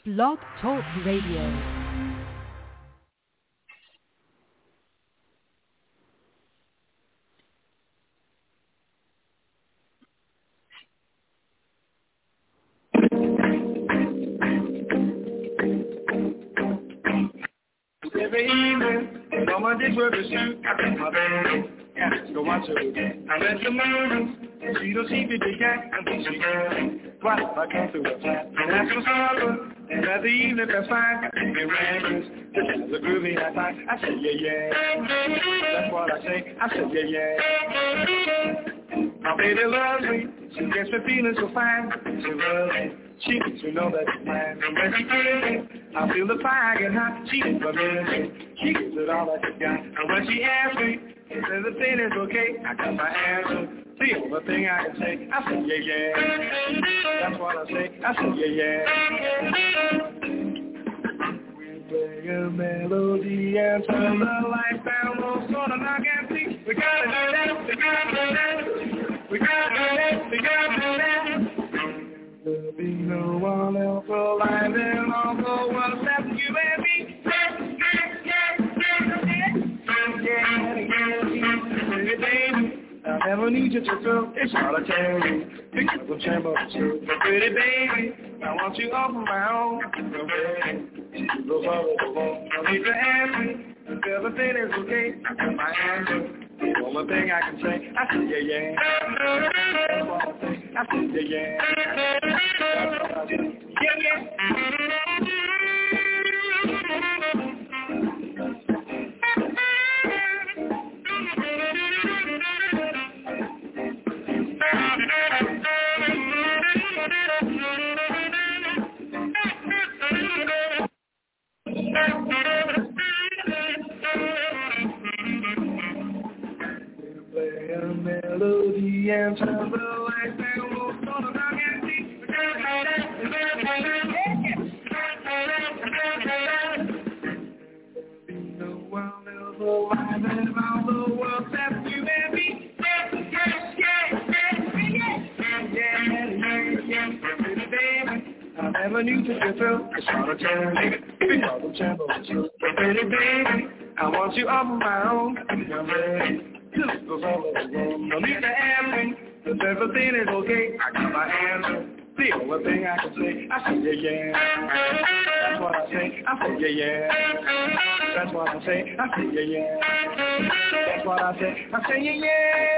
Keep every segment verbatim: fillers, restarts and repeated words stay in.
Blog Talk Radio. Every evening, all my dick work is shoot. I take my baby, yeah, go watch her again. I let the moon, she don't see me big guy, and think she girl. Why, I can't do a flat. And that's some sorrow, and at the evening, that's fine. I think it rains, just as a groovy I find. I say, yeah, yeah. That's what I say, I say, yeah, yeah. My baby loves me, she gets me feeling so fine. She loves me. She needs to know that it's mine. And when she feels me, I feel the fire get hot. She is my baby. She gives it all that she got. And when she asks me, if everything is okay, I got my answer. The only thing I can say, I say, yeah, yeah. That's what I say, I say, yeah, yeah. We play a melody and turn the lights down low so the knock and see. We gotta do that, we gotta do that. We gotta do that, we gotta do that. There'll be no one else alive in all the world except you and me. Pretty baby, I never need you to go. It's hard to tell you because I'm trembling too. Pretty baby, I want you all for my own. So baby, go follow the wall. Don't need to ask me if everything is okay. I got my answer. The only thing I can say, I say yeah, yeah. That's what I say, I say yeah, yeah. That's what I say, yeah, yeah. Play a melody and turn the lights down low so the dog can see. There'll be no one else alive in all the world except you and me. Yeah, yeah, yeah, yeah, yeah, pretty baby. I never knew to get through. It's hard to tell me because I'm trembling too. Pretty baby, I want you all for my own. I'm ready. Goes all over the world. No need to ask me if everything is okay. I got my answer. The only thing I can say, I say yeah, yeah. That's what I say, I say yeah, yeah. That's what I say, I say yeah, yeah. That's what I say, I say yeah,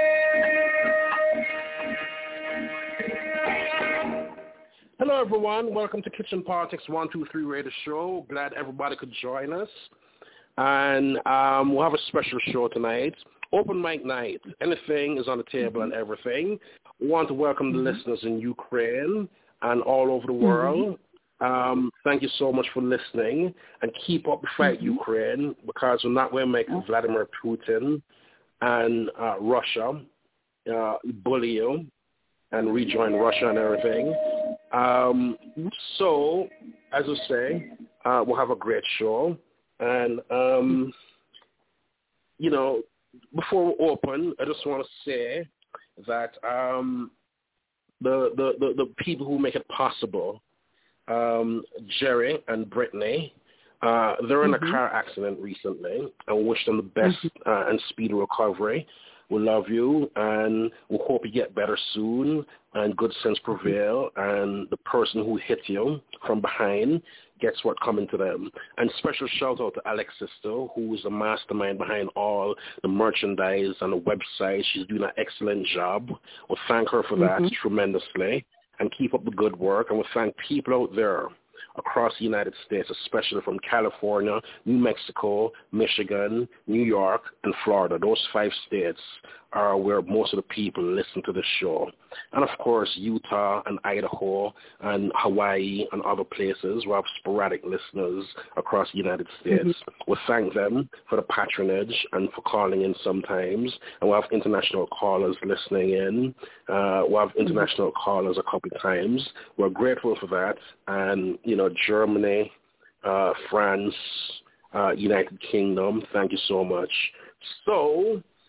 yeah. Hello, everyone. Welcome to Kitchen Politics one two three Radio Show. Glad everybody could join us. And um, we'll have a special show tonight. Open mic night. Anything is on the table and everything. We want to welcome the listeners in Ukraine and all over the world. Um, thank you so much for listening. And keep up the fight, mm-hmm. Ukraine, because we're not going to make oh. Vladimir Putin and uh, Russia uh, bully you and rejoin Russia and everything. Um, so, as I say, uh, we'll have a great show. And, um, you know, before we open, I just want to say that um, the, the, the, the people who make it possible, um, Jerry and Brittany, uh, they're in mm-hmm. a car accident recently. I wish them the best mm-hmm. uh, and speedy recovery. We love you, and we hope you get better soon and good sense prevail, and the person who hit you from behind gets what coming to them. And special shout out to Alex Sisto, who is the mastermind behind all the merchandise and the website. She's doing an excellent job. We'll thank her for that mm-hmm. tremendously, and keep up the good work. And we'll thank people out there across the United States, especially from California, New Mexico, Michigan, New York, and Florida. Those five states are where most of the people listen to the show. And, of course, Utah and Idaho and Hawaii and other places. We have sporadic listeners across the United States. Mm-hmm. We thank them for the patronage and for calling in sometimes. And we have international callers listening in. Uh, we have international mm-hmm. callers a couple of times. We're grateful for that. And, you know, Germany, uh, France, uh, United Kingdom, thank you so much. So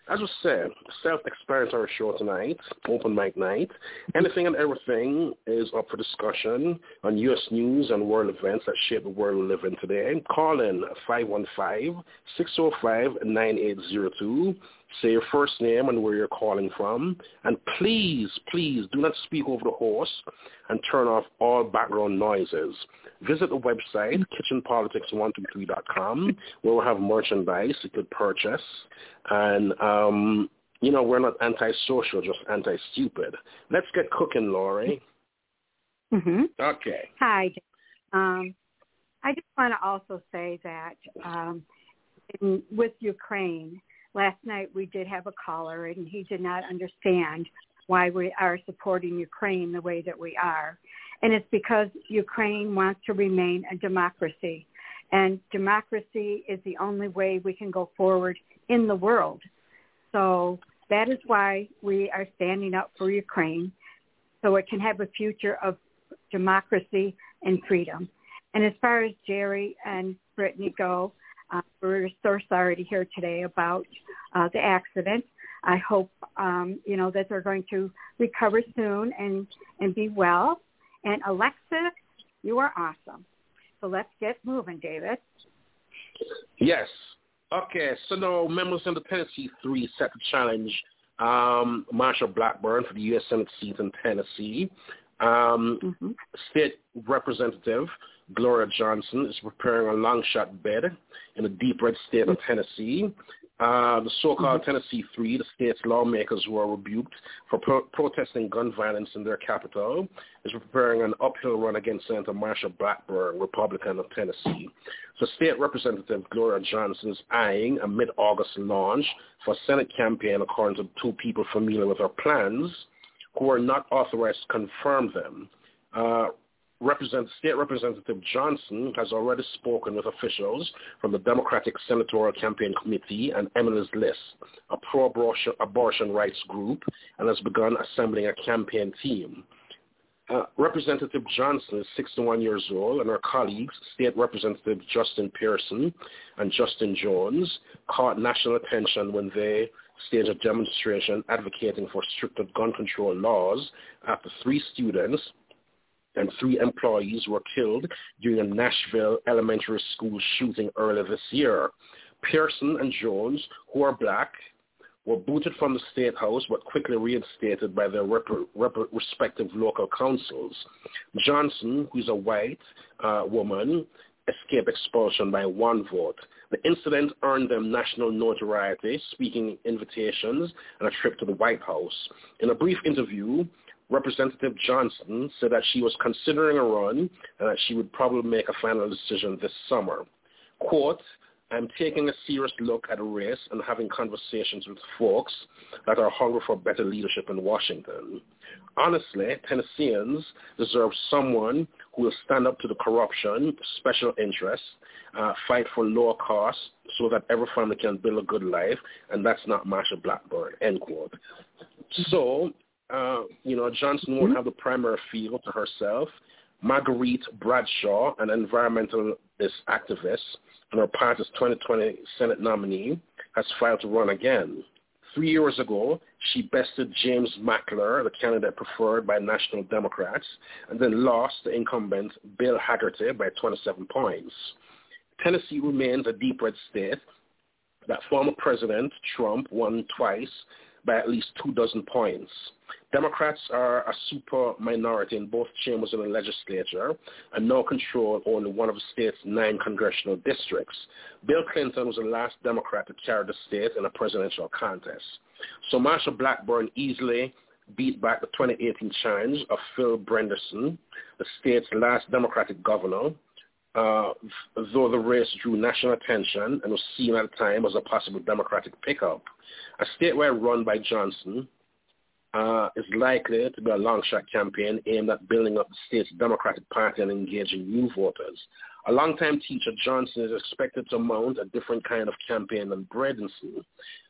as we said, self-explanatory show tonight, open mic night. Anything and everything is up for discussion on U S news and world events that shape the world we live in today. Call in five one five, six zero five, nine eight zero two. Say your first name and where you're calling from. And please, please do not speak over the host and turn off all background noises. Visit the website, kitchen politics one two three dot com, where we'll have merchandise you could purchase. And, um, you know, we're not anti-social, just anti-stupid. Let's get cooking, Lori. Mm-hmm. Okay. Hi. Um, I just want to also say that um, in, with Ukraine, last night we did have a caller, and he did not understand why we are supporting Ukraine the way that we are. And it's because Ukraine wants to remain a democracy. And democracy is the only way we can go forward in the world. So that is why we are standing up for Ukraine, so it can have a future of democracy and freedom. And as far as Jerry and Brittany go, uh, we're so sorry to hear today about uh, the accident. I hope, um, you know, that they're going to recover soon and, and be well. And Alexa, you are awesome. So let's get moving, David. Yes. Okay, so now members of the Tennessee Three set to challenge um, Marsha Blackburn for the U S Senate seat in Tennessee. Um, mm-hmm. State Representative Gloria Johnson is preparing a long shot bid in the deep red state of Tennessee. Uh, the so-called mm-hmm. Tennessee Three, the state's lawmakers who are rebuked for pro- protesting gun violence in their capital, is preparing an uphill run against Senator Marsha Blackburn, Republican of Tennessee. So State Representative Gloria Johnson is eyeing a mid-August launch for a Senate campaign, according to two people familiar with her plans, who are not authorized to confirm them. Uh, Represent, State Representative Johnson has already spoken with officials from the Democratic Senatorial Campaign Committee and Emily's List, a pro-abortion abortion rights group, and has begun assembling a campaign team. Uh, Representative Johnson is sixty-one years old, and her colleagues, State Representative Justin Pearson and Justin Jones, caught national attention when they staged a demonstration advocating for stricter gun control laws after three students and three employees were killed during a Nashville elementary school shooting earlier this year. Pearson and Jones, who are black, were booted from the State House but quickly reinstated by their rep- rep- respective local councils. Johnson, who is a white uh, woman, escaped expulsion by one vote. The incident earned them national notoriety, speaking invitations, and a trip to the White House. In a brief interview, Representative Johnson said that she was considering a run and that she would probably make a final decision this summer. Quote, I'm taking a serious look at a race and having conversations with folks that are hungry for better leadership in Washington. Honestly, Tennesseans deserve someone who will stand up to the corruption, special interests, uh, fight for lower costs so that every family can build a good life, and that's not Marsha Blackburn, end quote. So, Uh, you know, Johnson won't have the primary field to herself. Marguerite Bradshaw, an environmentalist activist and her party's twenty twenty Senate nominee, has filed to run again. Three years ago, she bested James Mackler, the candidate preferred by National Democrats, and then lost the incumbent Bill Haggerty by twenty-seven points. Tennessee remains a deep red state that former President Trump won twice by at least two dozen points. Democrats are a super minority in both chambers of the legislature and now control only one of the state's nine congressional districts. Bill Clinton was the last Democrat to carry the state in a presidential contest. So Marsha Blackburn easily beat back the twenty eighteen challenge of Phil Bredesen, the state's last Democratic governor, uh, though the race drew national attention and was seen at the time as a possible Democratic pickup. A statewide run by Johnson uh, is likely to be a long-shot campaign aimed at building up the state's Democratic Party and engaging new voters. A longtime teacher, Johnson is expected to mount a different kind of campaign than Bredesen,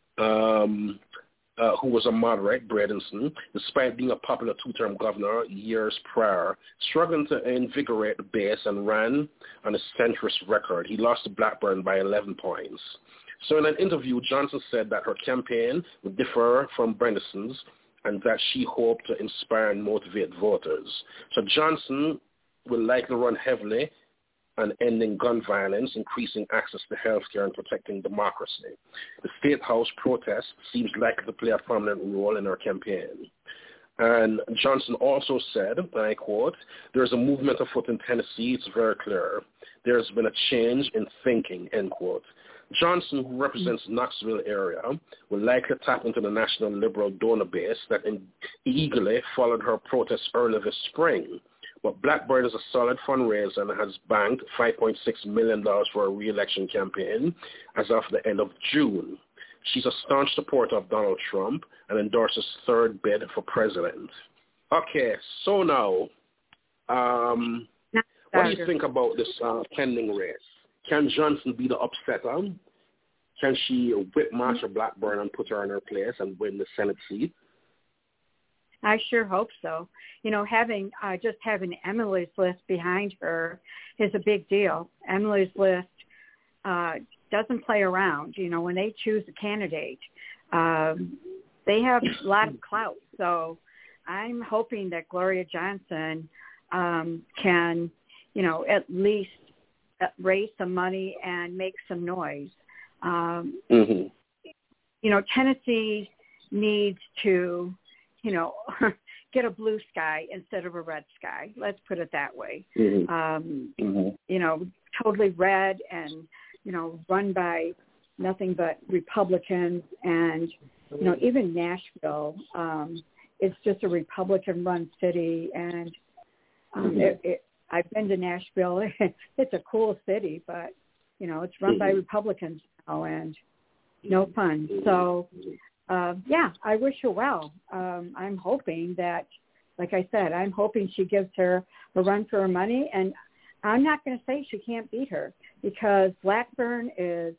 um, uh, who was a moderate, Bredesen, despite being a popular two-term governor years prior, struggling to invigorate the base and ran on a centrist record. He lost to Blackburn by eleven points. So in an interview, Johnson said that her campaign would differ from Brandison's and that she hoped to inspire and motivate voters. So Johnson will likely run heavily on ending gun violence, increasing access to health care, and protecting democracy. The State House protest seems likely to play a prominent role in her campaign. And Johnson also said, and I quote, "There's a movement afoot in Tennessee, it's very clear. There's been a change in thinking," end quote. Johnson, who represents the Knoxville area, will likely tap into the national liberal donor base that eagerly followed her protests early this spring. But Blackburn is a solid fundraiser and has banked five point six million dollars for a re-election campaign as of the end of June. She's a staunch supporter of Donald Trump and endorses third bid for president. Okay, so now, um, what do you think about this uh, pending race? Can Johnson be the upsetter? Can she whip Marsha Blackburn and put her in her place and win the Senate seat? I sure hope so. You know, having uh, just having Emily's List behind her is a big deal. Emily's List uh, doesn't play around. You know, when they choose a candidate, um, they have a lot of clout. So I'm hoping that Gloria Johnson um, can, you know, at least raise some money and make some noise. Um, mm-hmm. You know, Tennessee needs to, you know, get a blue sky instead of a red sky. Let's put it that way. Mm-hmm. Um, mm-hmm. You know, totally red and, you know, run by nothing but Republicans. And, you know, even Nashville, um, it's just a Republican-run city. And um, mm-hmm. it, it, I've been to Nashville. It's a cool city, but, you know, it's run mm-hmm. by Republicans now and no fun. So, uh, yeah, I wish her well. Um, I'm hoping that, like I said, I'm hoping she gives her a run for her money. And I'm not going to say she can't beat her because Blackburn is,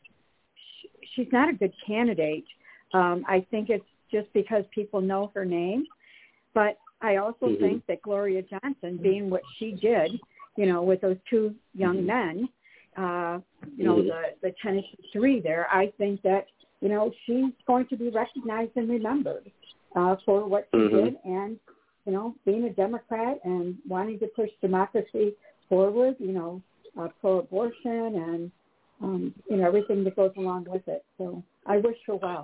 she, she's not a good candidate. Um, I think it's just because people know her name. But I also mm-hmm. think that Gloria Johnson, being what she did, you know, with those two young mm-hmm. men, uh, you know, mm-hmm. the, the Tennessee Three there, I think that, you know, she's going to be recognized and remembered uh, for what she mm-hmm. did and, you know, being a Democrat and wanting to push democracy forward, you know, uh, pro-abortion and, um, you know, everything that goes along with it. So I wish her well.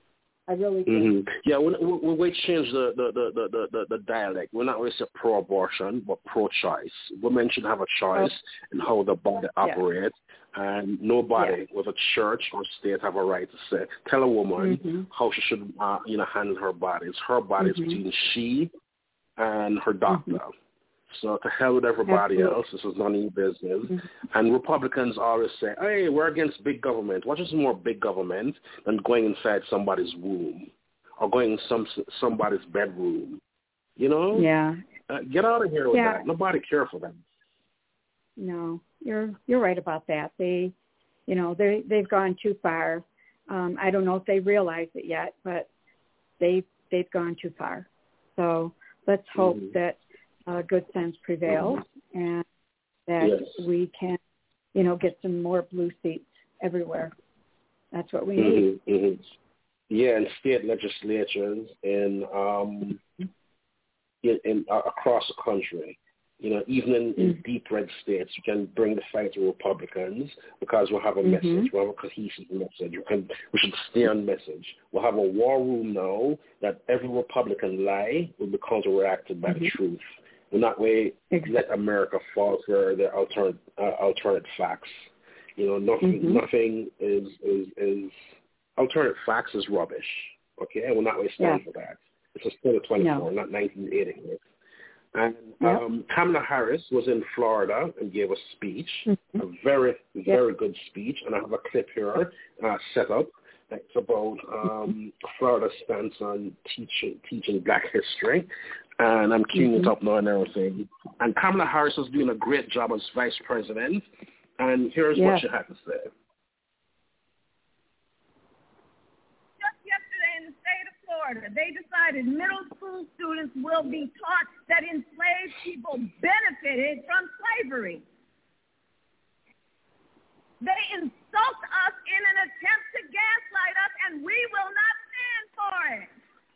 I really do. Mm-hmm. Yeah, we we we change the the, the, the, the, the dialect. We're not always say pro-abortion, but pro-choice. Women should have a choice oh. in how the body yeah. operates, and nobody yeah. with a church or state have a right to say tell a woman mm-hmm. how she should uh, you know handle her body. It's her body mm-hmm. between she and her doctor. Mm-hmm. So to hell with everybody Absolutely. else. This is none of your business. Mm-hmm. And Republicans always say, hey, we're against big government. What is more big government than going inside somebody's womb or going in some somebody's bedroom? You know? Yeah. Uh, get out of here with yeah. that. Nobody cares for them. No, you're you're right about that. They, you know, they they've gone too far. Um, I don't know if they realize it yet, but they they've gone too far. So let's hope mm-hmm. that Uh, good sense prevails mm-hmm. and that yes. we can, you know, get some more blue seats everywhere. That's what we mm-hmm. need. Mm-hmm. Yeah, and state legislatures in, um, in, in uh, across the country. You know, even in, in mm-hmm. deep red states, you can bring the fight to Republicans because we'll have a mm-hmm. message. We'll have a cohesive message. We, can, we should stay on message. We'll have a war room now that every Republican lie will be counteracted by mm-hmm. the truth. We'll not wait, let America fall for the alternate, uh, alternate facts. You know, nothing, mm-hmm. nothing is, is, is, alternate facts is rubbish. Okay? We'll not wait stand yeah. for that. It's a still twenty-four, no. not nineteen eighty. And yep. um, Kamala Harris was in Florida and gave a speech, mm-hmm. a very, very yep. good speech. And I have a clip here uh, set up. It's about um, Florida's stance on teaching, teaching black history. And I'm queuing mm-hmm. it up now and everything. And Kamala Harris is doing a great job as vice president. And here's yeah. what she had to say. Just yesterday in the state of Florida, they decided middle school students will be taught that enslaved people benefited from slavery. They insult us in an attempt to gaslight us, and we will not stand for it.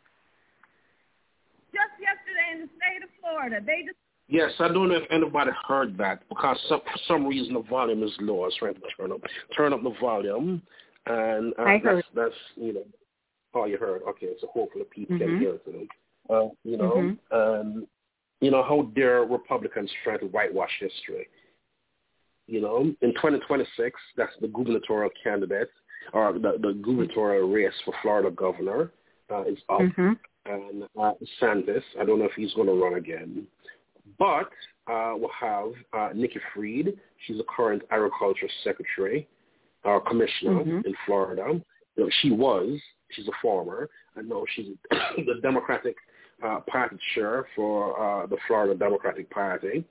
Just yesterday in the state of Florida, they just Yes, I don't know if anybody heard that because some, for some reason the volume is low. I was trying to turn up, turn up the volume, and uh, I heard. that's, that's you know, oh, you heard. Okay, so hopefully people Mm-hmm. can hear it today. Uh, you know, Mm-hmm. and you know how dare Republicans trying to whitewash history. You know, in twenty twenty-six, that's the gubernatorial candidate or the, the gubernatorial race for Florida governor uh, is up, Mm-hmm. and uh, Sanders. I don't know if he's going to run again. But uh, we'll have uh, Nikki Fried. She's the current agriculture secretary or commissioner Mm-hmm. in Florida. You know, she was. She's a former. And now she's the Democratic uh, Party chair for uh, the Florida Democratic Party.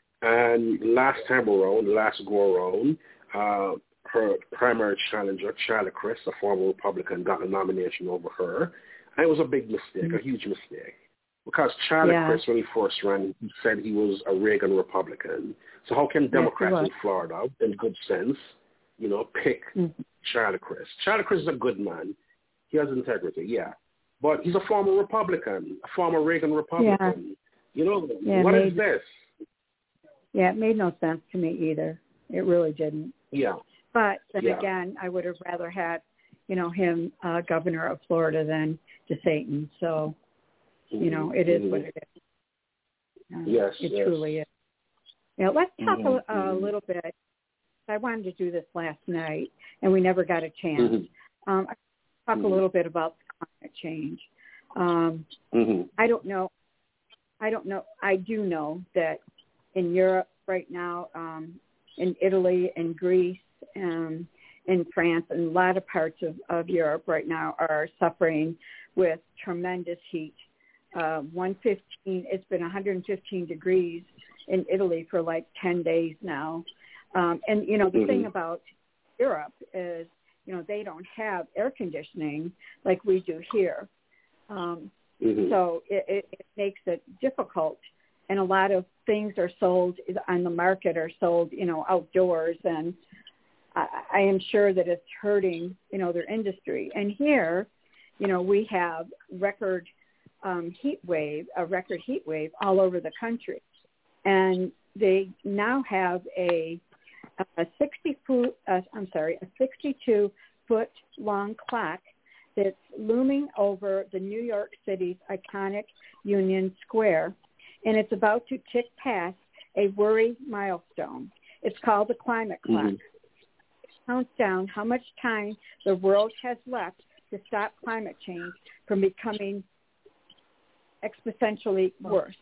And last time around, last go around, uh, her primary challenger, Charlie Crist, a former Republican, got a nomination over her. And it was a big mistake, Mm-hmm. a huge mistake. Because Charlie Yeah. Crist, when he first ran, he said he was a Reagan Republican. So how can Democrats was. in Florida, in good sense, you know, pick Mm-hmm. Charlie Crist? Charlie Crist is a good man. He has integrity, yeah. But he's a former Republican, a former Reagan Republican. You know, Yeah, what maybe. is this? Yeah, it made no sense to me either. It really didn't. Yeah. But then Yeah. again, I would have rather had, you know, him uh, governor of Florida than DeSatan. So, you know, it is what it is. Uh, Yes, it yes. truly is. Now, let's talk Mhm, a, a mhm. little bit. I wanted to do this last night, and we never got a chance. Mm-hmm. Um, I talk Mhm. a little bit about climate change. Um, Mm-hmm. I don't know. I don't know. I do know that in Europe right now, um, in Italy and Greece, um, in France, and a lot of parts of, of Europe right now are suffering with tremendous heat. Uh, one fifteen, it's been one hundred fifteen degrees in Italy for like ten days now. Um, and, you know, the Mm-hmm. thing about Europe is, you know, they don't have air conditioning like we do here. Um, Mm-hmm. so it, it, it makes it difficult. And a lot of things are sold on the market are sold, you know, outdoors. And I, I am sure that it's hurting, you know, their industry. And here, you know, we have record um, heat wave, a record heat wave all over the country. And they now have a, a sixty foot, uh, I'm sorry, a sixty-two foot long clock that's looming over the New York City's iconic Union Square, and it's about to tick past a worry milestone. It's called the climate clock. Mm-hmm. It counts down how much time the world has left to stop climate change from becoming exponentially worse.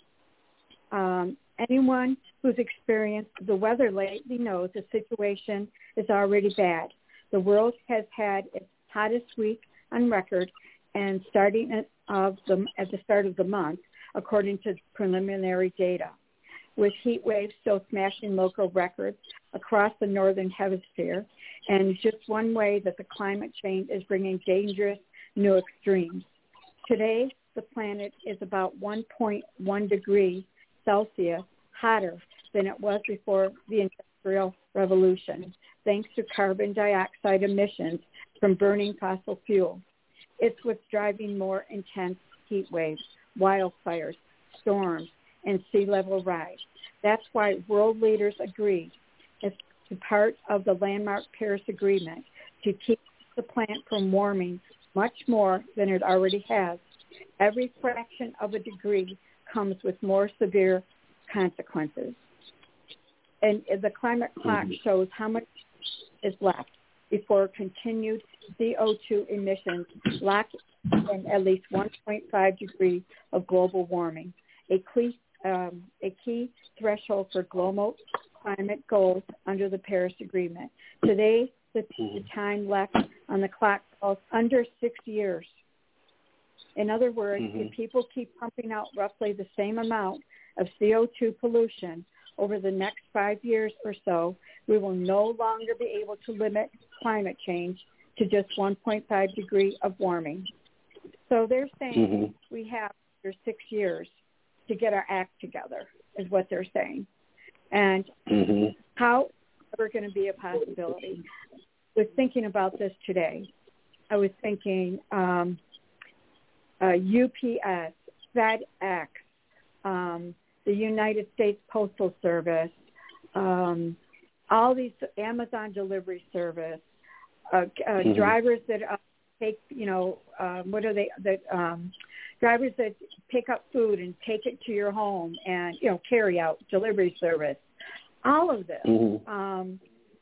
Um, anyone who's experienced the weather lately knows the situation is already bad. The world has had its hottest week on record, and starting at, of the, at the start of the month, according to preliminary data, with heat waves still smashing local records across the northern hemisphere, and just one way that the climate change is bringing dangerous new extremes. Today, the planet is about one point one degrees Celsius hotter than it was before the Industrial Revolution, thanks to carbon dioxide emissions from burning fossil fuels. It's what's driving more intense heat waves, wildfires, storms, and sea level rise. That's why world leaders agreed as to part of the landmark Paris Agreement to keep the planet from warming much more than it already has. Every fraction of a degree comes with more severe consequences. And the climate clock Mm-hmm. shows how much is left before continued C O two emissions lock in at least one point five degrees of global warming, a key, um, a key threshold for global climate goals under the Paris Agreement. Today, the, the time left on the clock falls under six years. In other words, Mm-hmm. if people keep pumping out roughly the same amount of C O two pollution over the next five years or so, we will no longer be able to limit climate change to just one point five degrees of warming. So they're saying Mm-hmm. we have for six years to get our act together, is what they're saying. And Mm-hmm. how is it ever going to be a possibility? was thinking about this today. I was thinking um, uh, U P S, FedEx, um, the United States Postal Service, um, all these Amazon delivery service, uh, uh, mm-hmm. drivers that uh, take, you know, uh, what are they, that um, drivers that pick up food and take it to your home and, you know, carry out delivery service, all of this. Mm-hmm. Um,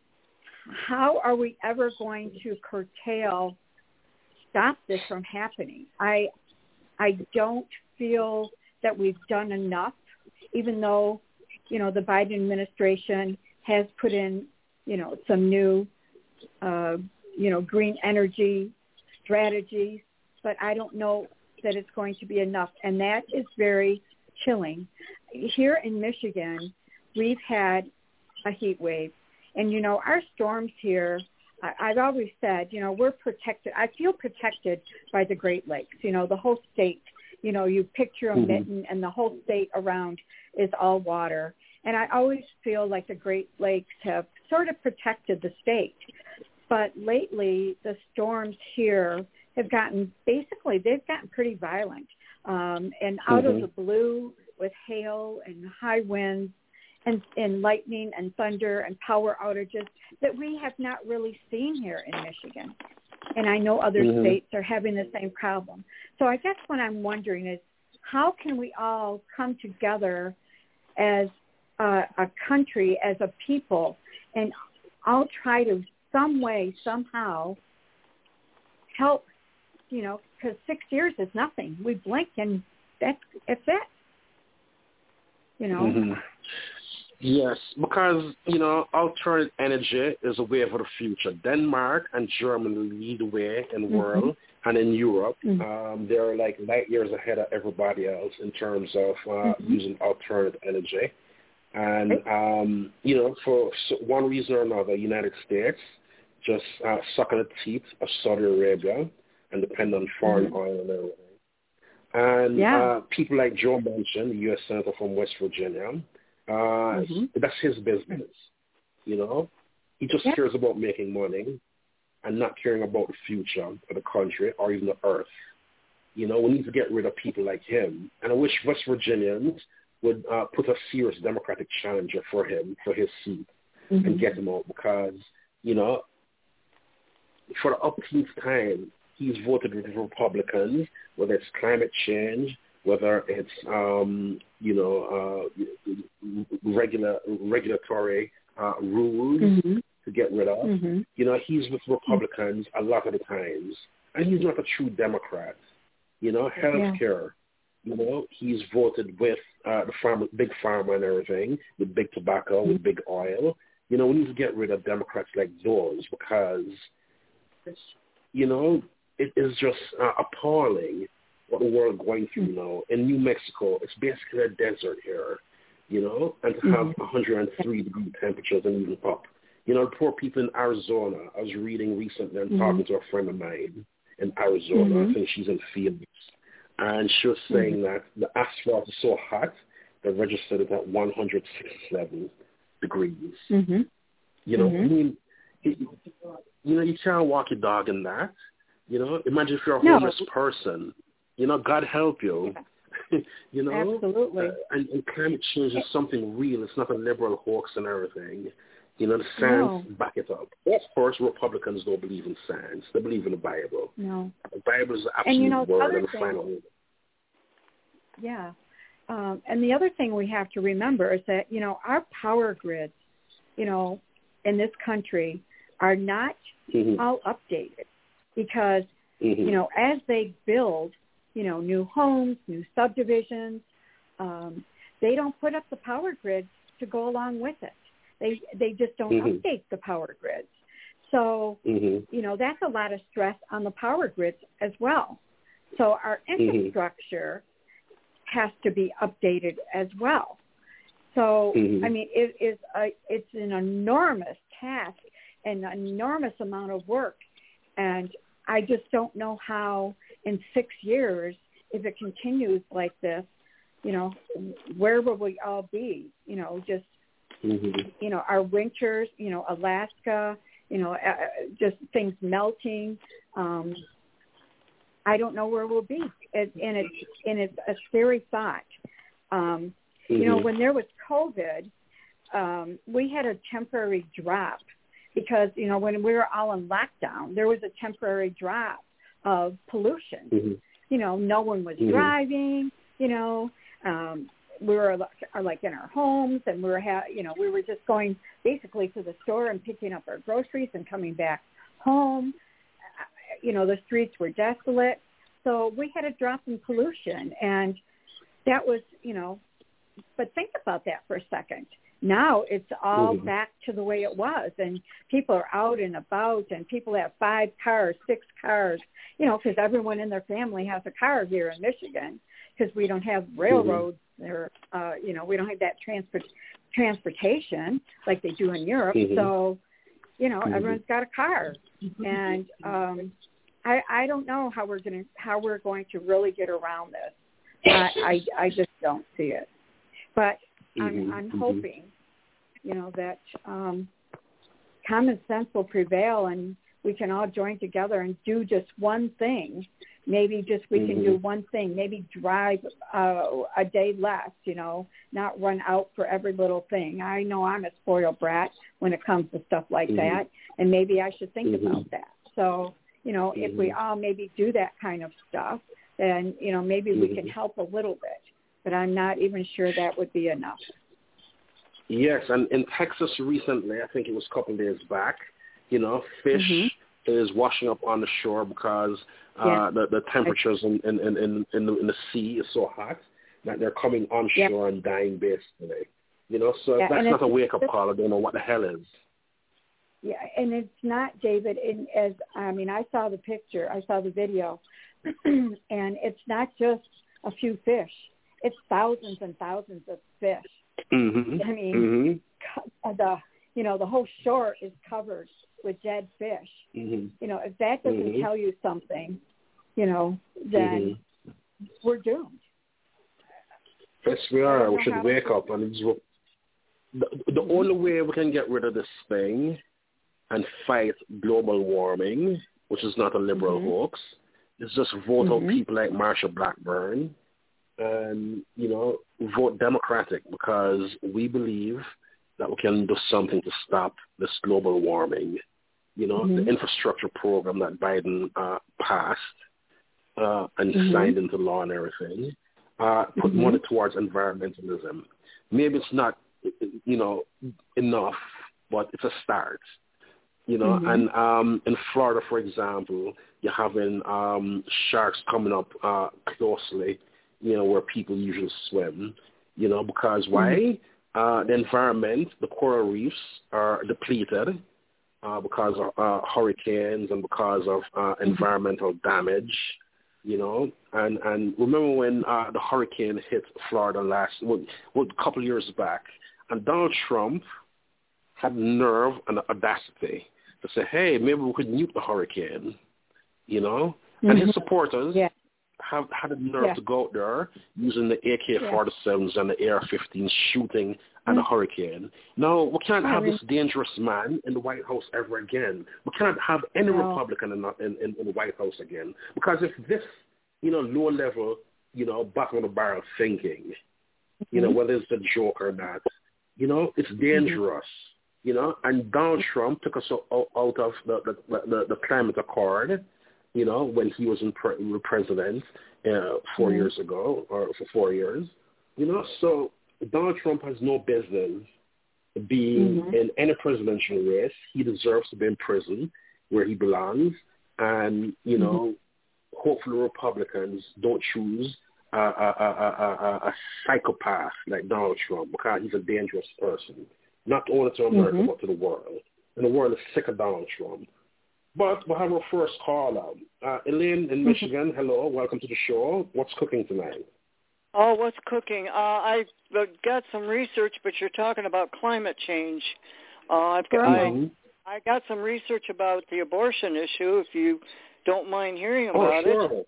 how are we ever going to curtail, stop this from happening? I, I don't feel that we've done enough, even though, you know, the Biden administration has put in, you know, some new, uh, you know, green energy strategies, but I don't know that it's going to be enough. And that is very chilling. Here in Michigan, we've had a heat wave. And, you know, our storms here, I, I've always said, you know, we're protected. I feel protected by the Great Lakes, you know, the whole state. You know, you picture a mm-hmm. mitten and the whole state around is all water. And I always feel like the Great Lakes have sort of protected the state. But lately, the storms here have gotten, basically, they've gotten pretty violent. Um, and out mm-hmm. of the blue with hail and high winds and, and lightning and thunder and power outages that we have not really seen here in Michigan. And I know other mm-hmm. states are having the same problem. So I guess what I'm wondering is how can we all come together as a, a country, as a people, and all try to some way, somehow help, you know, because six years is nothing. We blink and that's, that's it, you know. Mm-hmm. Yes, because, you know, alternate energy is a way for the future. Denmark and Germany lead the way in the mm-hmm. world, and in Europe, mm-hmm. um, they're like light years ahead of everybody else in terms of uh, mm-hmm. using alternate energy. And, um, you know, for one reason or another, United States just uh, sucking the teeth of Saudi Arabia and depend on foreign mm-hmm. oil and everything. And yeah. uh, people like Joe Manchin, the U S Senator from West Virginia, Uh, mm-hmm. that's his business, you know. He just yeah. cares about making money and not caring about the future of the country or even the earth. You know, we need to get rid of people like him. And I wish West Virginians would uh, put a serious Democratic challenger for him, for his seat, mm-hmm. and get him out because, you know, for the umpteenth time, he's voted with the Republicans, whether it's climate change, whether it's, um, you know, uh, regular regulatory uh, rules mm-hmm. to get rid of. Mm-hmm. You know, he's with Republicans a lot of the times, and he's not a true Democrat. You know, healthcare, yeah. you know, he's voted with uh, the farm, big pharma and everything, with big tobacco, mm-hmm. with big oil. You know, we need to get rid of Democrats like those because, you know, it is just uh, appalling what the world going through now. In New Mexico, it's basically a desert here, you know, and to have mm-hmm. one hundred three degree temperatures and even up. You know, the poor people in Arizona, I was reading recently and mm-hmm. talking to a friend of mine in Arizona, mm-hmm. I think she's in Phoenix, and she was saying mm-hmm. that the asphalt is so hot, they registered it at one hundred sixty-seven degrees. Mm-hmm. You know, mm-hmm. I mean, it, you know, you can't walk your dog in that. You know, imagine if you're a no. homeless person. You know, God help you. Yeah. you know, absolutely. Uh, and, and climate change is something real. It's not a liberal hoax and everything. You know, the science no. back it up. Of course, Republicans don't believe in science. They believe in the Bible. No. The Bible is the absolute and, you know, word and the thing, final word. Yeah. Um, and the other thing we have to remember is that, you know, our power grids, you know, in this country are not mm-hmm. all updated because, mm-hmm. you know, as they build, you know, new homes, new subdivisions, um, they don't put up the power grids to go along with it. They they just don't mm-hmm. update the power grids. So, mm-hmm. you know, that's a lot of stress on the power grids as well. So our infrastructure mm-hmm. has to be updated as well. So, mm-hmm. I mean, it is a, it's an enormous task and an enormous amount of work. And I just don't know how in six years, if it continues like this, you know, where will we all be? You know, just, mm-hmm. you know, our winters, you know, Alaska you know, uh, just things melting. Um, I don't know where we'll be, it, and it's and it's a scary thought. Um, mm-hmm. You know, when there was COVID, um, we had a temporary drop because you know when we were all in lockdown, there was a temporary drop of pollution. Mm-hmm. You know, no one was mm-hmm. driving. You know, um, we were like in our homes, and we were ha- you know we were just going basically to the store and picking up our groceries and coming back home. You know, the streets were desolate. So we had a drop in pollution. And that was, you know, but think about that for a second. Now it's all mm-hmm. back to the way it was. And people are out and about, and people have five cars, six cars, you know, because everyone in their family has a car here in Michigan because we don't have railroads mm-hmm. or, uh, you know, we don't have that transport transportation like they do in Europe. Mm-hmm. So, you know, mm-hmm. everyone's got a car. And um, I, I don't know how we're going to how we're going to really get around this. I, I, I just don't see it. But I'm, I'm mm-hmm. hoping, you know, that um, common sense will prevail and we can all join together and do just one thing. Maybe just we mm-hmm. can do one thing. Maybe drive uh, a day less, you know, not run out for every little thing. I know I'm a spoiled brat when it comes to stuff like mm-hmm. that, and maybe I should think mm-hmm. about that. So, you know, mm-hmm. if we all maybe do that kind of stuff, then, you know, maybe mm-hmm. we can help a little bit. But I'm not even sure that would be enough. Yes, and in Texas recently, I think it was a couple of days back, you know, fish mm-hmm. is washing up on the shore because uh, yeah. the, the temperatures in, in, in, in, in, the, in the sea is so hot that they're coming onshore yeah. and dying basically. You know, so yeah, that's not a wake-up call. I don't know what the hell is. Yeah, and it's not, David, in, as I mean, I saw the picture, I saw the video, and it's not just a few fish. It's thousands and thousands of fish. Mm-hmm. I mean, mm-hmm. the you know the whole shore is covered with dead fish. Mm-hmm. You know, if that doesn't mm-hmm. tell you something, you know, then mm-hmm. we're doomed. Yes, we are. We should wake up. And it's, the, the mm-hmm. only way we can get rid of this thing and fight global warming, which is not a liberal mm-hmm. hoax, is just vote mm-hmm. out people like Marsha Blackburn and, you know, vote Democratic because we believe that we can do something to stop this global warming. You know, mm-hmm. the infrastructure program that Biden uh, passed uh, and mm-hmm. signed into law and everything, uh, put mm-hmm. money towards environmentalism. Maybe it's not, you know, enough, but it's a start. You know, mm-hmm. and um, in Florida, for example, you're having um, sharks coming up uh, closely, you know, where people usually swim, you know, because why? Mm-hmm. Uh, the environment, the coral reefs are depleted uh, because of uh, hurricanes and because of uh, environmental damage, you know. And, and remember when uh, the hurricane hit Florida last, well, well, a couple of years back, and Donald Trump had nerve and audacity to say, hey, maybe we could nuke the hurricane, you know. Mm-hmm. And his supporters yeah. have had the nerve yeah. to go out there using the A K forty-sevens yeah. and the A R fifteens shooting at mm-hmm. a hurricane. No, we can't have this dangerous man in the White House ever again. We cannot have any no. Republican in, in, in, in the White House again. Because if this, you know, low-level, you know, bottom-of-the-barrel thinking, mm-hmm. you know, whether it's a joke or not, you know, it's dangerous. Mm-hmm. You know, and Donald Trump took us out of the, the, the, the climate accord, you know, when he was in pre- president uh, four mm-hmm. years ago, or for four years, you know. So Donald Trump has no business being mm-hmm. in any presidential race. He deserves to be in prison where he belongs. And, you know, mm-hmm. hopefully Republicans don't choose a, a, a, a, a psychopath like Donald Trump because he's a dangerous person. Not only to America, mm-hmm. but to the world. And the world is sick of Donald Trump. But we'll have our first call. Uh, Elaine in Michigan, mm-hmm. hello. Welcome to the show. What's cooking tonight? Oh, what's cooking? Uh, I got some research, but you're talking about climate change. Uh, I've got, mm-hmm. I, I got some research about the abortion issue, if you don't mind hearing about oh, sure. it.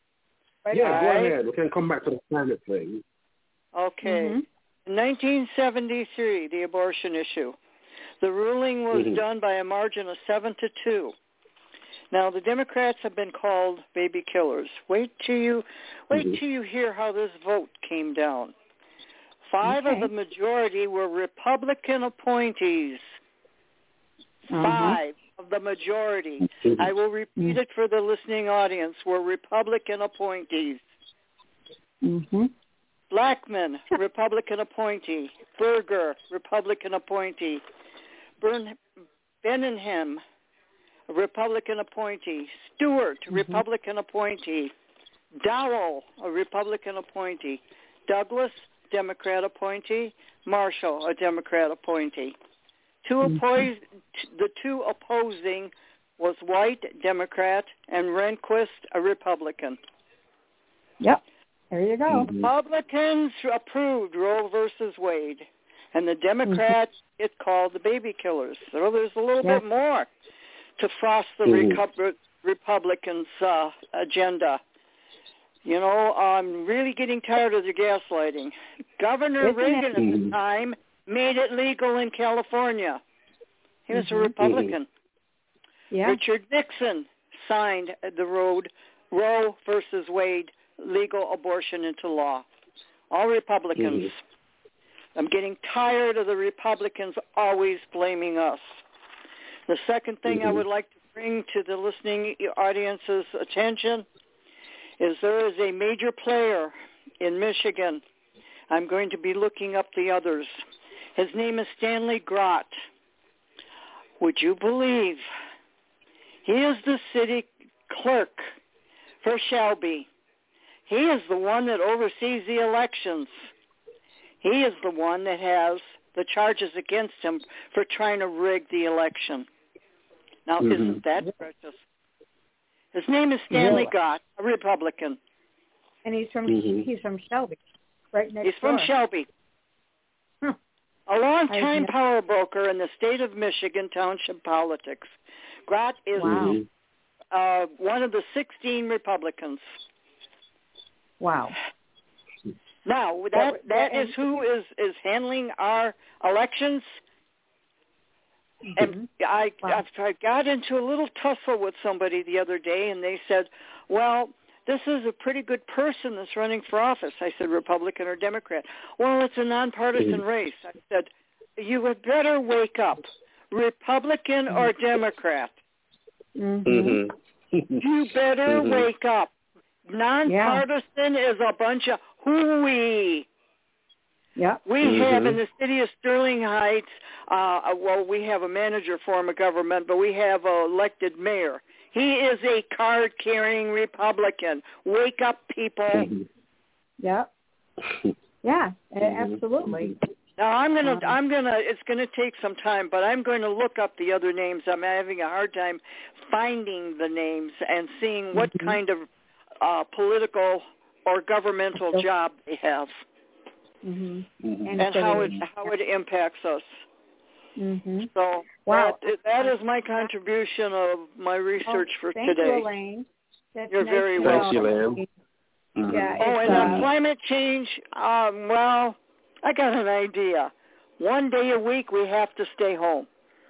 Right yeah, go ahead. We can come back to the climate thing. Okay. Mm-hmm. nineteen seventy-three, the abortion issue. The ruling was Mhm. done by a margin of seven to two. Now, the Democrats have been called baby killers. Wait till you, wait Mhm. till you hear how this vote came down. Five Okay. of the majority were Republican appointees. Uh-huh. Five of the majority. Mhm. I will repeat Mhm. it for the listening audience, were Republican appointees. Mhm. Blackman, Republican appointee. Berger, Republican appointee. Bern, Benningham, a Republican appointee. Stewart, Mhm. Republican appointee. Dowell, a Republican appointee. Douglas, Democrat appointee. Marshall, a Democrat appointee. Two Mhm. oppos- the two opposing was White, Democrat, and Rehnquist, a Republican. Yep. There you go. Mhm. Republicans approved Roe versus Wade, and the Democrats get called the baby killers. So there's a little Yeah. bit more to frost the Mhm. Recu- Republicans' uh, agenda. You know, I'm really getting tired of the gaslighting. Governor Isn't it? Reagan at the Mhm. time made it legal in California. He was Mhm. a Republican. Yeah. Richard Nixon signed the road Roe versus Wade legal abortion into law. All Republicans. Mhm. I'm getting tired of the Republicans always blaming us. The second thing I Mhm. would like to bring to the listening audience's attention is there is a major player in Michigan. I'm going to be looking up the others. His name is Stanley Grott. Would you believe he is the city clerk for Shelby? He is the one that oversees the elections. He is the one that has the charges against him for trying to rig the election. Now, Mhm. isn't that precious? His name is Stanley Really? Grott, a Republican. And he's from Mhm. he's from Shelby, right next He's from door. Shelby. Huh. A long-time I- power broker in the state of Michigan township politics. Grott is Wow. Mhm. uh, one of the sixteen Republicans. Wow. Now, That- that, that and- is who is, is handling our elections. And Mhm. I, Wow. I I got into a little tussle with somebody the other day, and they said, well, this is a pretty good person that's running for office. I said, Republican or Democrat? Well, it's a nonpartisan Mhm. race. I said, you had better wake up. Republican or Democrat? Mhm. Mhm. You better Mhm. wake up. Nonpartisan is a bunch of hooey. Yep. We Mhm. have in the city of Sterling Heights, uh, well, we have a manager form of government, but we have an elected mayor. He is a card-carrying Republican. Wake up, people. Mhm. Yep. Yeah. a- Mhm. Absolutely. Now I'm gonna, Um, I'm gonna. It's gonna take some time, but I'm going to look up the other names. I'm having a hard time finding the names and seeing what Mhm. kind of uh, political or governmental So- job they have Mhm. Mhm. And and how it affiliation. how it impacts us. Mhm. So Wow. that, that is my contribution of my research Oh, for thank today. you, Elaine. That's You're nice very to Thanks, know. Elaine. Mhm. Yeah. Oh, It's, and uh, on climate change, um, well, I got an idea. One day a week we have to stay home.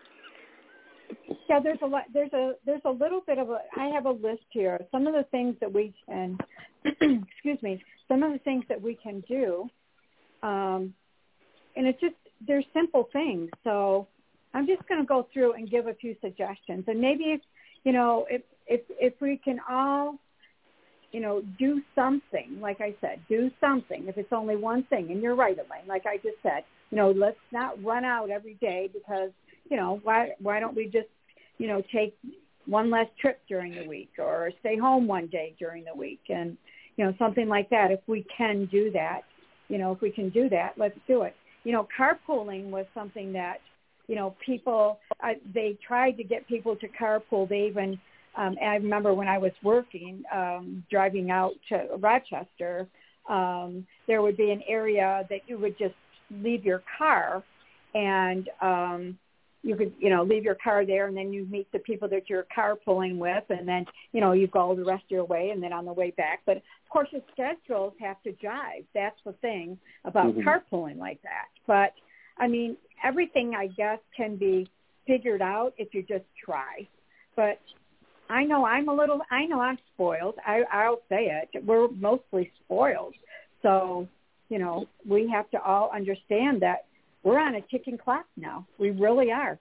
Yeah, there's a lot. There's a there's a little bit of a. I have a list here. Some of the things that we can, excuse me. Some of the things that we can do, um, and it's just they're simple things. So I'm just going to go through and give a few suggestions, and maybe if you know if if if we can all, you know, do something. Like I said, do something. If it's only one thing, and you're right, Elaine. Like I just said, you know, let's not run out every day because. You know, why why don't we just, you know, take one less trip during the week or stay home one day during the week and, you know, something like that. If we can do that, you know, if we can do that, let's do it. You know, carpooling was something that, you know, people, I, they tried to get people to carpool. They even, um, I remember when I was working, um, driving out to Rochester, um, there would be an area that you would just leave your car and, um, you could, you know, leave your car there and then you meet the people that you're carpooling with and then, you know, you go the rest of your way and then on the way back. But, of course, the schedules have to jive. That's the thing about Mhm. carpooling like that. But I mean, everything, I guess, can be figured out if you just try. But I know I'm a little, I know I'm spoiled. I, I'll say it. We're mostly spoiled. So, you know, we have to all understand that we're on a ticking clock now. We really are.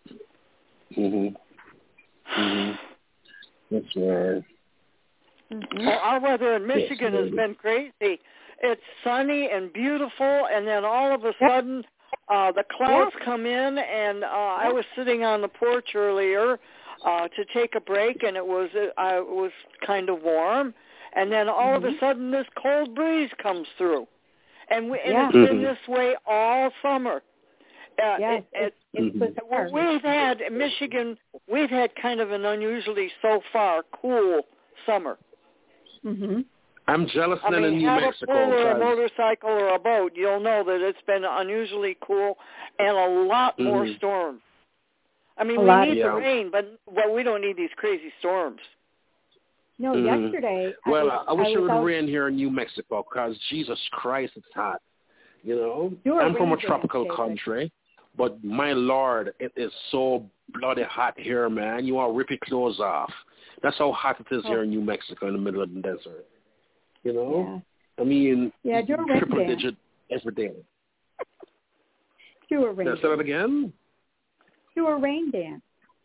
Mhm. Mhm. That's right. Mm-hmm. Well, our weather in Michigan yes, has been crazy. It's sunny and beautiful, and then all of a sudden, uh, the clouds yep. come in, and uh, yep. I was sitting on the porch earlier uh, to take a break, and it was uh, it was kind of warm, and then all mm-hmm. of a sudden, this cold breeze comes through, and we, and yeah. it's mm-hmm. been this way all summer. Uh, yes, it, it, it's mm-hmm. We've had in Michigan, we've had kind of an unusually so far cool summer. Mm-hmm. I'm jealous I then mean, in New have Mexico. a pool or a cause... motorcycle or a boat, you'll know that it's been unusually cool and a lot mm-hmm. more storms. I mean, a we lot, need yeah. the rain, but well, we don't need these crazy storms. No, mm-hmm. yesterday. Well, I, I wish I it would out... rain here in New Mexico because Jesus Christ, it's hot. You know, You're I'm from a dance, tropical David. country, but my Lord, it is so bloody hot here, man. You want to rip your clothes off. That's how hot it is oh. here in New Mexico in the middle of the desert. You know, yeah. I mean, yeah, do a triple rain digit every day. Do a rain dance. Say that again? Do a rain dance.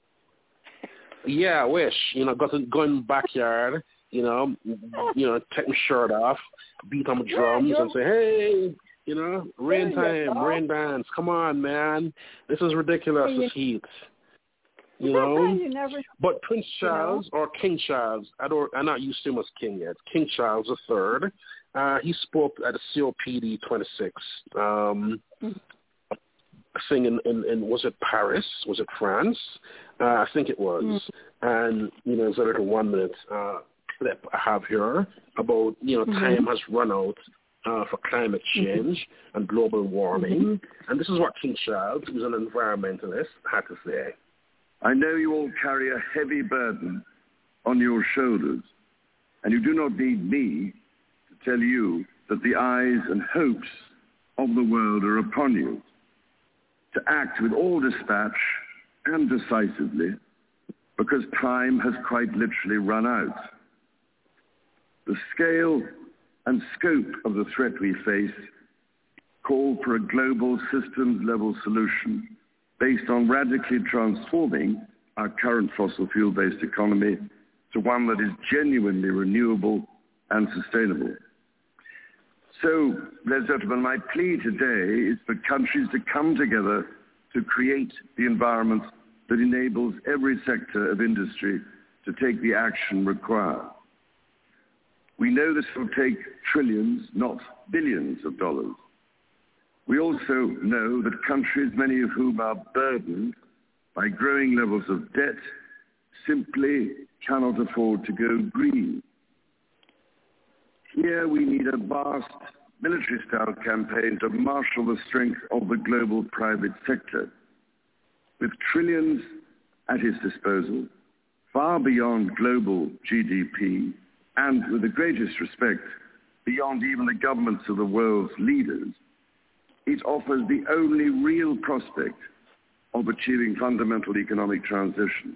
Yeah, I wish. You know, go to go in the backyard, you know, you know, take my shirt off, beat on my drums yeah, and say, hey, you know, rain time, go. rain dance. Come on, man. This is ridiculous, you, this heat. You know? you never, but Prince Charles, you know? or King Charles, I don't, I'm not used to him as king yet, King Charles the Third, uh, he spoke at the C O P D twenty-six, um, mm-hmm. thing in, in, in, was it Paris? Was it France? Uh, I think it was. Mm-hmm. And, you know, there's a little one-minute uh, clip I have here about, you know, mm-hmm. time has run out uh, for climate change mm-hmm. and global warming. Mm-hmm. And this is what King Charles, who's an environmentalist, had to say. I know you all carry a heavy burden on your shoulders, and you do not need me to tell you that the eyes and hopes of the world are upon you, to act with all dispatch and decisively, because time has quite literally run out. The scale and scope of the threat we face call for a global systems-level solution based on radically transforming our current fossil fuel-based economy to one that is genuinely renewable and sustainable. So, ladies and gentlemen, my plea today is for countries to come together to create the environment that enables every sector of industry to take the action required. We know this will take trillions, not billions of dollars. We also know that countries, many of whom are burdened by growing levels of debt, simply cannot afford to go green. Here we need a vast military-style campaign to marshal the strength of the global private sector, with trillions at his disposal, far beyond global G D P, and with the greatest respect, beyond even the governments of the world's leaders. It offers the only real prospect of achieving fundamental economic transition.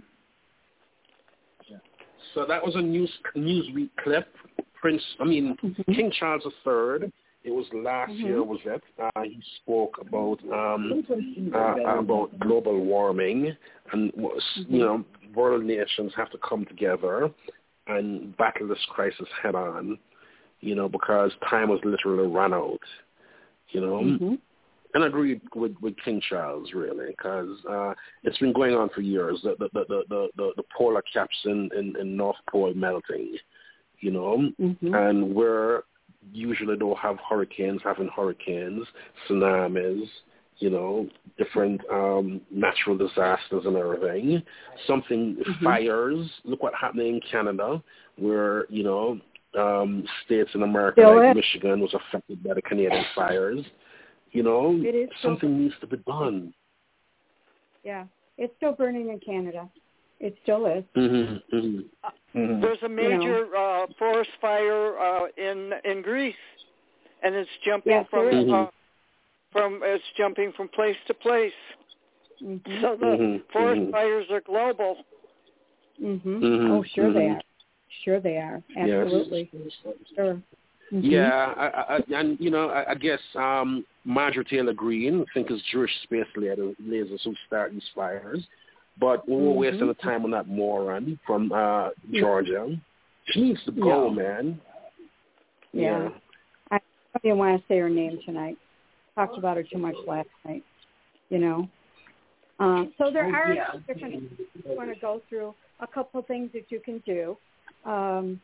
So that was a news Newsweek clip. Prince, I mean, mm-hmm. King Charles the Third. It was last mm-hmm. year, was it? Uh, he spoke about um, uh, about global warming, and mm-hmm. you know, world nations have to come together and battle this crisis head on. You know, because time was literally run out. You know, mm-hmm. and I agree with, with King Charles, really, because uh, it's been going on for years. The the the the, the, the polar caps in, in, in North Pole melting, you know, mm-hmm. and we're usually don't have hurricanes, having hurricanes, tsunamis, you know, different um, natural disasters and everything. Something mm-hmm. fires. Look what's happening in Canada, where you know. Um, states in America still like is. Michigan was affected by the Canadian fires. You know, something still, needs to be done. Yeah, it's still burning in Canada. It still is. Mm-hmm, mm-hmm, mm-hmm. There's a major you know. uh, forest fire uh, in in Greece, and it's jumping yes, from mm-hmm. uh, from it's jumping from place to place. Mm-hmm. So the mm-hmm. forest mm-hmm. fires are global. Mhm. Mm-hmm. Oh, sure mm-hmm. they are. Sure they are. Absolutely. Yes. Sure. Mm-hmm. Yeah, I, I, and you know, I, I guess um, Marjorie Taylor Greene, I think, is Jewish space laser who start these fires. But we were mm-hmm. wasting the time on that moron from uh, Georgia. She needs to go, no. man. Yeah. yeah. I don't even want to say her name tonight. Talked about her too much last night, you know. Um, so there are yeah. different things you want to go through. A couple of things that you can do um,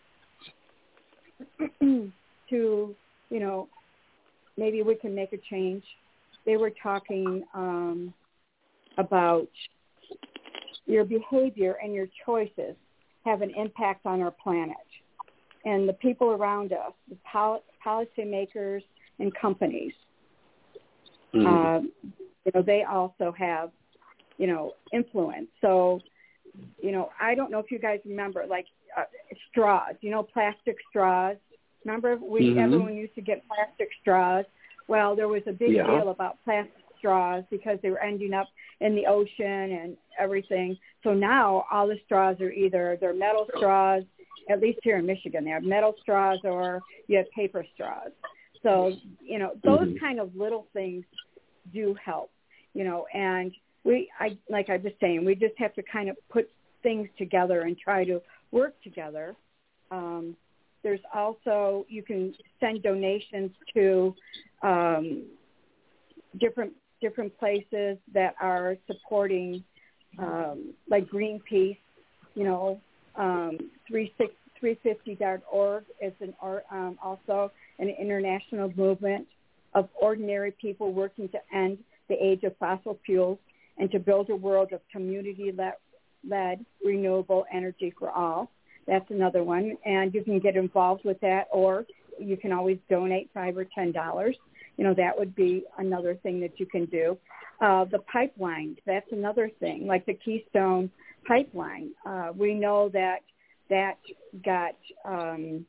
to, you know, maybe we can make a change. They were talking um, about your behavior and your choices have an impact on our planet. And the people around us, the pol- policymakers and companies, Mm-hmm. uh, you know, they also have, you know, influence. So, you know, I don't know if you guys remember, like uh, straws, you know, plastic straws. Remember we mm-hmm. everyone used to get plastic straws? Well, there was a big yeah. deal about plastic straws because they were ending up in the ocean and everything. So now all the straws are either they're metal straws, at least here in Michigan, they have metal straws or you have paper straws. So, you know, those mm-hmm. kind of little things do help, you know, and we, I like I was saying, we just have to kind of put things together and try to work together. Um, there's also, you can send donations to um, different different places that are supporting, um, like Greenpeace, you know, um, three fifty dot org is an um, also an international movement of ordinary people working to end the age of fossil fuels and to build a world of community-led renewable energy for all. That's another one, and you can get involved with that, or you can always donate five or ten dollars. You know, that would be another thing that you can do. Uh, the pipeline, that's another thing, like the Keystone Pipeline. Uh, we know that that got, um,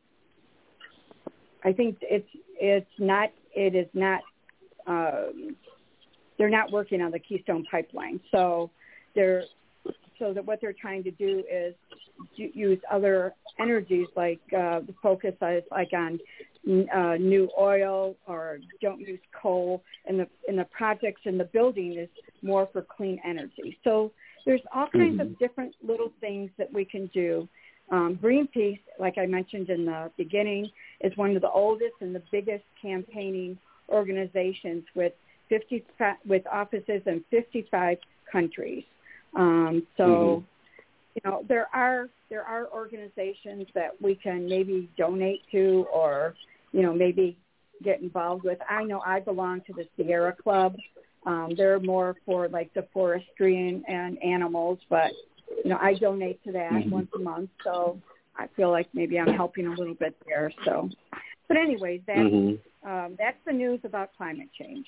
I think it's it's not, it is not, um, they're not working on the Keystone Pipeline. So they're, so that what they're trying to do is use other energies, like uh, the focus is like on uh, new oil or don't use coal, and the and the projects and the building is more for clean energy. So there's all kinds mm-hmm. of different little things that we can do. Um, Greenpeace, like I mentioned in the beginning, is one of the oldest and the biggest campaigning organizations with fifty with offices in fifty-five countries. Um, so. Mm-hmm. You know, there are there are organizations that we can maybe donate to or, you know, maybe get involved with. I know I belong to the Sierra Club. Um, they're more for, like, the forestry and, and animals, but, you know, I donate to that mm-hmm. once a month. So I feel like maybe I'm helping a little bit there. So, but anyways, that's, mm-hmm. um, that's the news about climate change.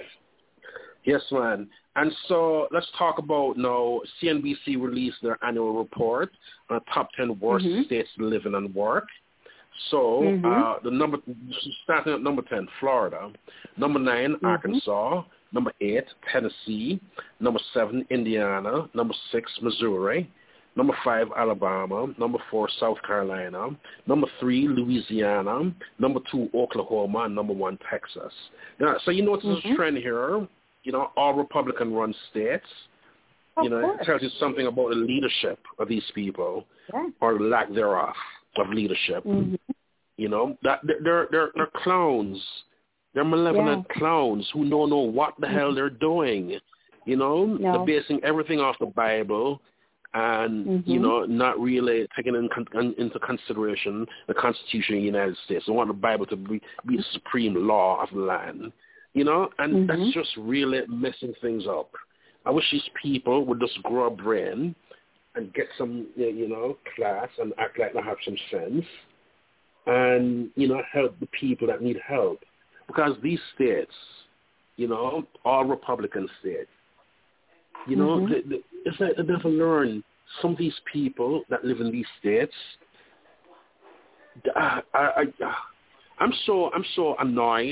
Yes, man. And so let's talk about now. C N B C released their annual report on the top ten worst mm-hmm. states to live in and work. So mm-hmm. uh, the number starting at number ten, Florida. Number nine, mm-hmm. Arkansas. Number eight, Tennessee. Number seven, Indiana. Number six, Missouri. Number five, Alabama. Number four, South Carolina. Number three, Louisiana. Number two, Oklahoma. And number one, Texas. Now, so you notice mm-hmm. this trend here. You know, all Republican-run states, of you know, course. it tells you something about the leadership of these people yeah. or the lack thereof of leadership. Mm-hmm. You know, that they're, they're, they're clowns. They're malevolent yeah. clowns who don't know what the mm-hmm. hell they're doing. You know, no. they're basing everything off the Bible and, mm-hmm. you know, not really taking in, in, into consideration the Constitution of the United States. They want the Bible to be, be the supreme law of the land. You know, and mm-hmm. that's just really messing things up. I wish these people would just grow a brain and get some, you know, class and act like they have some sense and, you know, help the people that need help. Because these states, you know, all Republican states, you know, mm-hmm. they, they, it's like they never learn. Some of these people that live in these states, I, I, I, I'm so I'm so annoyed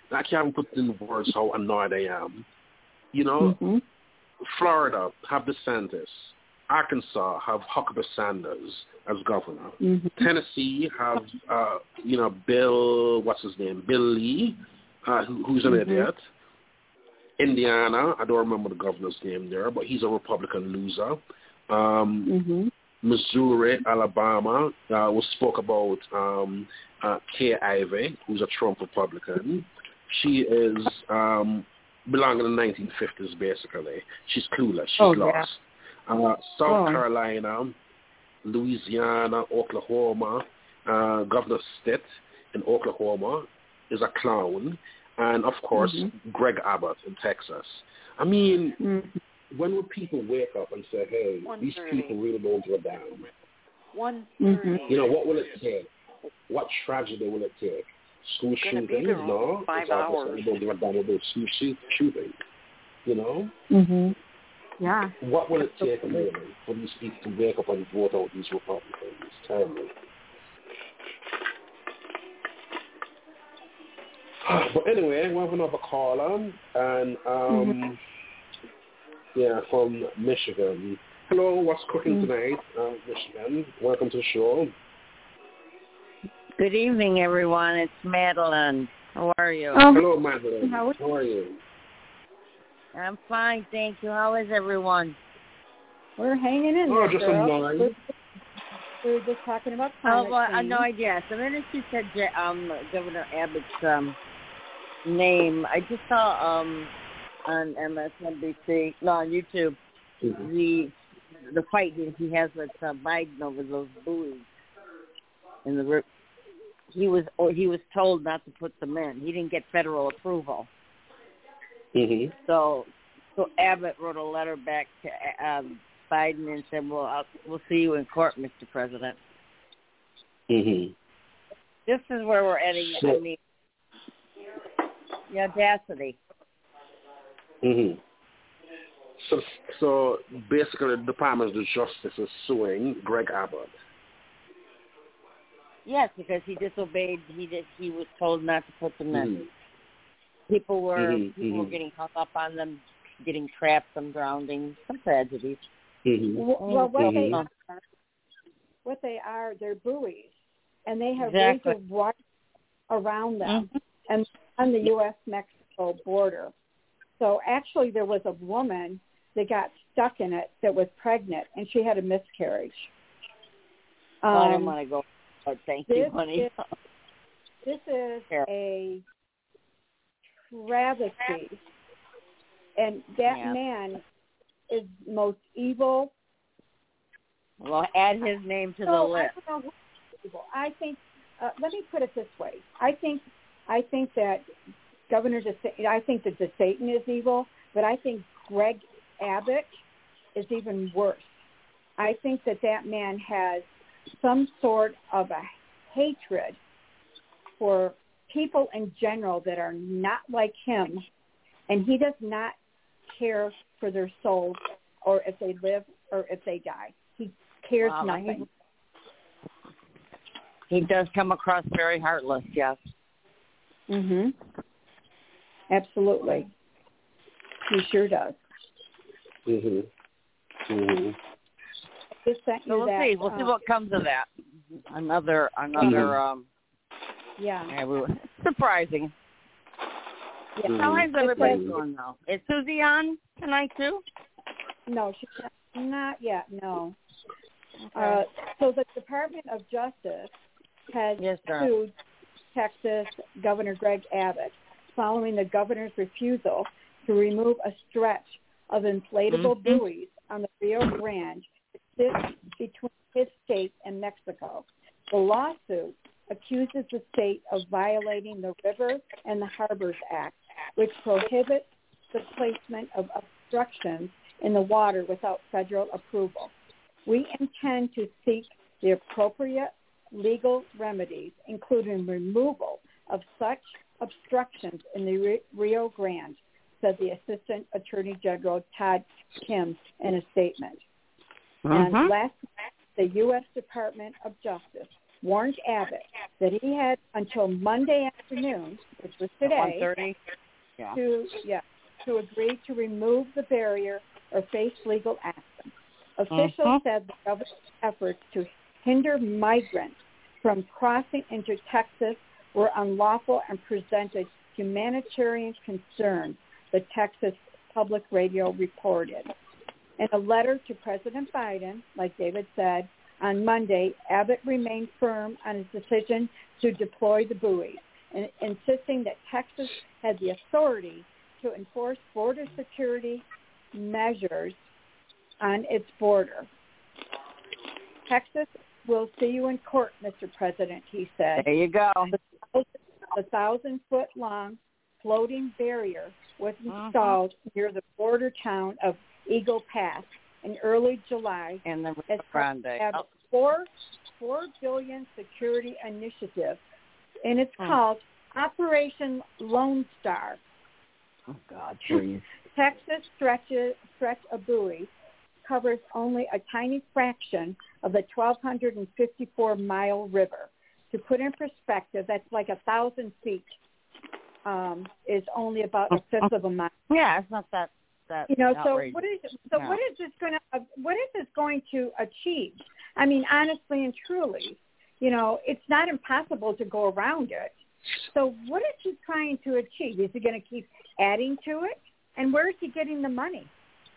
I can't put in words how annoyed I am. You know, mm-hmm. Florida have DeSantis. Arkansas have Huckabee Sanders as governor. Mm-hmm. Tennessee have, uh, you know, Bill, what's his name, Bill Lee, uh, who, who's an mm-hmm. idiot. Indiana, I don't remember the governor's name there, but he's a Republican loser. Um, mm-hmm. Missouri, Alabama, uh, we spoke about um, uh, Kay Ivey, who's a Trump Republican. She is um, belonging in the nineteen fifties, basically. She's clueless. She's oh, lost. Yeah. Uh, South oh. Carolina, Louisiana, Oklahoma, uh, Governor Stitt in Oklahoma is a clown. And, of course, mm-hmm. Greg Abbott in Texas. I mean, mm-hmm. when would people wake up and say, hey, these people really don't go down? One mm-hmm. You know, what will it take? What tragedy will it take? School shootings? No. Five hours. We don't give a damn about school shooting. You know? Mm-hmm. Yeah. What will it take really for these people to wake up and vote out these Republicans? It's terrible. But anyway, we have another caller, and um, mm-hmm. yeah, from Michigan. Hello, what's cooking mm-hmm. tonight, uh, Michigan? Welcome to the show. Good evening, everyone. It's Madeline. How are you? Oh. Hello, Madeline. How are you? I'm fine, thank you. How is everyone? We're hanging in oh, there, just girl. a nine. We're, we're just talking about climate oh, well, change. no idea. The minute you said um, Governor Abbott's um, name, I just saw um, on M S N B C, no, on YouTube, mm-hmm. the the fight that he has with uh, Biden over those buoys in the rip. He was or he was told not to put them in. He didn't get federal approval. Mm-hmm. So, so Abbott wrote a letter back to um, Biden and said, "Well, I'll, we'll see you in court, Mister President." Mm-hmm. This is where we're heading. So, I mean, the audacity. Mm-hmm. So, so basically, the Department of Justice is suing Greg Abbott. Yes, because he disobeyed. He did. He was told not to put them in. Mm-hmm. People were mm-hmm. people mm-hmm. were getting hung up on them, getting trapped, some drowning, some tragedies. Mm-hmm. Well, well, what mm-hmm. they are, what they are, they're buoys, and they have exactly. ways of water around them, mm-hmm. and on the U S Mexico border. So actually, there was a woman that got stuck in it that was pregnant, and she had a miscarriage. Um, oh, I don't um, want to go. Oh, thank this you, honey. Is, this is Here. a travesty, and that yeah. man is most evil. Well, add his name to so, the list. I don't know who's evil. I think. Uh, let me put it this way. I think. I think that Governor DeSantis, I think that DeSantis is evil, but I think Greg Abbott is even worse. I think that that man has some sort of a hatred for people in general that are not like him, and he does not care for their souls or if they live or if they die. He cares wow, nothing. He, he does come across very heartless, yes. Mhm. Absolutely. He sure does. Mhm. Mhm. Just sent you So we'll that, see. We'll uh, see what comes of that. Another, another. Mhm. Um, yeah. yeah, we, surprising. Yeah. Mhm. How is everybody Mhm. doing now? Is Susie on tonight too? No, she's not, not yet. No. Okay. Uh, so the Department of Justice has yes, sued Texas Governor Greg Abbott following the governor's refusal to remove a stretch of inflatable mm-hmm. buoys on the Rio Grande that sits between his state and Mexico. The lawsuit accuses the state of violating the River and the Harbors Act, which prohibits the placement of obstructions in the water without federal approval. We intend to seek the appropriate legal remedies, including removal of such obstructions in the Rio Grande, said the Assistant Attorney General Todd Kim in a statement. Mm-hmm. And last night, the U S Department of Justice warned Abbott that he had until Monday afternoon, which was today, one thirty Yeah. to yeah to agree to remove the barrier or face legal action. Officials Uh-huh. said the governor's efforts to hinder migrants from crossing into Texas were unlawful and presented humanitarian concerns, the Texas Public Radio reported. In a letter to President Biden, like David said, on Monday, Abbott remained firm on his decision to deploy the buoys, and insisting that Texas had the authority to enforce border security measures on its border. Texas will see you in court, Mister President, he said. There you go. The thousand-foot-long floating barrier was installed uh-huh. near the border town of Eagle Pass in early July and the as part of a oh. four, four billion security initiative, and it's oh. called Operation Lone Star. Oh, God, jeez. Texas stretches, stretch a buoy covers only a tiny fraction of the twelve fifty-four mile river. To put in perspective, that's like a thousand feet. Um, is only about a fifth of a mile. Yeah, it's not that that. You know, outrageous. so what is so no. what is this going to what is this going to achieve? I mean, honestly and truly, you know, it's not impossible to go around it. So what is he trying to achieve? Is he going to keep adding to it? And where is he getting the money?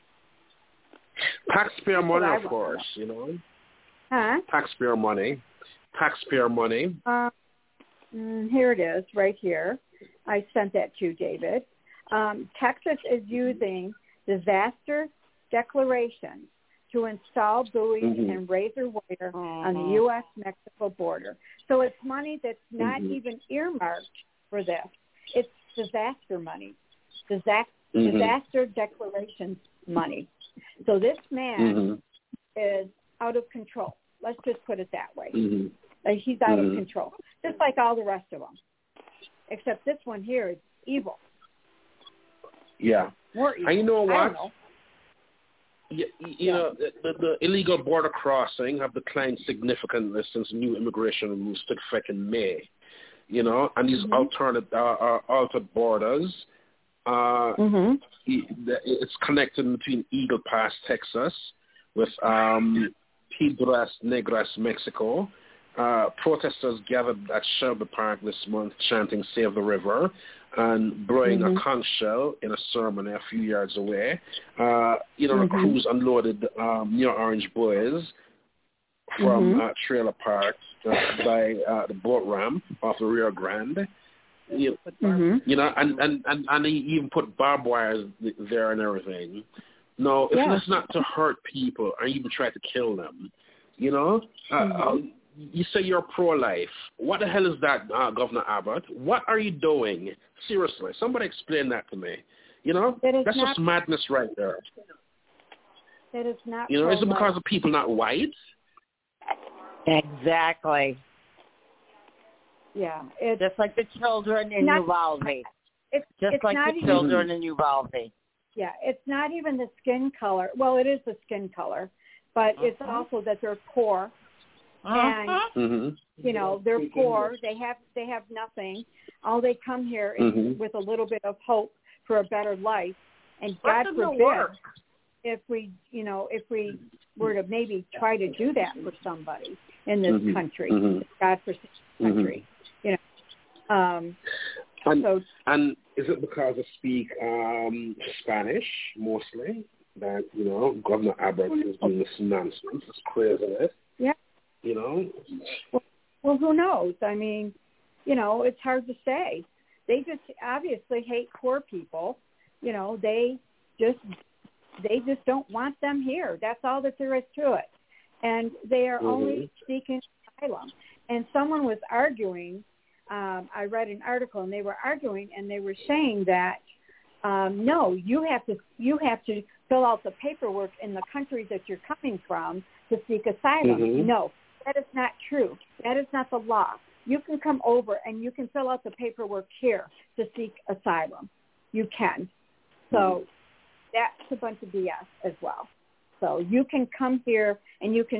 Taxpayer money, of course, you know. Huh? Taxpayer money. Taxpayer money. Uh, mm, here it is, right here. I sent that to David. Um, Texas is using disaster declarations to install buoys mm-hmm. and razor wire uh-huh. on the U S Mexico border. So it's money that's not mm-hmm. even earmarked for this. It's disaster money, disaster, mm-hmm. disaster declarations money. So this man mm-hmm. is out of control. Let's just put it that way. Mm-hmm. Like he's out mm-hmm. of control, just like all the rest of them. Except this one here is evil. Yeah. More evil. And you know I what? don't know. You, you yeah. know, the, the illegal border crossing have declined significantly since new immigration rules took effect in May. You know, and these mm-hmm. alternate, uh, uh, altered borders, uh, mm-hmm. it's connected between Eagle Pass, Texas, with um, Piedras Negras, Mexico. Uh, protesters gathered at Shelby Park this month chanting Save the River and blowing mm-hmm. a conch shell in a ceremony a few yards away. Uh, you know, mm-hmm. the crews unloaded um, near Orange Boys from mm-hmm. uh, trailer parks uh, by uh, the boat ramp off the Rio Grande. You, mm-hmm. you know, and, and, and, and they even put barbed wires there and everything. No, if yeah. it's not to hurt people or even try to kill them, you know, uh, mm-hmm. uh, you say you're pro-life. What the hell is that, uh, Governor Abbott? What are you doing? Seriously, somebody explain that to me. You know, that that's not, just madness right there. That is not. You know, is it pro-life. because of people not white? Exactly. Yeah, it's just like the children in not, Uvalde. It's just it's like not the even, children in Uvalde. Yeah, it's not even the skin color. Well, it is the skin color, but uh-huh. it's also that they're poor. Uh-huh. And mm-hmm. you know they're poor. They have they have nothing. All they come here is mm-hmm. with a little bit of hope for a better life. And That God doesn't forbid work. if we you know if we were to maybe try to do that for somebody in this mm-hmm. country, mm-hmm. God forsaken country, mm-hmm. you know. Um, and, so and is it because I speak um, Spanish mostly that you know Governor Abbott is doing this nonsense, this craziness? Yeah. You know? Well, well, who knows? I mean, you know, it's hard to say. They just obviously hate poor people. You know, they just they just don't want them here. That's all that there is to it. And they are mm-hmm. only seeking asylum. And someone was arguing, um, I read an article, and they were arguing, and they were saying that, um, no, you have to you have to fill out the paperwork in the country that you're coming from to seek asylum. Mm-hmm. No. That is not true. That is not the law. You can come over and you can fill out the paperwork here to seek asylum. You can. So that's a bunch of B S as well. So you can come here and you can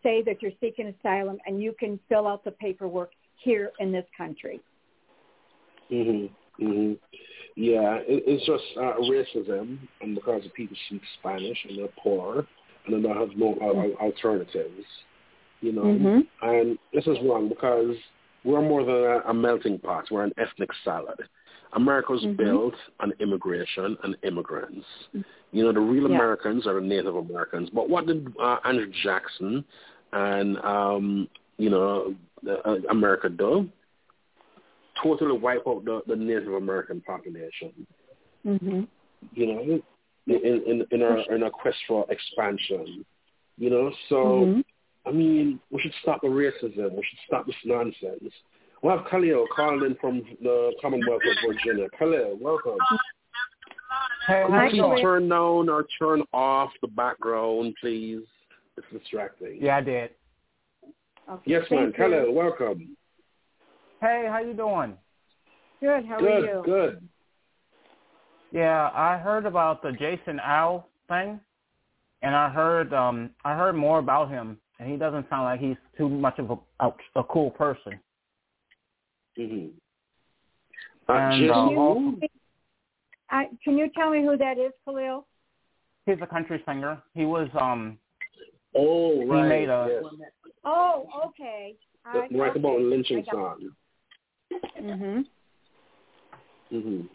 say that you're seeking asylum, and you can fill out the paperwork here in this country. Mhm. Mhm. Yeah, it, it's just uh, racism, and because the people speak Spanish and they're poor and they don't have no uh, alternatives, you know. Mm-hmm. And this is wrong because we're more than a, a melting pot. We're an ethnic salad. America's mm-hmm. built on immigration and immigrants. You know, the real yeah. Americans are the Native Americans. But what did uh, Andrew Jackson and, um, you know, uh, America do? Totally wipe out the, the Native American population. Mm-hmm. You know, in, in, in, our, in our quest for expansion. You know, so, mm-hmm. I mean, we should stop the racism. We should stop this nonsense. We have Khalil calling in from the Commonwealth of Virginia. Khalil, welcome. Hey, Could you please turn down or turn off the background, please? It's distracting. Yeah, I did. Okay, yes, ma'am. Khalil, welcome. Hey, how you doing? Good. How good, are you? Good. Yeah, I heard about the Jason Owl thing, and I heard um I heard more about him, and he doesn't sound like he's too much of a a, a cool person. Mm-hmm. Uh, and, can, uh, you, also, I, can you tell me who that is, Khalil? He's a country singer. He was um. Oh right. He made a. Yes. Oh, okay. I, right okay. about a lynching song. Mhm. Mhm.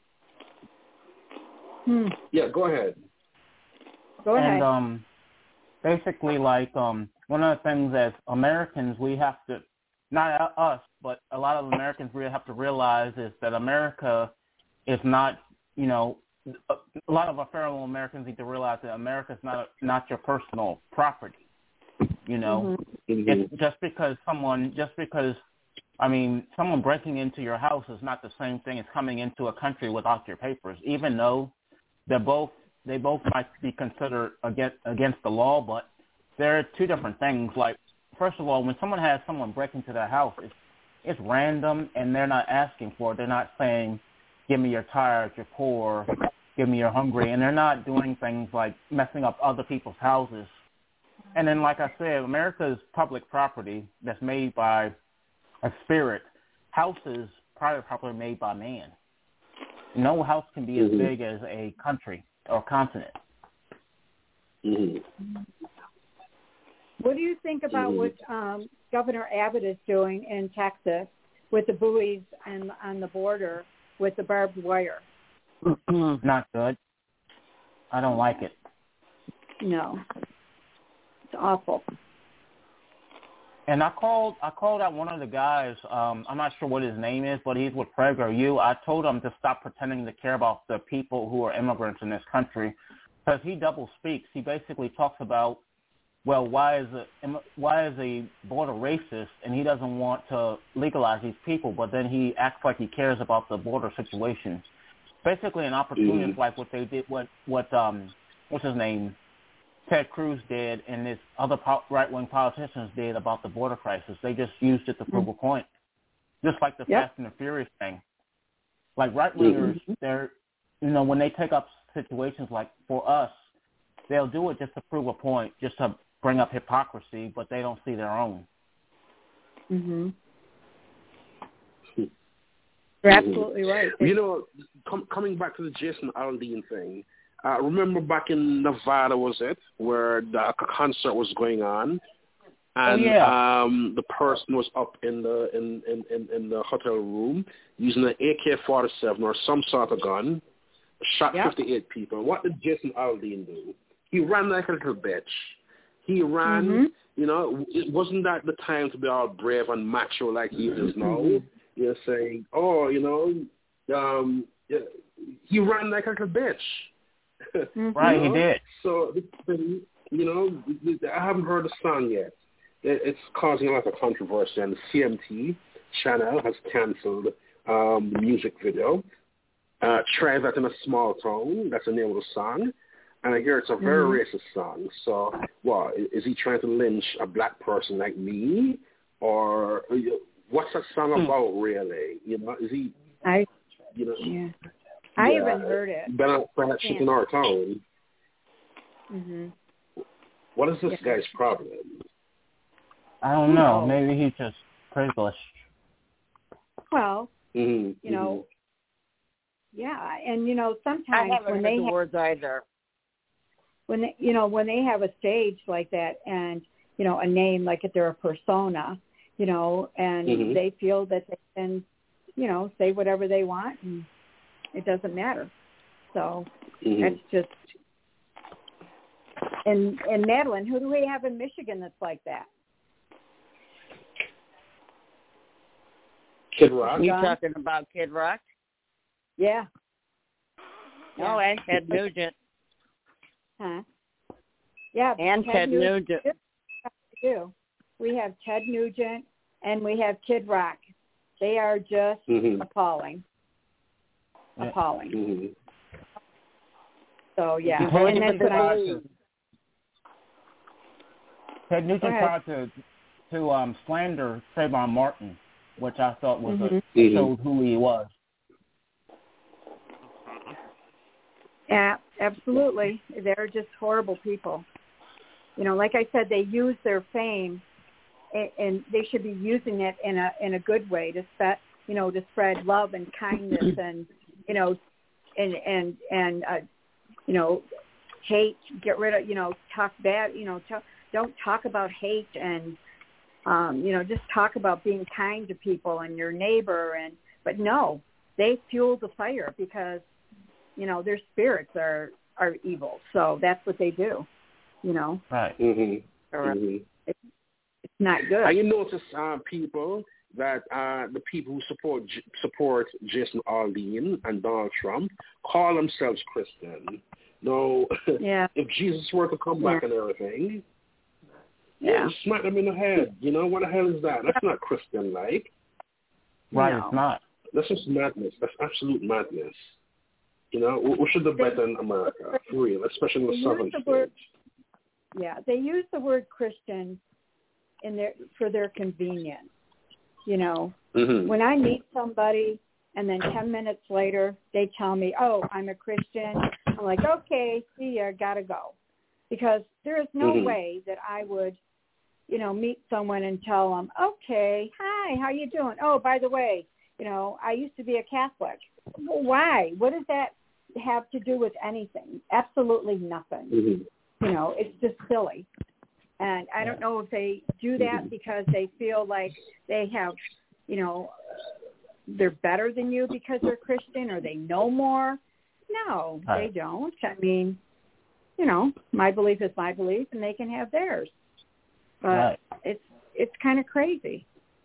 Hmm. Yeah, go ahead. Go ahead. And um, basically, like um, one of the things as Americans we have to, not us, but a lot of Americans really have to realize is that America is not, you know, a lot of our fellow Americans need to realize that America is not not your personal property. You know, mm-hmm. it's just because someone, just because, I mean, someone breaking into your house is not the same thing as coming into a country without your papers, even though they're both, they both might be considered against, against the law, but there are two different things. Like, first of all, when someone has someone break into their house, it's, it's random, and they're not asking for it. They're not saying, give me you're tired, you're poor, give me you're hungry, and they're not doing things like messing up other people's houses. And then, like I said, America's public property that's made by a spirit. Houses, private property made by man. No house can be mm-hmm. as big as a country or continent. Mm-hmm. What do you think about mm-hmm. what um, Governor Abbott is doing in Texas with the buoys and on the border with the barbed wire? Not good. I don't like it. No. It's awful. And I called I called out one of the guys, um, I'm not sure what his name is, but he's with PragerU. I told him to stop pretending to care about the people who are immigrants in this country because he double speaks. He basically talks about, well, why is a, why is a border racist and he doesn't want to legalize these people, but then he acts like he cares about the border situation. Basically an opportunist mm-hmm. like what they did, what, what um, what's his name? Ted Cruz did and this other po- right-wing politicians did about the border crisis. They just used it to prove mm-hmm. a point, just like the yep. Fast and the Furious thing. Like right-wingers, mm-hmm. they're, you know, when they take up situations like for us, they'll do it just to prove a point, just to bring up hypocrisy, but they don't see their own. Mm-hmm. You're absolutely right. You know, com- coming back to the Jason Aldean thing, Uh, remember back in Nevada, was it, where the concert was going on, and oh, yeah. um, the person was up in the in, in, in, in the hotel room using an A K forty-seven or some sort of gun, shot yep. fifty-eight people. What did Jason Aldean do? He ran like a little bitch. He ran, mm-hmm. you know, it wasn't that the time to be all brave and macho like he is now. Mm-hmm. You're saying, oh, you know, um, he ran like a little bitch. Mm-hmm. Right, you know? He did. So, you know, I haven't heard the song yet. It's causing a lot of controversy, and the C M T channel has canceled um, the music video. Uh, Try That in a Small Town, that's the name of the song. And I hear it's a very mm-hmm. racist song. So, well, is he trying to lynch a black person like me? Or what's that song mm-hmm. about, really? You know, is he, I, you know... Yeah. I yeah, haven't heard it. Been perhaps yeah. in our town. Mm-hmm. What is this yeah. guy's problem? I don't know. Maybe he's just privileged. Well, mm-hmm. you know, yeah, and you know sometimes I haven't when heard they the ha- words either. when they, you know when they have a stage like that and you know a name like if they're a persona, you know, and mm-hmm. they feel that they can, you know, say whatever they want and it doesn't matter. So mm-hmm. that's just. And and Madeline, who do we have in Michigan that's like that? Kid Rock. You talking about Kid Rock? Yeah. Oh, yeah. and Ted Nugent. Huh? Yeah. And Ted, Ted Nugent. Nugent. Do. We have Ted Nugent and we have Kid Rock. They are just mm-hmm. appalling. Appalling. Mm-hmm. So yeah, Ted and that's what I. Ted Nugent tried to to um, slander Trayvon Martin, which I thought was mm-hmm. a, showed who he was. Yeah, absolutely. They're just horrible people. You know, like I said, they use their fame, and, and they should be using it in a in a good way to spread, you know, to spread love and kindness, and you know, and and and uh, you know, hate. Get rid of, you know, talk bad. You know, talk, don't talk about hate, and um, you know, just talk about being kind to people and your neighbor. And but no, they fuel the fire because you know their spirits are are evil. So that's what they do. You know, right? Mm-hmm. Or, mm-hmm. It's, it's not good. And you notice uh, people that uh, the people who support support Jason Aldean and Donald Trump call themselves Christian. No, yeah. If Jesus were to come back yeah. and everything, yeah, yeah, smack them in the head. You know what the hell is that? That's not Christian-like. Right, no. It's not. That's just madness. That's absolute madness. You know, we, we should do better in America, for real, especially in the southern states. Yeah, they use the word Christian in their for their convenience. You know, mm-hmm. when I meet somebody and then ten minutes later they tell me, "Oh, I'm a Christian," I'm like, "Okay, see ya, gotta go," because there is no mm-hmm. way that I would, you know, meet someone and tell them, "Okay, hi, how you doing? Oh, by the way, you know, I used to be a Catholic." Well, why? What does that have to do with anything? Absolutely nothing. Mm-hmm. You know, it's just silly. And I don't know if they do that because they feel like they have, you know, they're better than you because they're Christian or they know more. No, right. they don't. I mean, you know, my belief is my belief and they can have theirs. But right. it's it's kind of crazy.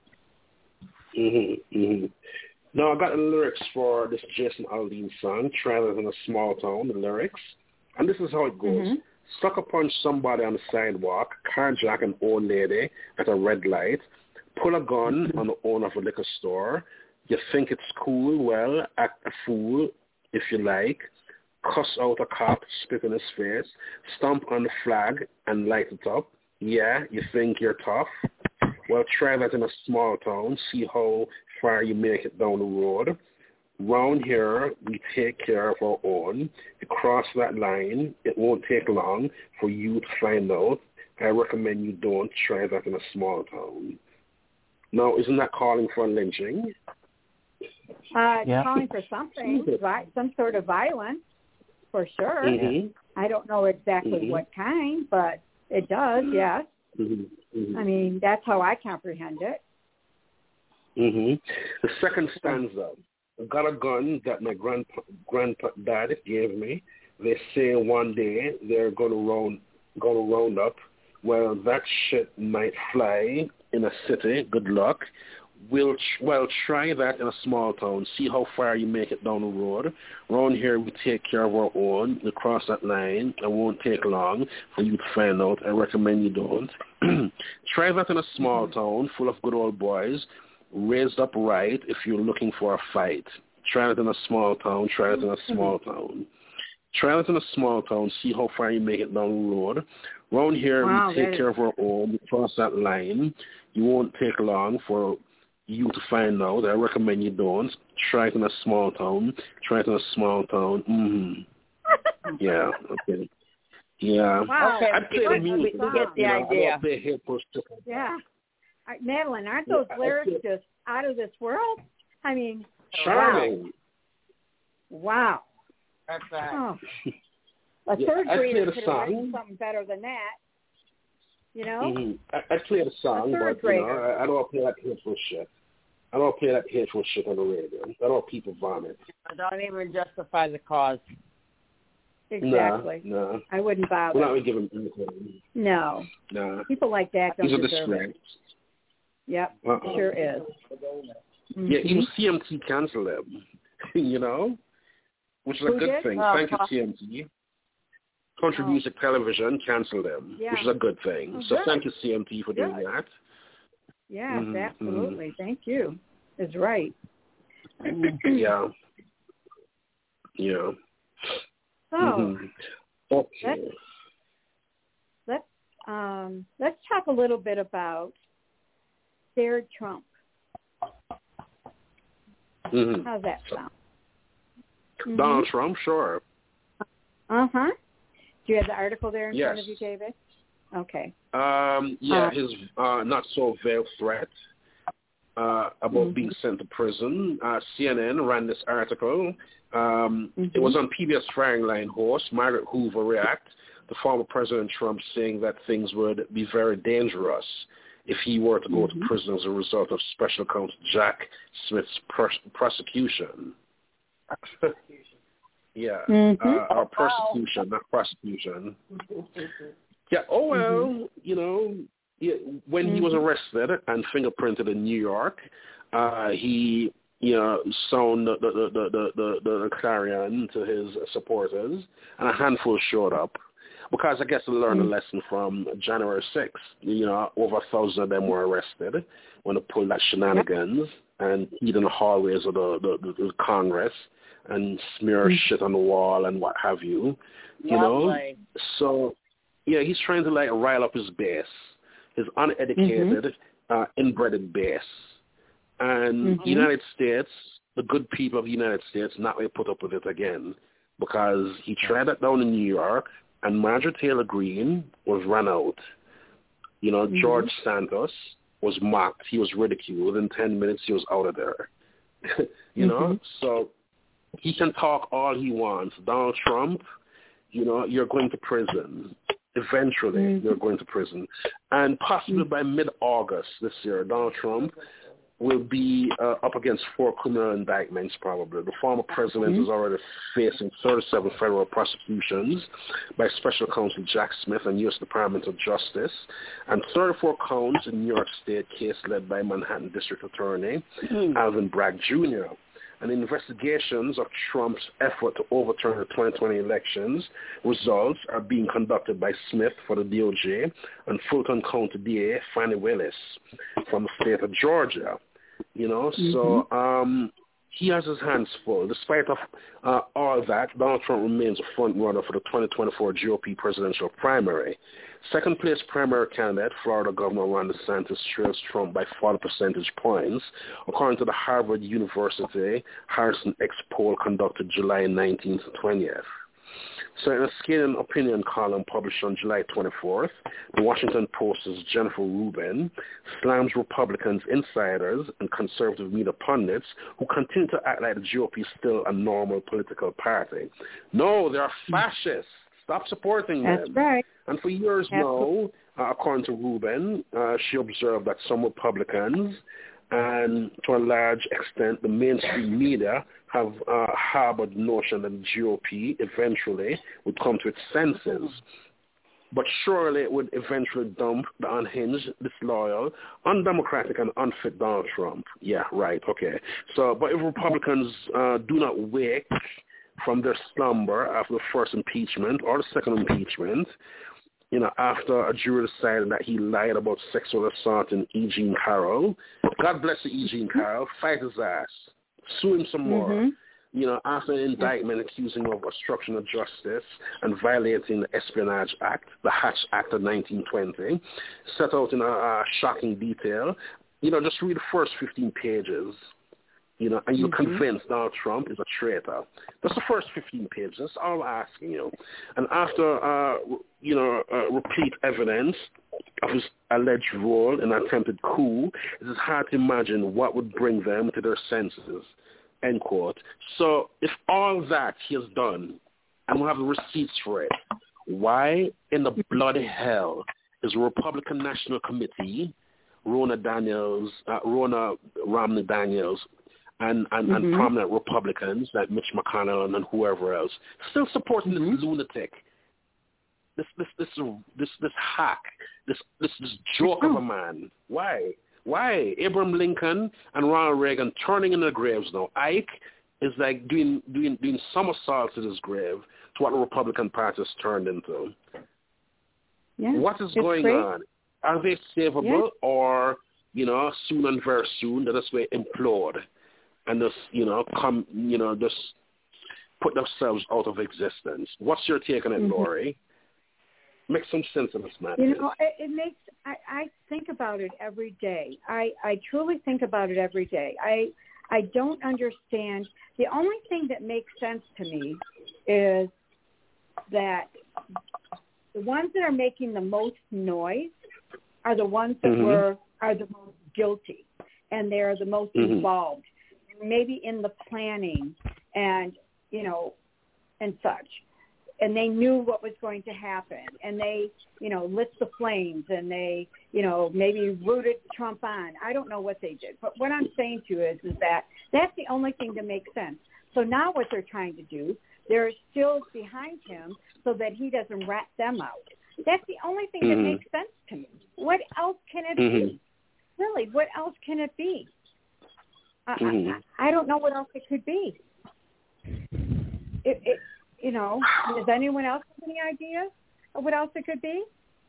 Mm-hmm, mm-hmm. Now, I got the lyrics for this Jason Aldean song, Travelers in a Small Town, the lyrics. And this is how it goes. Mm-hmm. Sucker punch somebody on the sidewalk, carjack an old lady at a red light, pull a gun on the owner of a liquor store. You think it's cool? Well, act a fool if you like. Cuss out a cop, spit in his face, stomp on the flag and light it up. Yeah, you think you're tough? Well, try that in a small town. See how far you make it down the road. Round here, we take care of our own. You cross that line, it won't take long for you to find out. I recommend you don't try that in a small town. Now, isn't that calling for lynching? Uh, it's yeah. calling for something, right? Some sort of violence, for sure. Mm-hmm. I don't know exactly mm-hmm. what kind, but it does, yes. Mm-hmm. Mm-hmm. I mean, that's how I comprehend it. Mm-hmm. The second stanza. I got a gun that my grandpa, grandpa dad gave me. They say one day they're going to round, going to round up. Well, that shit might fly in a city. Good luck. We'll well try that in a small town. See how far you make it down the road. Around here, we take care of our own. We cross that line. It won't take long for you to find out. I recommend you don't. Try that in a small town full of good old boys. Raised up right if you're looking for a fight. Try it in a small town. Try it in a small town. Try it in a small town. See how far you make it down the road. Around here, wow, we take care of our own. We cross that line. You won't take long for you to find out. I recommend you don't. Try it in a small town. Try it in a small town. Mm-hmm. yeah. Okay. Yeah. Wow. Okay. I play the music. We get the you know, idea. I don't play hip hop. Yeah. Uh, Madeline, aren't those Yeah, lyrics feel, just out of this world? I mean, charming. Wow. That's right. Oh. A Yeah, third I grader played a could have written song. something better than that. You know? Mm-hmm. I, I played a song, A third but you know, grader. I, I don't play that hateful shit. I don't play that hateful shit on the radio. I don't people vomit. Don't even justify the cause. Exactly. No, no. I wouldn't bother. We're not going to give them anything. No. No. People like that don't These are deserve disgrace. it. Yep, Uh-uh. sure is. Mm-hmm. Yeah, even C M T canceled them, you know, which is Who a good did? thing. Oh, Thank you, huh. C M T. Country Oh. Music Television canceled them, Yeah. which is a good thing. Oh, so good. thank you, C M T, for doing Good. that. Yes, Mhm, absolutely. mhm. Thank you. Is right. Yeah. Yeah. So Mhm. Okay. let's let's um, let's talk a little bit about scared Trump. Mhm. How's that sound? Donald Trump, sure. Uh huh. Do you have the article there in Yes. front of you, David? Okay. Um, yeah, Uh, his uh, not so veiled threat uh, about Mhm. being sent to prison. Uh, C N N ran this article. Um, Mhm. It was on P B S Firing Line host Margaret Hoover React, the former President Trump, saying that things would be very dangerous if he were to go Mhm. to prison as a result of Special Counsel Jack Smith's pros- prosecution. yeah, Mhm. uh, or persecution, not prosecution. Yeah. Oh well, Mhm. you know, yeah, when he was Mhm. arrested and fingerprinted in New York, uh, he, you know, sound the the the the the, the, the clarion to his supporters, and a handful showed up because I guess they learned a Mhm. lesson from January sixth. You know, over a thousand of them were arrested when they pulled that shenanigans and hid in the hallways of the the, the, the Congress and smear Mhm. shit on the wall and what have you. You Lovely. know, so. Yeah, he's trying to like rile up his base, his uneducated, mm-hmm. uh, inbred base. And Mhm. the United States, the good people of the United States, not going to put up with it again because he tried that down in New York, and Marjorie Taylor Greene was run out. You know, Mhm. George Santos was mocked. He was ridiculed. In ten minutes, he was out of there. you know, Mhm. so he can talk all he wants. Donald Trump, you know, you're going to prison. Eventually, Mhm. you're going to prison. And possibly Mhm. by mid-August this year, Donald Trump will be uh, up against four criminal indictments probably. The former president Mhm. is already facing thirty-seven federal prosecutions by Special Counsel Jack Smith and U S Department of Justice, and thirty-four counts in New York State case led by Manhattan District Attorney Mhm. Alvin Bragg Junior And investigations of Trump's effort to overturn the twenty twenty elections results are being conducted by Smith for the D O J and Fulton County D A Fannie Willis from the state of Georgia. You know, Mhm. so um, he has his hands full. Despite of uh, all that, Donald Trump remains a front runner for the twenty twenty-four G O P presidential primary. Second place primary candidate, Florida Governor Ron DeSantis, trails Trump by forty percentage points, according to the Harvard University Harrison X poll conducted July nineteenth to twentieth. So in a scathing opinion column published on July twenty-fourth, the Washington Post's Jennifer Rubin slams Republicans, insiders, and conservative media pundits who continue to act like the G O P is still a normal political party. No, they are fascists. Stop supporting them. That's right. And for years Absolutely. now, uh, according to Rubin, uh, she observed that some Republicans and to a large extent the mainstream media have uh, harbored the notion that the G O P eventually would come to its senses. But surely it would eventually dump the unhinged, disloyal, undemocratic, and unfit Donald Trump. Yeah, right, okay. So, but if Republicans uh, do not wake from their slumber after the first impeachment or the second impeachment, you know, after a jury decided that he lied about sexual assault in E. Jean Carroll, God bless the E. Jean Carroll, fight his ass, sue him some more. Mhm. You know, after an indictment accusing him of obstruction of justice and violating the Espionage Act, the Hatch Act of nineteen twenty, set out in a, a shocking detail. You know, just read the first fifteen pages. You know, and you're Mhm. convinced Donald Trump is a traitor. That's the first fifteen pages. That's all I'm asking you. And after, uh, you know, uh, replete evidence of his alleged role in an attempted coup, it is hard to imagine what would bring them to their senses, end quote. So if all that he has done, and we have the receipts for it, why in the bloody hell is the Republican National Committee, Ronna Daniels, uh, Ronna Romney Daniels, and, and, mm-hmm. and prominent Republicans like Mitch McConnell and, and whoever else still supporting mm-hmm. this lunatic, this this this this this hack, this this this joke of a man? Why? Why? Abraham Lincoln and Ronald Reagan turning in their graves now. Ike is like doing doing doing somersaults in his grave to what the Republican Party has turned into. Yeah, what is going great. on? Are they savable yeah. or, you know, soon and very soon they'll just implode and just, you know, come, you know, just put themselves out of existence? What's your take on it, mm-hmm. Lori? Make some sense of this, man. You know, it, it makes, I, I think about it every day. I, I truly think about it every day. I, I don't understand. The only thing that makes sense to me is that the ones that are making the most noise are the ones that mm-hmm. were are the most guilty, and they're the most mm-hmm. involved, maybe in the planning and, you know, and such. And they knew what was going to happen, and they, you know, lit the flames, and they, you know, maybe rooted Trump on. I don't know what they did. But what I'm saying to you is, is that that's the only thing that makes sense. So now what they're trying to do, they're still behind him so that he doesn't rat them out. That's the only thing mm-hmm. that makes sense to me. What else can it mm-hmm. be? Really, what else can it be? Mm-hmm. I, I, I don't know what else it could be. It, it, you know, does anyone else have any idea of what else it could be?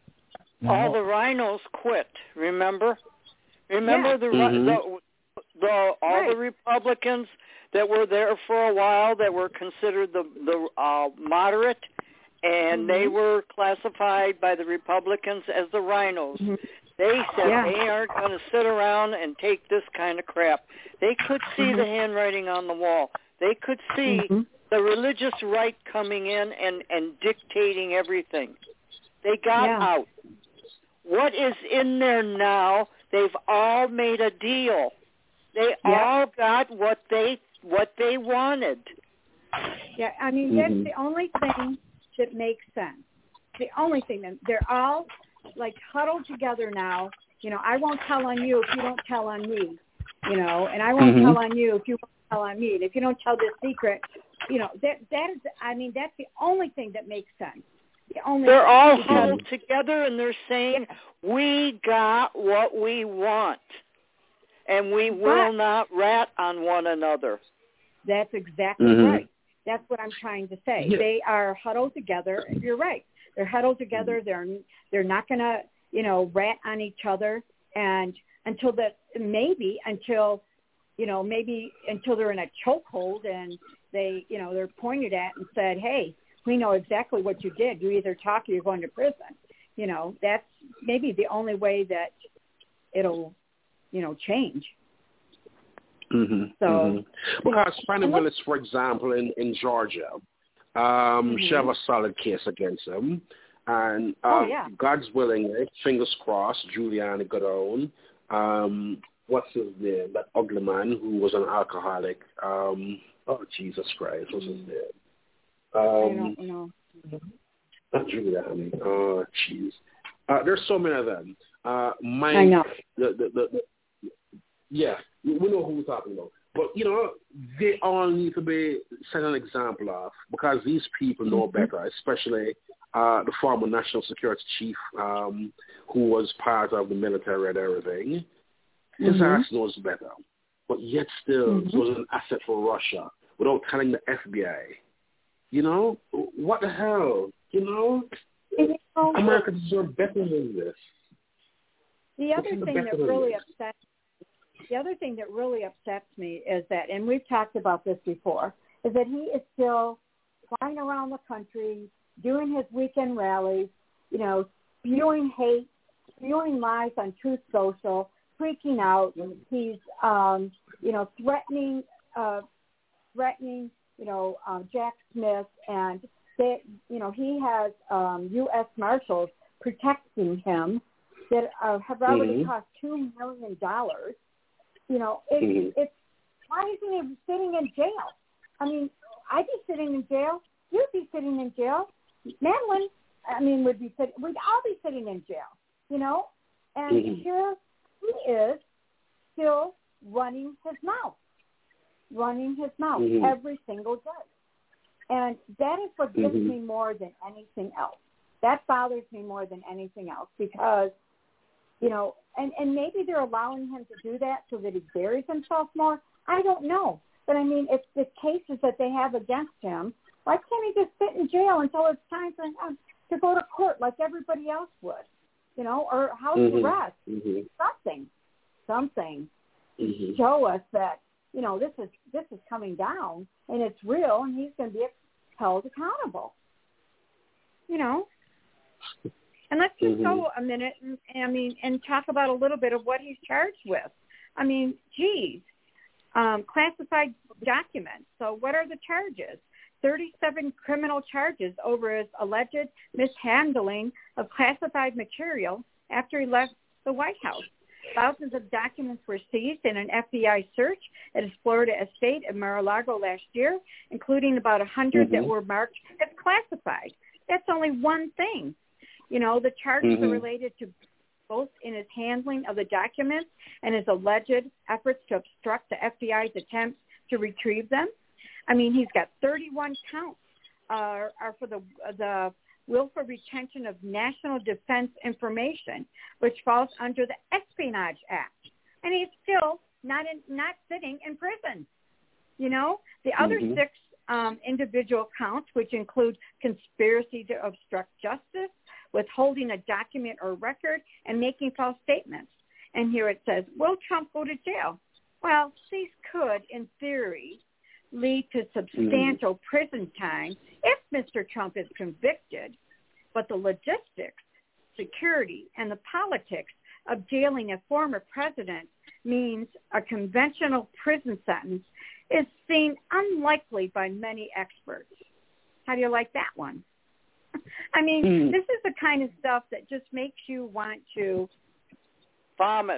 All the rhinos quit, remember? Remember yeah. the, mm-hmm. the, the all right. the Republicans that were there for a while that were considered the, the uh, moderate, and mm-hmm. they were classified by the Republicans as the rhinos. Mm-hmm. They said yeah. they aren't going to sit around and take this kind of crap. They could see mm-hmm. the handwriting on the wall. They could see mm-hmm. the religious right coming in and, and dictating everything. They got yeah. out. What is in there now, they've all made a deal. They yeah. all got what they what they wanted. Yeah, I mean, mm-hmm. that's the only thing that makes sense. The only thing that they're all like huddled together now. You know, I won't tell on you if you don't tell on me. You know, and I won't mm-hmm. tell on you if you won't tell on me. And if you don't tell this secret, you know, that that is. I mean, that's the only thing that makes sense. The only they're all thing. huddled together and they're saying, "We got what we want, and we will but, not rat on one another." That's exactly mm-hmm. right. That's what I'm trying to say. Yeah. They are huddled together. You're right. They're huddled together. They're they're not going to, you know, rat on each other, and until that maybe until, you know, maybe until they're in a chokehold and they, you know, they're pointed at and said, "Hey, we know exactly what you did. You either talk or you're going to prison." You know, that's maybe the only way that it'll, you know, change. Mm-hmm, so, mm-hmm. Because Fani Willis, for example, in, in Georgia, um, mm-hmm. she have a solid case against him. And um, oh, yeah. God's willing, fingers crossed, Giuliani got on. Um, what's his name? That ugly man who was an alcoholic. Um, oh, Jesus Christ, what's his name? Um, I don't know. Not Giuliani. Oh, jeez. Uh, there's so many of them. Uh, Mike, I know. The, the, the, the, yeah, we know who we're talking about. But, you know, they all need to be set an example of because these people know mm-hmm. better, especially uh, the former national security chief um, who was part of the military and everything. His mm-hmm. ass knows better. But yet still, mm-hmm. it was an asset for Russia without telling the F B I. You know, what the hell? You know, you know America deserves better than this. The other thing that really upsets the other thing that really upsets me is that, and we've talked about this before, is that he is still flying around the country, doing his weekend rallies, you know, spewing hate, spewing lies on Truth Social, freaking out. He's, um, you know, threatening, uh, threatening, you know, um, Jack Smith, and they, you know, he has um, U S Marshals protecting him, that uh, have already mm-hmm. cost two million dollars. You know, it, mm-hmm. it's why isn't he sitting in jail? I mean, I'd be sitting in jail. You'd be sitting in jail. Madeline, I mean, would be sitting. We'd all be sitting in jail. You know, and mm-hmm. here he is, still running his mouth, running his mouth mm-hmm. every single day. And that is what gets mm-hmm. me more than anything else. That bothers me more than anything else because, you know, and, and maybe they're allowing him to do that so that he buries himself more. I don't know. But, I mean, it's the cases that they have against him. Why can't he just sit in jail until it's time for him to go to court like everybody else would, you know, or house mm-hmm. arrest, mm-hmm. something, something mm-hmm. to show us that, you know, this is this is coming down and it's real and he's going to be held accountable, you know. And let's just mm-hmm. go a minute, and, I mean, and talk about a little bit of what he's charged with. I mean, geez, um, classified documents. So what are the charges? thirty-seven criminal charges over his alleged mishandling of classified material after he left the White House. Thousands of documents were seized in an F B I search at his Florida estate in Mar-a-Lago last year, including about one hundred mm-hmm. that were marked as classified. That's only one thing. You know, the charges mm-hmm. are related to both in his handling of the documents and his alleged efforts to obstruct the F B I's attempts to retrieve them. I mean, he's got thirty-one counts uh, are for the the willful retention of national defense information, which falls under the Espionage Act, and he's still not in, not sitting in prison. You know, the other mm-hmm. six um, individual counts, which include conspiracy to obstruct justice, withholding a document or record, and making false statements. And here it says, will Trump go to jail? Well, these could, in theory, lead to substantial mm-hmm. prison time if Mister Trump is convicted, but the logistics, security, and the politics of jailing a former president means a conventional prison sentence is seen unlikely by many experts. How do you like that one? I mean, mm. this is the kind of stuff that just makes you want to vomit.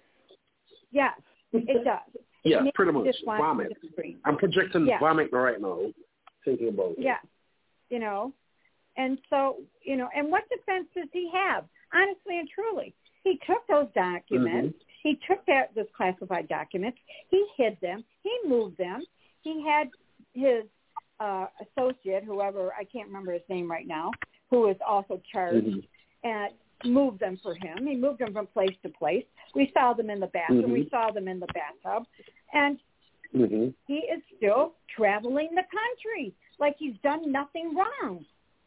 Yes, it does. Yeah, pretty much. Vomit. I'm projecting yeah. vomit right now, thinking about it. Yeah, you know, and so, you know, and what defense does he have? Honestly and truly, he took those documents. Mm-hmm. He took that, those classified documents. He hid them. He moved them. He had his uh, associate, whoever, I can't remember his name right now, who is also charged, mm-hmm. and moved them for him. He moved them from place to place. We saw them in the bathroom. Mm-hmm. We saw them in the bathtub. And mm-hmm. he is still traveling the country like he's done nothing wrong.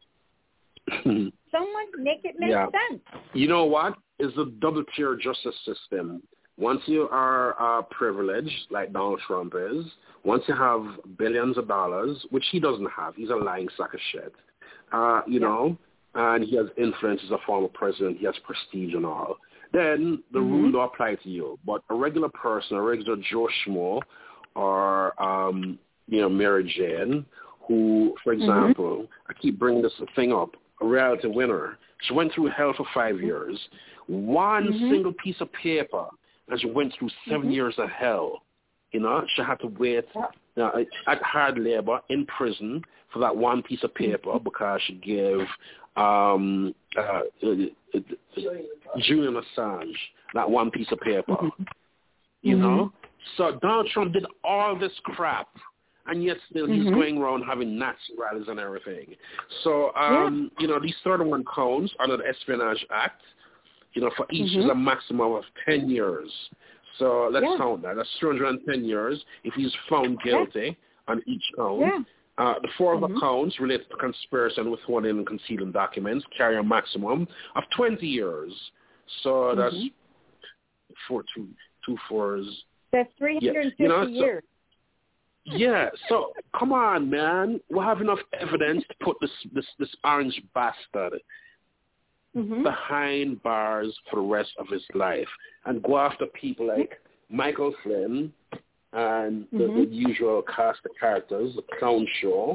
Someone make it make yeah. sense. You know what? It's a double-tier justice system. Once you are uh, privileged, like Donald Trump is, once you have billions of dollars, which he doesn't have, he's a lying sack of shit, uh, you yeah. know, and he has influence as a former president, he has prestige and all, then the mm-hmm. rule don't apply to you. But a regular person, a regular Joe Schmo, or, um, you know, Mary Jane, who, for example, mm-hmm. I keep bringing this thing up, a reality winner. She went through hell for five years. One mm-hmm. single piece of paper, and she went through seven mm-hmm. years of hell. You know, she had to wait you know, at hard labor in prison for that one piece of paper mm-hmm. because she gave um, uh, uh, Julian Assange that one piece of paper. Mm-hmm. You know? So Donald Trump did all this crap, and yet still he's mm-hmm. going around having Nazi rallies and everything. So, um, yeah. you know, these thirty-one counts under the Espionage Act, you know, for each mm-hmm. is a maximum of ten years. So let's yeah. count that. That's two hundred ten years if he's found guilty yeah. on each count. Yeah. Uh, the four mm-hmm. other counts related to conspiracy and withholding and concealing documents carry a maximum of twenty years. So mm-hmm. that's four, two, two fours. That's three hundred fifty yeah. you know, years. So, yeah, so come on, man. We have enough evidence to put this this, this orange bastard mm-hmm. behind bars for the rest of his life and go after people like Michael Flynn and mm-hmm. the, the usual cast of characters, the clown show,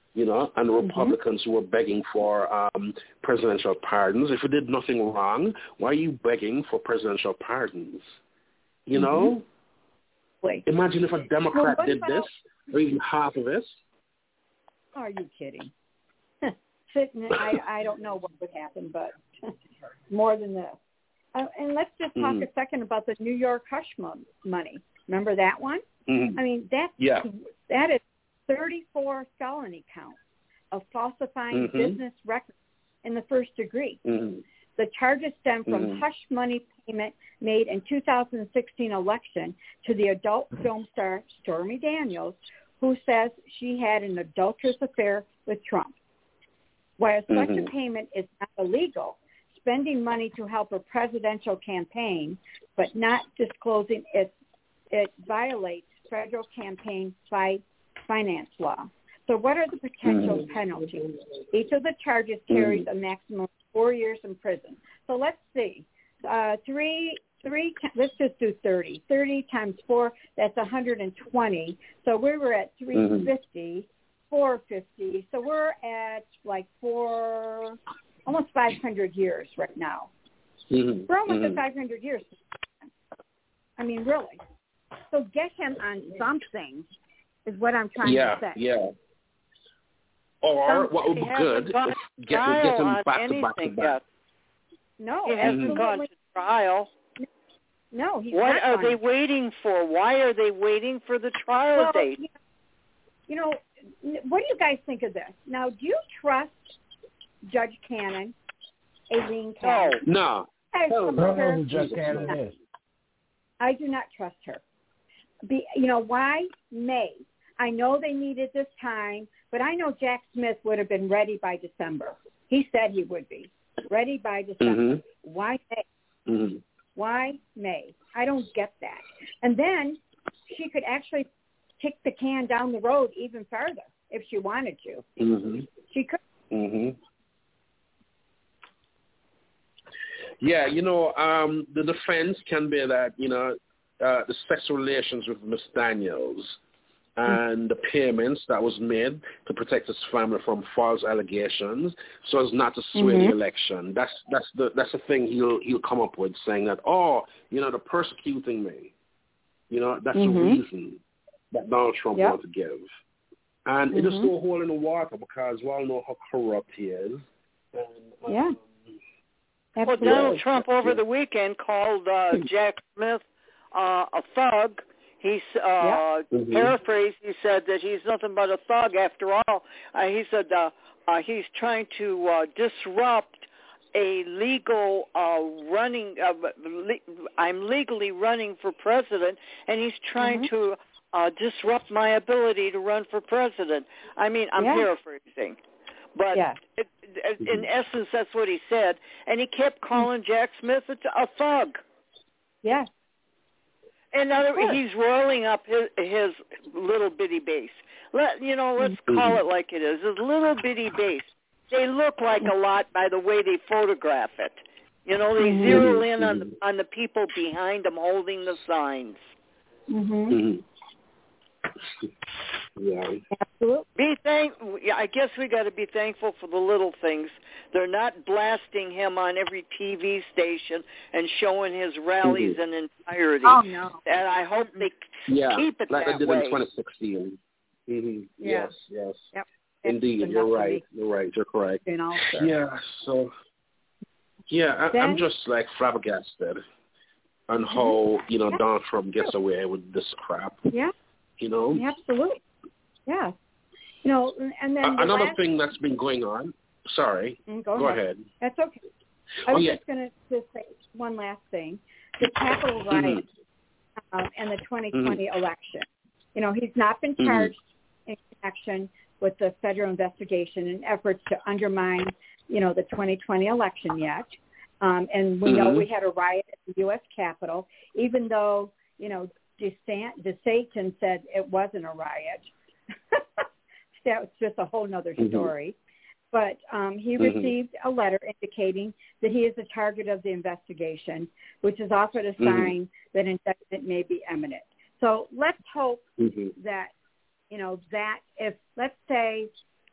you know, and the Republicans mm-hmm. who were begging for um, presidential pardons. If you did nothing wrong, why are you begging for presidential pardons? You mm-hmm. know? Wait. Imagine if a Democrat well, did about, this, or even half of this. Are you kidding? Sitting, I, I don't know what would happen, but more than this. Uh, and let's just talk mm-hmm. a second about the New York hush money. Remember that one? Mm-hmm. I mean, that's, yeah. that is thirty-four felony counts of falsifying mm-hmm. business records in the first degree. Mm-hmm. The charges stem from mm-hmm. hush money payment made in two thousand sixteen election to the adult film star Stormy Daniels, who says she had an adulterous affair with Trump. While such mm-hmm. a payment is not illegal, spending money to help a presidential campaign but not disclosing it, it violates federal campaign fi- finance law. So what are the potential mm-hmm. penalties? Each of the charges carries mm-hmm. a maximum of four years in prison. So let's see. Uh, three, three. let's just do thirty. thirty times four, that's one hundred twenty. So we were at three fifty. Mm-hmm. four fifty. So we're at like four, almost five hundred years right now. Mm-hmm. We're almost mm-hmm. at five hundred years. I mean, really. So get him on something is what I'm trying yeah, to say. Yeah, Or Some, what would be good is get, get him back to back to back. Yet. No, he hasn't absolutely. gone to trial. No, he's what not are gone. they waiting for? Why are they waiting for the trial well, date? You know, what do you guys think of this? Now, do you trust Judge Cannon, Aileen Cannon? No. I don't know who Judge Cannon is. I do not trust her. Be, you know, why? May. I know they needed this time, but I know Jack Smith would have been ready by December. He said he would be ready by December. Mm-hmm. Why May? Mm-hmm. Why May? I don't get that. And then she could actually kick the can down the road even further if she wanted to. Mm-hmm. She could. Mm-hmm. Yeah, you know, um, the defense can be that, you know, uh, the sexual relations with Miss Daniels and the payments that was made to protect his family from false allegations so as not to sway mm-hmm. the election. That's that's the that's the thing he'll he'll come up with, saying that, oh, you know, they're persecuting me. You know, that's mm-hmm. the reason that Donald Trump yep. wanted to give. And mm-hmm. it just threw a hole in the water because we all know how corrupt he is. And, um, yeah. Absolutely. Well, Donald Trump over the weekend called uh, Jack Smith uh, a thug. He's uh, yeah. mm-hmm. paraphrased. He said that he's nothing but a thug after all. Uh, he said uh, uh, he's trying to uh, disrupt a legal uh, running. Uh, le- I'm legally running for president, and he's trying mm-hmm. to uh, disrupt my ability to run for president. I mean, I'm yeah. paraphrasing. But yeah. it, it, in essence, that's what he said. And he kept calling Jack Smith a, a thug. Yeah. And other, he's rolling up his, his little bitty base. Let you know, let's mm-hmm. call it like it is. His little bitty base. They look like a lot by the way they photograph it. You know, they mm-hmm. zero in on the, on the people behind them holding the signs. Mm-hmm. Mm-hmm. Yeah. Absolutely. Be thank. I guess we got to be thankful for the little things. They're not blasting him on every T V station and showing his rallies mm-hmm. in entirety. Oh no! And I hope they yeah, keep it like that they did way. in twenty sixteen. Mm-hmm. Yeah. Yes, yes. Yep. Indeed, That's you're right. You're right. You're correct. Yeah. So, yeah, I, then, I'm just like flabbergasted on how you know Donald Trump gets away with this crap. Yeah. You know. Yeah, absolutely. Yeah. You know, and then uh, the another last... thing that's been going on. Sorry. Mm, go, go ahead. ahead. That's okay. I oh, was yeah. just going to just say one last thing: the Capitol riot mm-hmm. uh, and the twenty twenty mm-hmm. election. You know, he's not been charged mm-hmm. in connection with the federal investigation and efforts to undermine, you know, the twenty twenty election yet. Um, and we mm-hmm. know we had a riot at the U S Capitol, even though, you know, DeSant- DeSatan said it wasn't a riot. That was just a whole other story. Mm-hmm. But um, he mm-hmm. received a letter indicating that he is a target of the investigation, which is often a sign mm-hmm. that indictment may be imminent. So let's hope mm-hmm. that, you know, that if, let's say,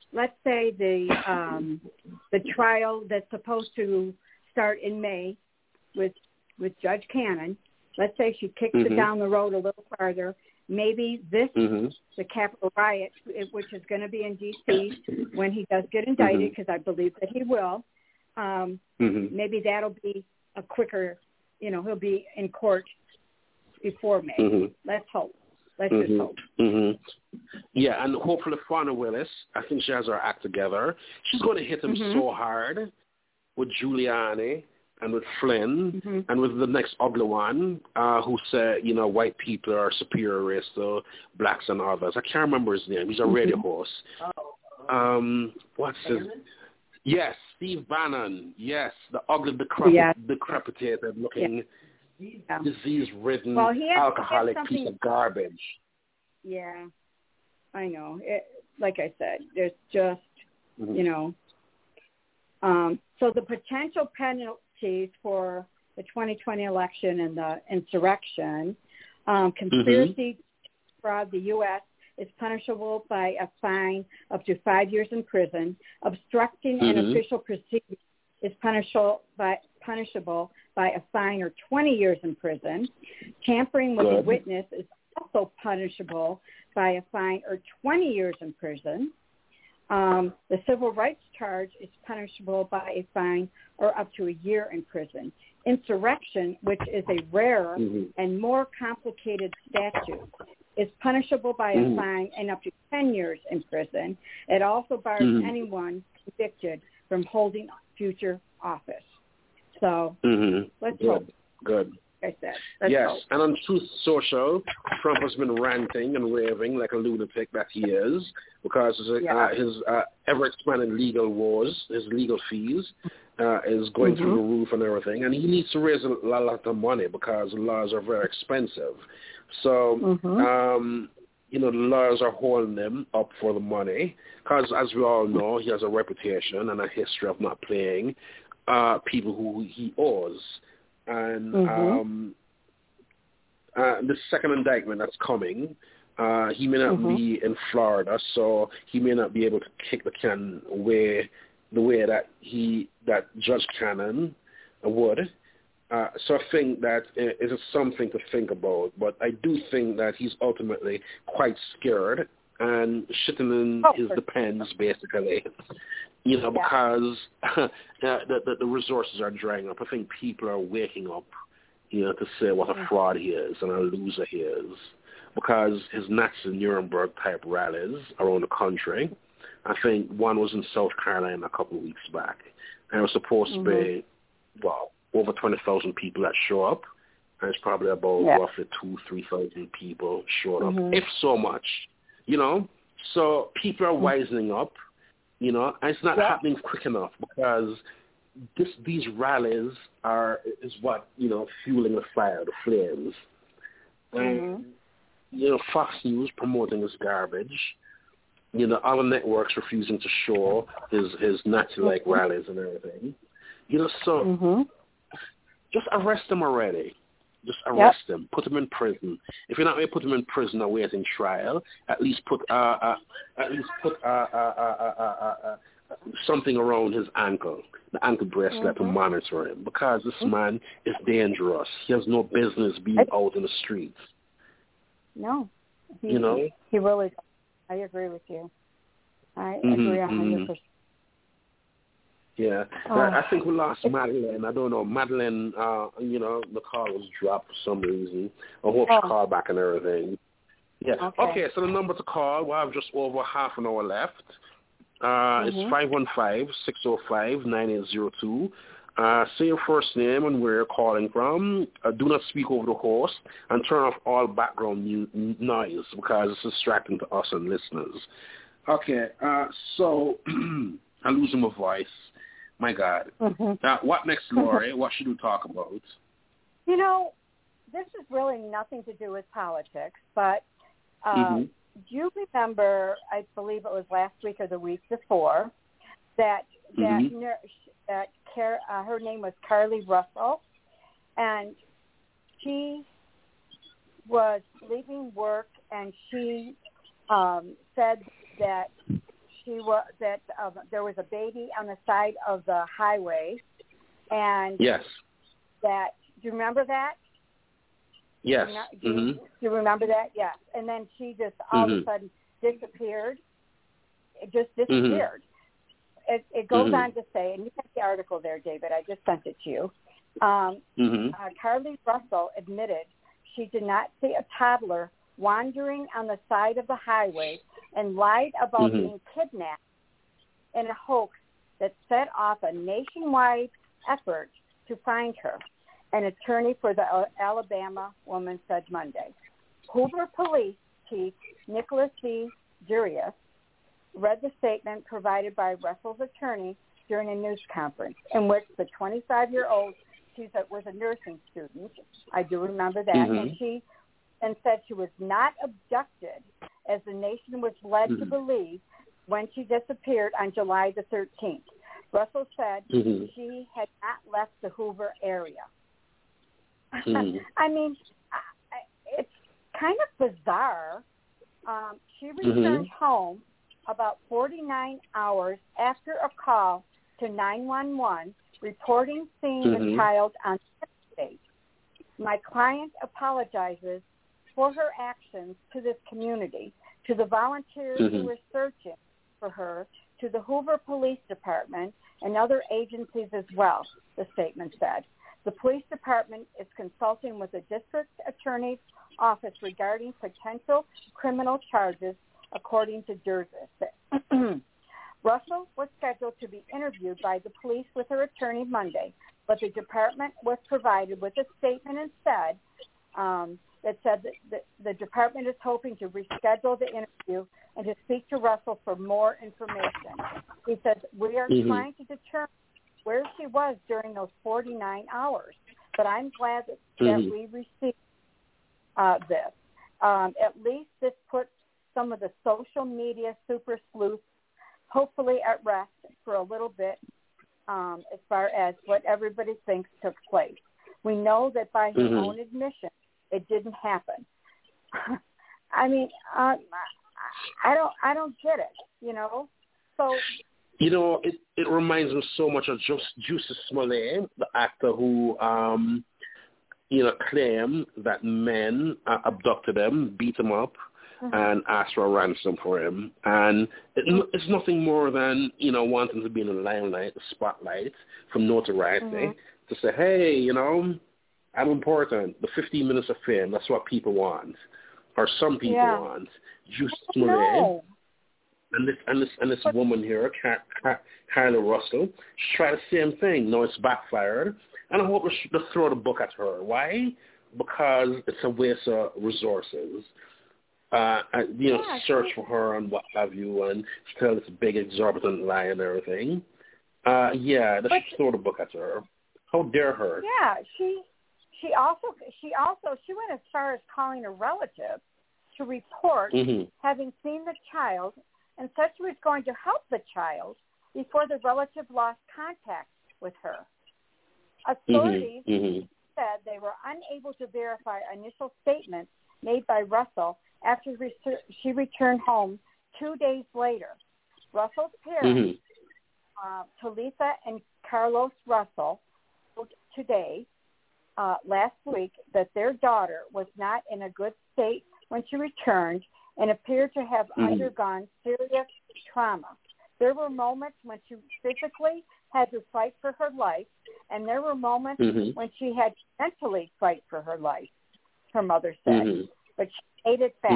let's say the um, the trial that's supposed to start in May with with Judge Cannon, let's say she kicks mm-hmm. it down the road a little farther. Maybe this, mm-hmm. the Capitol riot, which is going to be in D C when he does get indicted, because mm-hmm. I believe that he will, um, mm-hmm. maybe that'll be a quicker, you know, he'll be in court before May. Mm-hmm. Let's hope. Let's mm-hmm. just hope. Mm-hmm. Yeah, and hopefully Fana Willis, I think she has her act together. She's going to hit him mm-hmm. so hard with Giuliani and with Flynn, mm-hmm. and with the next ugly one, uh, who said, you know, white people are superior race to blacks and others. I can't remember his name. He's a radio mm-hmm. host. Um, what's his? Yes, Steve Bannon. Yes, the ugly, decrepit, yeah. decrepitated looking, yeah. disease-ridden, well, he has, alcoholic he has piece of garbage. Yeah, I know. It, like I said, there's just, mm-hmm. you know, um, so the potential penalty for the twenty twenty election and the insurrection, um, conspiracy mm-hmm. to fraud the U S is punishable by a fine up to five years in prison. Obstructing mm-hmm. an official proceeding is punishable by punishable by a fine or twenty years in prison. Tampering with Good. a witness is also punishable by a fine or twenty years in prison. Um, the civil rights charge is punishable by a fine or up to a year in prison. Insurrection, which is a rarer mm-hmm. and more complicated statute, is punishable by a mm-hmm. fine and up to ten years in prison. It also bars mm-hmm. anyone convicted from holding future office. So mm-hmm. let's Good. hope. Good. I said. Let's yes, hope. and on Truth Social, Trump has been ranting and raving like a lunatic that he is, because his, yeah. uh, his uh, ever-expanding legal wars, his legal fees, uh, is going mm-hmm. through the roof and everything, and he needs to raise a lot of money because the laws are very expensive. So, mm-hmm. um, you know, the lawyers are holding him up for the money, because as we all know, he has a reputation and a history of not paying uh, people who he owes. And mm-hmm. um, uh, the second indictment that's coming, uh, he may not mm-hmm. be in Florida, so he may not be able to kick the can way the way that he that Judge Cannon would. Uh, so I think that it is something to think about. But I do think that he's ultimately quite scared and shitting in oh, his depends, basically. You know, because uh, the, the the resources are drying up. I think people are waking up, you know, to say what a fraud he is and a loser he is. Because his Nazi Nuremberg type rallies around the country, I think one was in South Carolina a couple of weeks back, and it was supposed mm-hmm. to be, well, over twenty thousand people that show up, and it's probably about yeah. roughly two, three thousand people showed up, mm-hmm. if so much, you know. So people are wisening up. You know, and it's not yeah. happening quick enough because this, these rallies are is what, you know, fueling the fire, the flames. And, mm-hmm. you know, Fox News promoting his garbage. You know, other networks refusing to show his, his Nazi-like mm-hmm. rallies and everything. You know, so mm-hmm. just arrest him already. Just arrest yep. him. Put him in prison. If you're not going to put him in prison awaiting trial, at least put uh, uh, at least put uh, uh, uh, uh, uh, uh, something around his ankle, the ankle bracelet mm-hmm. to monitor him, because this mm-hmm. man is dangerous. He has no business being out in the streets. No, he, you know he really. I agree with you. I mm-hmm. agree a hundred percent. Yeah, oh. I, I think we lost Madeline. I don't know. Madeline, uh, you know, the call was dropped for some reason. I hope oh. she called back and everything. Yeah. Okay. okay, so the number to call, we have just over half an hour left. Uh, mm-hmm. It's five one five, six oh five, nine eight zero two. Uh, say your first name and where you're calling from. Uh, do not speak over the host, and turn off all background mu- noise because it's distracting to us and listeners. Okay, uh, so I'm losing my voice. My God. Mm-hmm. Uh, what next, Lori? What should we talk about? You know, this is really nothing to do with politics, but uh, mm-hmm. do you remember, I believe it was last week or the week before, that that, mm-hmm. nurse, that Car- uh, her name was Carly Russell, and she was leaving work, and she um, said that she was that uh, there was a baby on the side of the highway, and yes, that do you remember that? Yes. Do you, mm-hmm. do you remember that? Yes. And then she just all mm-hmm. of a sudden disappeared. It just disappeared. Mm-hmm. It, it goes mm-hmm. on to say, and you have the article there, David. I just sent it to you. Um, mm-hmm. uh, Carly Russell admitted she did not see a toddler wandering on the side of the highway and lied about mm-hmm. being kidnapped in a hoax that set off a nationwide effort to find her. An attorney for the Alabama woman said Monday. Hoover Police Chief Nicholas C. Jurius read the statement provided by Russell's attorney during a news conference in which the twenty-five-year-old, she said, was a nursing student. I do remember that. Mm-hmm. And she and said she was not abducted, as the nation was led mm-hmm. to believe when she disappeared on July the thirteenth. Russell said mm-hmm. she had not left the Hoover area. Mm-hmm. I mean, it's kind of bizarre. Um, she returned mm-hmm. home about forty-nine hours after a call to nine one one reporting seeing mm-hmm. the child on the interstate. My client apologizes for her actions to this community, to the volunteers mm-hmm. who were searching for her, to the Hoover Police Department and other agencies as well, the statement said. The police department is consulting with the district attorney's office regarding potential criminal charges, according to Jurius. Russell was scheduled to be interviewed by the police with her attorney Monday, but the department was provided with a statement instead um, that said that the, the department is hoping to reschedule the interview and to speak to Russell for more information. He says, we are mm-hmm. trying to determine where she was during those forty-nine hours, but I'm glad that, mm-hmm. that we received uh, this. Um, at least this puts some of the social media super sleuths hopefully at rest for a little bit um, as far as what everybody thinks took place. We know that by her mm-hmm. own admission, it didn't happen. I mean, uh, I don't, I don't get it, you know. So, you know, it, it reminds me so much of Just Justice Smollett, the actor who, um, you know, claimed that men uh, abducted him, beat him up, mm-hmm. and asked for a ransom for him. And it, it's nothing more than, you know, wanting to be in the limelight, the spotlight, for notoriety, mm-hmm. to say, hey, you know, I'm important. The fifteen minutes of fame, that's what people want. Or some people yeah. want. Justice Smollett. And this and this and this but, woman here, Car- Car- Carly Russell, she tried the same thing. No, it's backfired. And I hope to throw the book at her. Why? Because it's a waste of resources. Uh, you know, yeah, search for her and what have you, and tell this big exorbitant lie and everything. Uh, yeah, they should throw the book at her. How dare her? Yeah, she she also she also she went as far as calling a relative to report mm-hmm. having seen the child and said she was going to help the child before the relative lost contact with her. Authorities mm-hmm. said they were unable to verify initial statements made by Russell after she returned home two days later. Russell's parents, mm-hmm. uh, Talitha and Carlos Russell, wrote today, uh, last week, that their daughter was not in a good state when she returned and appeared to have mm-hmm. undergone serious trauma. There were moments when she physically had to fight for her life, and there were moments mm-hmm. when she had to mentally fight for her life, her mother said. Mm-hmm. But she made it back.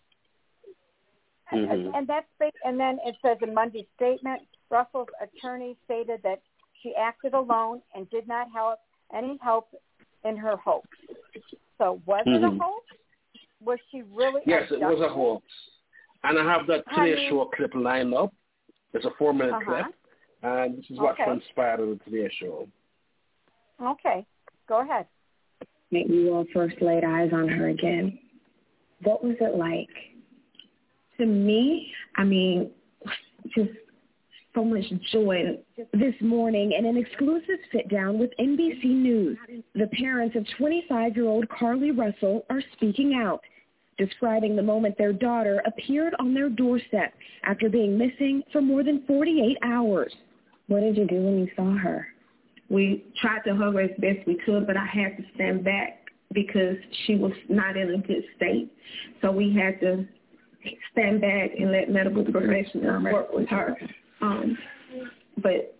Mm-hmm. And, mm-hmm. and that's and then it says in Monday's statement, Russell's attorney stated that she acted alone and did not have any help in her hoax. So was mm-hmm. it a hoax? Was she really? Yes, it was a hoax. And I have that Today Show clip lined up. It's a four-minute uh-huh. clip, and this is what okay. transpired on the Today Show. Okay, go ahead. We all first laid eyes on her again. What was it like? To me, I mean, just so much joy. This morning, in an exclusive sit-down with N B C News, the parents of twenty-five-year-old Carly Russell are speaking out. describing the moment their daughter appeared on their doorstep after being missing for more than forty-eight hours. What did you do when you saw her? We tried to hug her as best we could, but I had to stand back because she was not in a good state. So we had to stand back and let medical professionals work with her. Um, but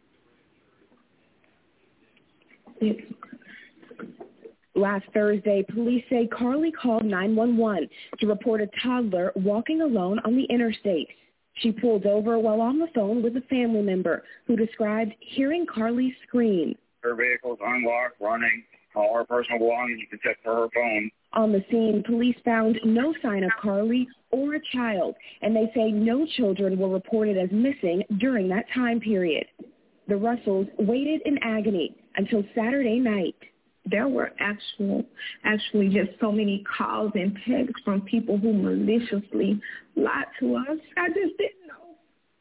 it's Last Thursday, police say Carly called nine one one to report a toddler walking alone on the interstate. She pulled over while on the phone with a family member who described hearing Carly scream. Her vehicle's unlocked, running. All her personal belongings you can check for her phone. On the scene, police found no sign of Carly or a child, and they say no children were reported as missing during that time period. The Russells waited in agony until Saturday night. There were actual, actually just so many calls and texts from people who maliciously lied to us. I just didn't know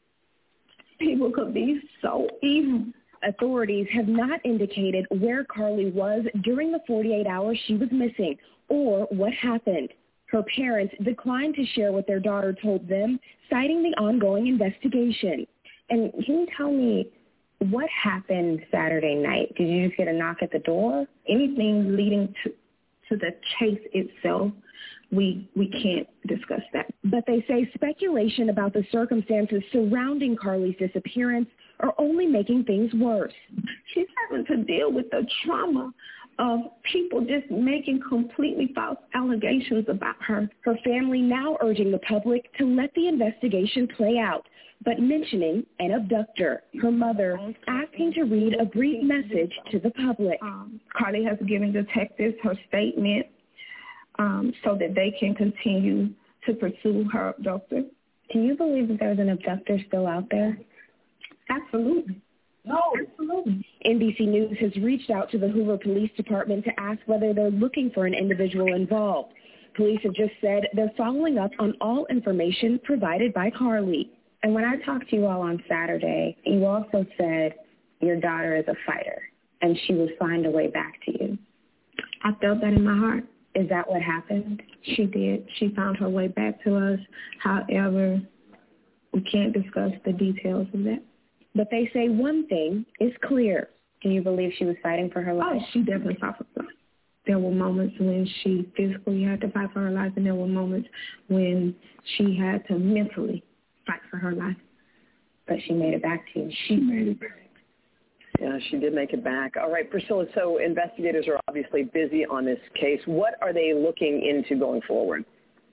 people could be so evil. Authorities have not indicated where Carly was during the forty-eight hours she was missing or what happened. Her parents declined to share what their daughter told them, citing the ongoing investigation. And can you tell me what happened Saturday night? Did you just get a knock at the door? Anything leading to to the chase itself, we we can't discuss that. But they say speculation about the circumstances surrounding Carly's disappearance are only making things worse. She's having to deal with the trauma of people just making completely false allegations about her. Her family now urging the public to let the investigation play out, but mentioning an abductor. Her mother asking to read a brief message to the public. Um, Carly has given detectives her statement um, so that they can continue to pursue her abductor. Do you believe that there's an abductor still out there? Absolutely. No, absolutely. N B C News has reached out to the Hoover Police Department to ask whether they're looking for an individual involved. Police have just said they're following up on all information provided by Carly. And when I talked to you all on Saturday, you also said your daughter is a fighter and she will find a way back to you. I felt that in my heart. Is that what happened? She did. She found her way back to us. However, we can't discuss the details of that. But they say one thing is clear. Do you believe she was fighting for her life? Oh, she definitely fought for her life. There were moments when she physically had to fight for her life, and there were moments when she had to mentally fight for her life. But she made it back to you. She made it back. Yeah, she did make it back. All right, Priscilla, so investigators are obviously busy on this case. What are they looking into going forward?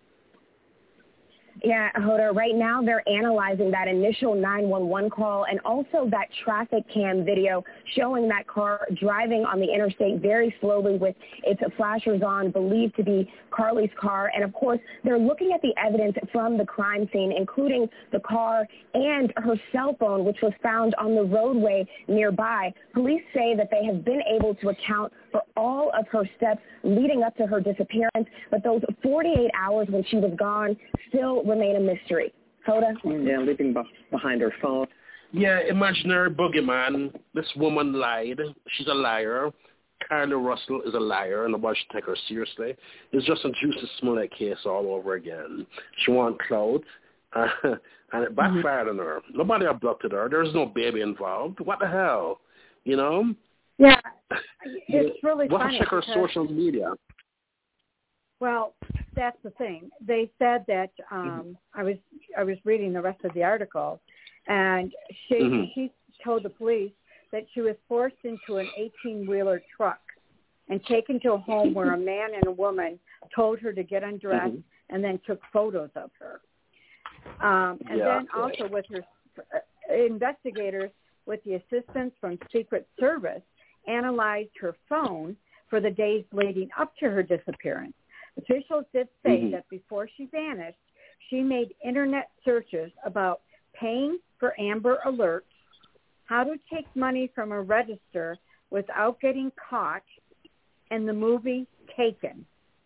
Yeah, Hoda, right now they're analyzing that initial nine one one call and also that traffic cam video showing that car driving on the interstate very slowly with its flashers on, believed to be Carly's car. And, of course, they're looking at the evidence from the crime scene, including the car and her cell phone, which was found on the roadway nearby. Police say that they have been able to account for all of her steps leading up to her disappearance, but those forty-eight hours when she was gone still remain a mystery. Hoda? Yeah, leaving behind her phone. Yeah, imaginary boogeyman. This woman lied. She's a liar. Carly Russell is a liar, and nobody should take her seriously. It's just a Juicy Smollett case all over again. She wants clout, uh, and it backfired mm-hmm. on her. Nobody abducted her. There's no baby involved. What the hell? You know? Yeah, it's really we'll funny. Have to check her because, social media. Well, that's the thing. They said that um, mm-hmm. I was I was reading the rest of the article, and she mm-hmm. she told the police that she was forced into an eighteen-wheeler truck and taken to a home where a man and a woman told her to get undressed mm-hmm. and then took photos of her. Um, and yeah, then also with her uh, investigators, with the assistance from Secret Service, analyzed her phone for the days leading up to her disappearance. Officials did say mm-hmm. that before she vanished, she made Internet searches about paying for Amber Alerts, how to take money from a register without getting caught, and the movie Taken.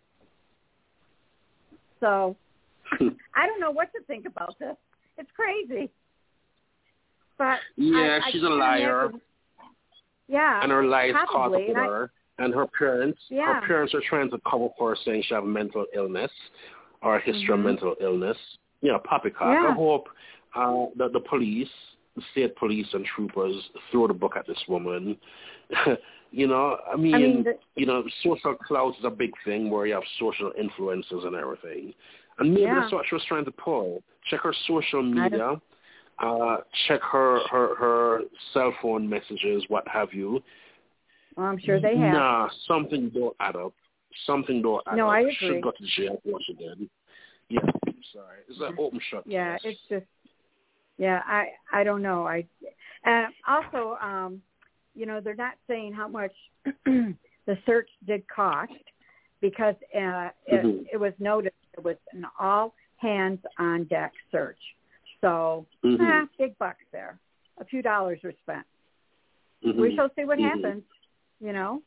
So I don't know what to think about this. It's crazy. But yeah, I, she's I a liar. Imagine, yeah, and her lies caught up with I, her. And her parents, yeah. her parents are trying to cover for her, saying she has mental illness or a history mm-hmm. of mental illness. You know, poppycock. Yeah. I hope uh, that the police, the state police and troopers throw the book at this woman. you know, I mean, I mean the, you know, social clout is a big thing where you have social influences and everything. And maybe yeah. that's what she was trying to pull. Check her social media. Uh, check her, her, her cell phone messages, what have you. Well, I'm sure they have. Nah, something don't add up. Something don't add no, up. I agree. She should go to jail for what she did. Yeah, I'm sorry. It's an open shut. Yeah, it's just, yeah, I I don't know. I uh, also, um, you know, they're not saying how much the search did cost because uh, it, mm-hmm. it was noted it was an all hands on deck search. So, mm-hmm. eh, big bucks there. A few dollars were spent. Mm-hmm. We shall see what mm-hmm. happens. You know.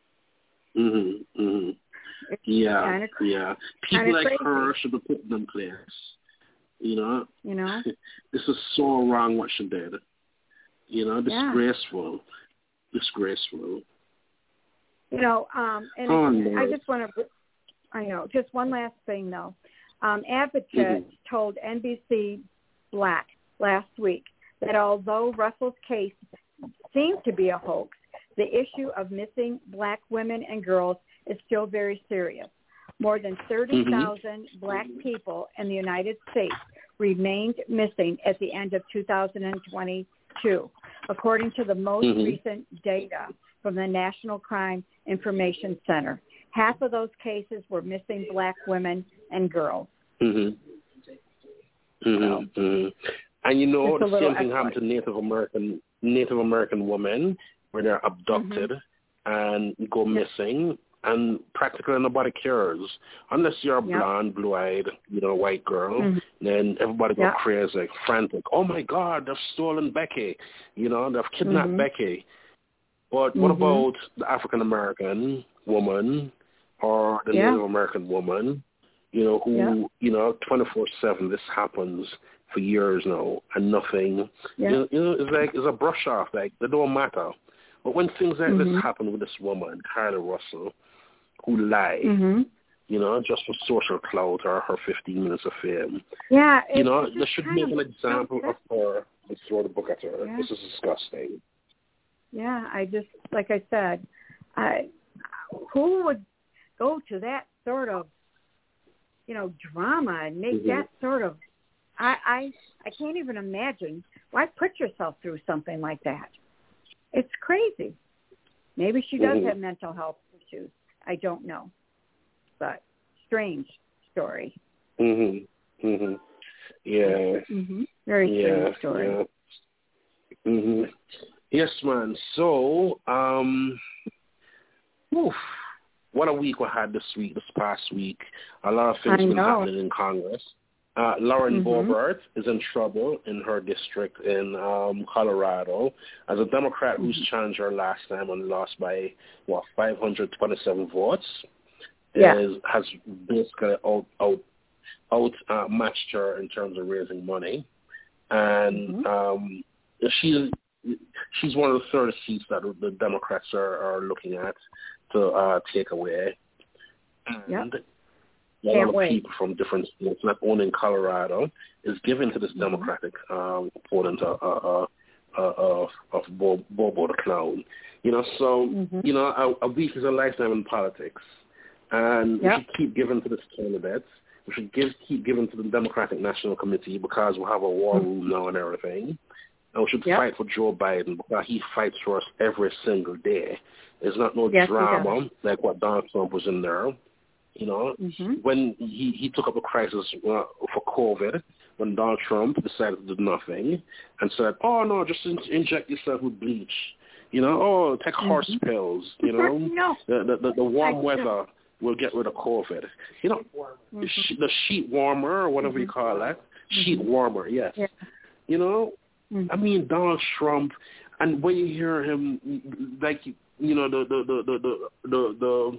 Mhm. Mhm. Yeah. Kinda, yeah. People like crazy. her should be put in place. You know. You know. This is so wrong what she did. You know, disgraceful. Yeah. Disgraceful. You know, um, and oh, I, I just want to. I know. Just one last thing, though. Um, Advocate mm-hmm. told N B C Black last week that although Russell's case seemed to be a hoax, the issue of missing black women and girls is still very serious. More than thirty thousand mm-hmm. black people in the United States remained missing at the end of two thousand twenty-two, according to the most mm-hmm. recent data from the National Crime Information Center. Half of those cases were missing black women and girls. Mm-hmm. Mm-hmm. So, mm-hmm. And you know, the same thing exploit. happened to Native American Native American women, where they're abducted mm-hmm. and go missing, and practically nobody cares. Unless you're a yep. blonde, blue-eyed, you know, white girl, mm-hmm. then everybody go yep. crazy, frantic. Oh, my God, they've stolen Becky. You know, they've kidnapped mm-hmm. Becky. But what mm-hmm. about the African-American woman or the yeah. Native American woman, you know, who, yeah. you know, twenty-four seven, this happens for years now, and nothing, yeah. you know, you know, it's like, it's a brush off, like, they don't matter. But when things like mm-hmm. this happen with this woman, Carla Russell, who lied, mm-hmm. you know, just for social clout or her fifteen minutes of fame, yeah, you know, they should make an example of her and throw the book at her. Yeah. This is disgusting. Yeah, I just, like I said, I, who would go to that sort of, you know, drama and make mm-hmm. that sort of, I, I I can't even imagine. Why put yourself through something like that? It's crazy. Maybe she does mm-hmm. have mental health issues. I don't know. But strange story. Mhm. Mhm. Yeah. Mhm. Very strange yeah, story. Yeah. Mhm. Yes, man. So, um, oof, what a week we had this week, this past week. A lot of things been happening in Congress. Uh, Lauren mm-hmm. Boebert is in trouble in her district in um, Colorado as a Democrat mm-hmm. who's challenged her last time and lost by, what, five hundred twenty-seven votes. Yeah. Is, has basically out, out, out uh, matched her in terms of raising money. And mm-hmm. um, she's, she's one of the thirty seats that the Democrats are, are looking at to uh, take away. And yep. a lot of people from different states, not only in Colorado, is given to this mm-hmm. Democratic um, opponent uh, uh, uh, uh, of Bo- Bobo the Clown. You know, so, mm-hmm. you know, a, a week is a lifetime in politics. And yep. we should keep giving to this candidate. We should give, keep giving to the Democratic National Committee because we have a war room mm-hmm. now and everything. And we should yep. fight for Joe Biden because he fights for us every single day. There's not no yes, drama like what Donald Trump was in there. You know, mm-hmm. when he, he took up a crisis uh, for COVID, when Donald Trump decided to do nothing and said, oh, no, just in- inject yourself with bleach. You know, oh, take mm-hmm. horse pills. You know, no. the, the, the warm weather will get rid of COVID. You know, mm-hmm. the, she- the sheet warmer or whatever mm-hmm. you call that. Mm-hmm. Sheet warmer, yes. Yeah. You know, mm-hmm. I mean, Donald Trump, and when you hear him, like, you know, the, the, the, the, the, the, the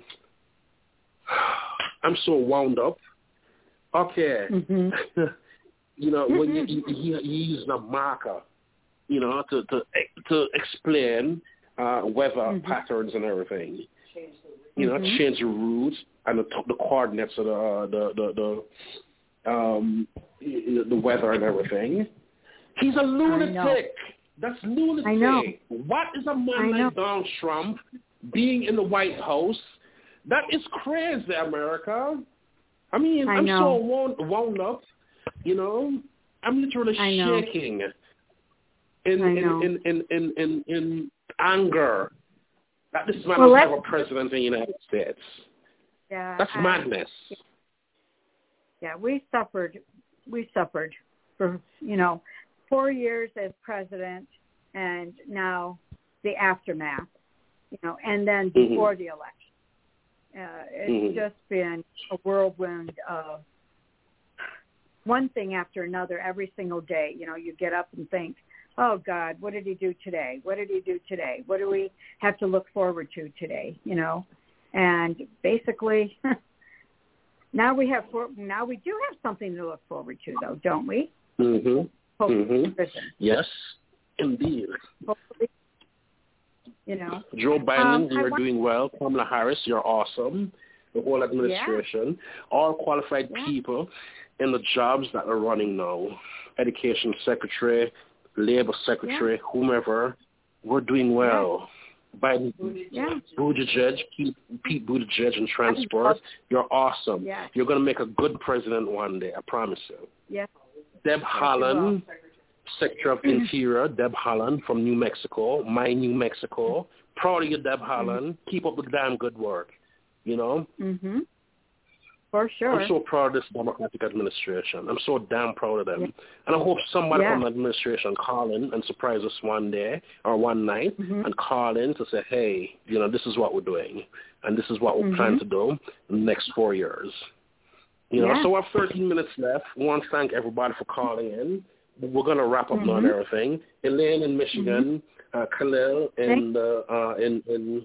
I'm so wound up. Okay. Mm-hmm. you know, when you, he, he, he used a marker, you know, to to, to explain uh, weather mm-hmm. patterns and everything. you know, Mm-hmm. change the route and the, the coordinates of the uh, the the, the um the weather and everything. He's a lunatic. That's lunatic. I know. What is a man I know. like Donald Trump being in the White House? That is crazy, America. I mean, I I'm know. so wound, wound up, you know. I'm literally I know. shaking in I in, know. in, in, in, in, in anger that this man Well, is let's- ever president of the United States. Yeah, That's I- madness. Yeah, we suffered. We suffered for, you know, four years as president, and now the aftermath, you know, and then before Mm-hmm. the election. Uh, it's Mhm. just been a whirlwind of one thing after another every single day. You know, you get up and think, oh, God, what did he do today? What did he do today? What do we have to look forward to today? You know, and basically now we have now we do have something to look forward to, though, don't we? Mm-hmm. Hopefully, Mm-hmm. Yes, indeed. Hopefully, you know. Joe Biden, Um, I you're want- doing well. Kamala Harris, you're awesome. The whole administration, all qualified Yeah. people in the jobs that are running now. Education secretary, labor secretary, whomever, we're doing well. Biden, Yeah. Buttigieg, Pete, Pete Buttigieg in transport, you're awesome. Yeah. You're going to make a good president one day, I promise you. Yes. Deb Haaland, Secretary of Interior, Deb Haaland from New Mexico, my New Mexico. Proud of you, Deb Haaland. Keep up the damn good work, you know? Mm-hmm. For sure. I'm so proud of this Democratic administration. I'm so damn proud of them. And I hope somebody Yeah. from the administration call in and surprise us one day or one night Mhm. and call in to say, hey, you know, this is what we're doing and this is what we Mhm. plan to do in the next four years. You know, Yeah. so we have thirteen minutes left. We want to thank everybody for calling in. We're going to wrap up now and Mhm. everything. Elaine in Michigan, uh, Khalil in, uh, uh, in, in,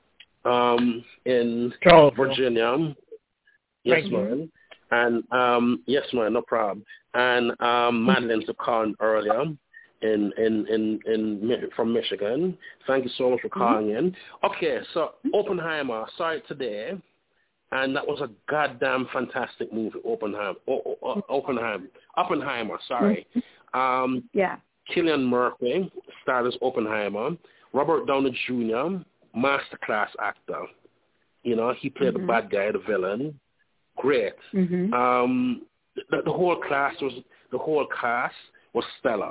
um, in Charlottesville. Virginia. Yes, Thank you. man. And, um, yes, man, no problem. And um, Madeline's calling earlier in, in, in, in, Mi- from Michigan. Thank you so much for calling in. Okay, so Oppenheimer, saw it today. And that was a goddamn fantastic movie, Oppenheimer. O- o- Oppenheimer. Oppenheimer, sorry. Um, Yeah. Cillian Murphy starred as Oppenheimer. Robert Downey Junior, masterclass actor. You know, he played Mhm. the bad guy, the villain. Great. Mhm. Um, the, the whole class was the whole cast was stellar.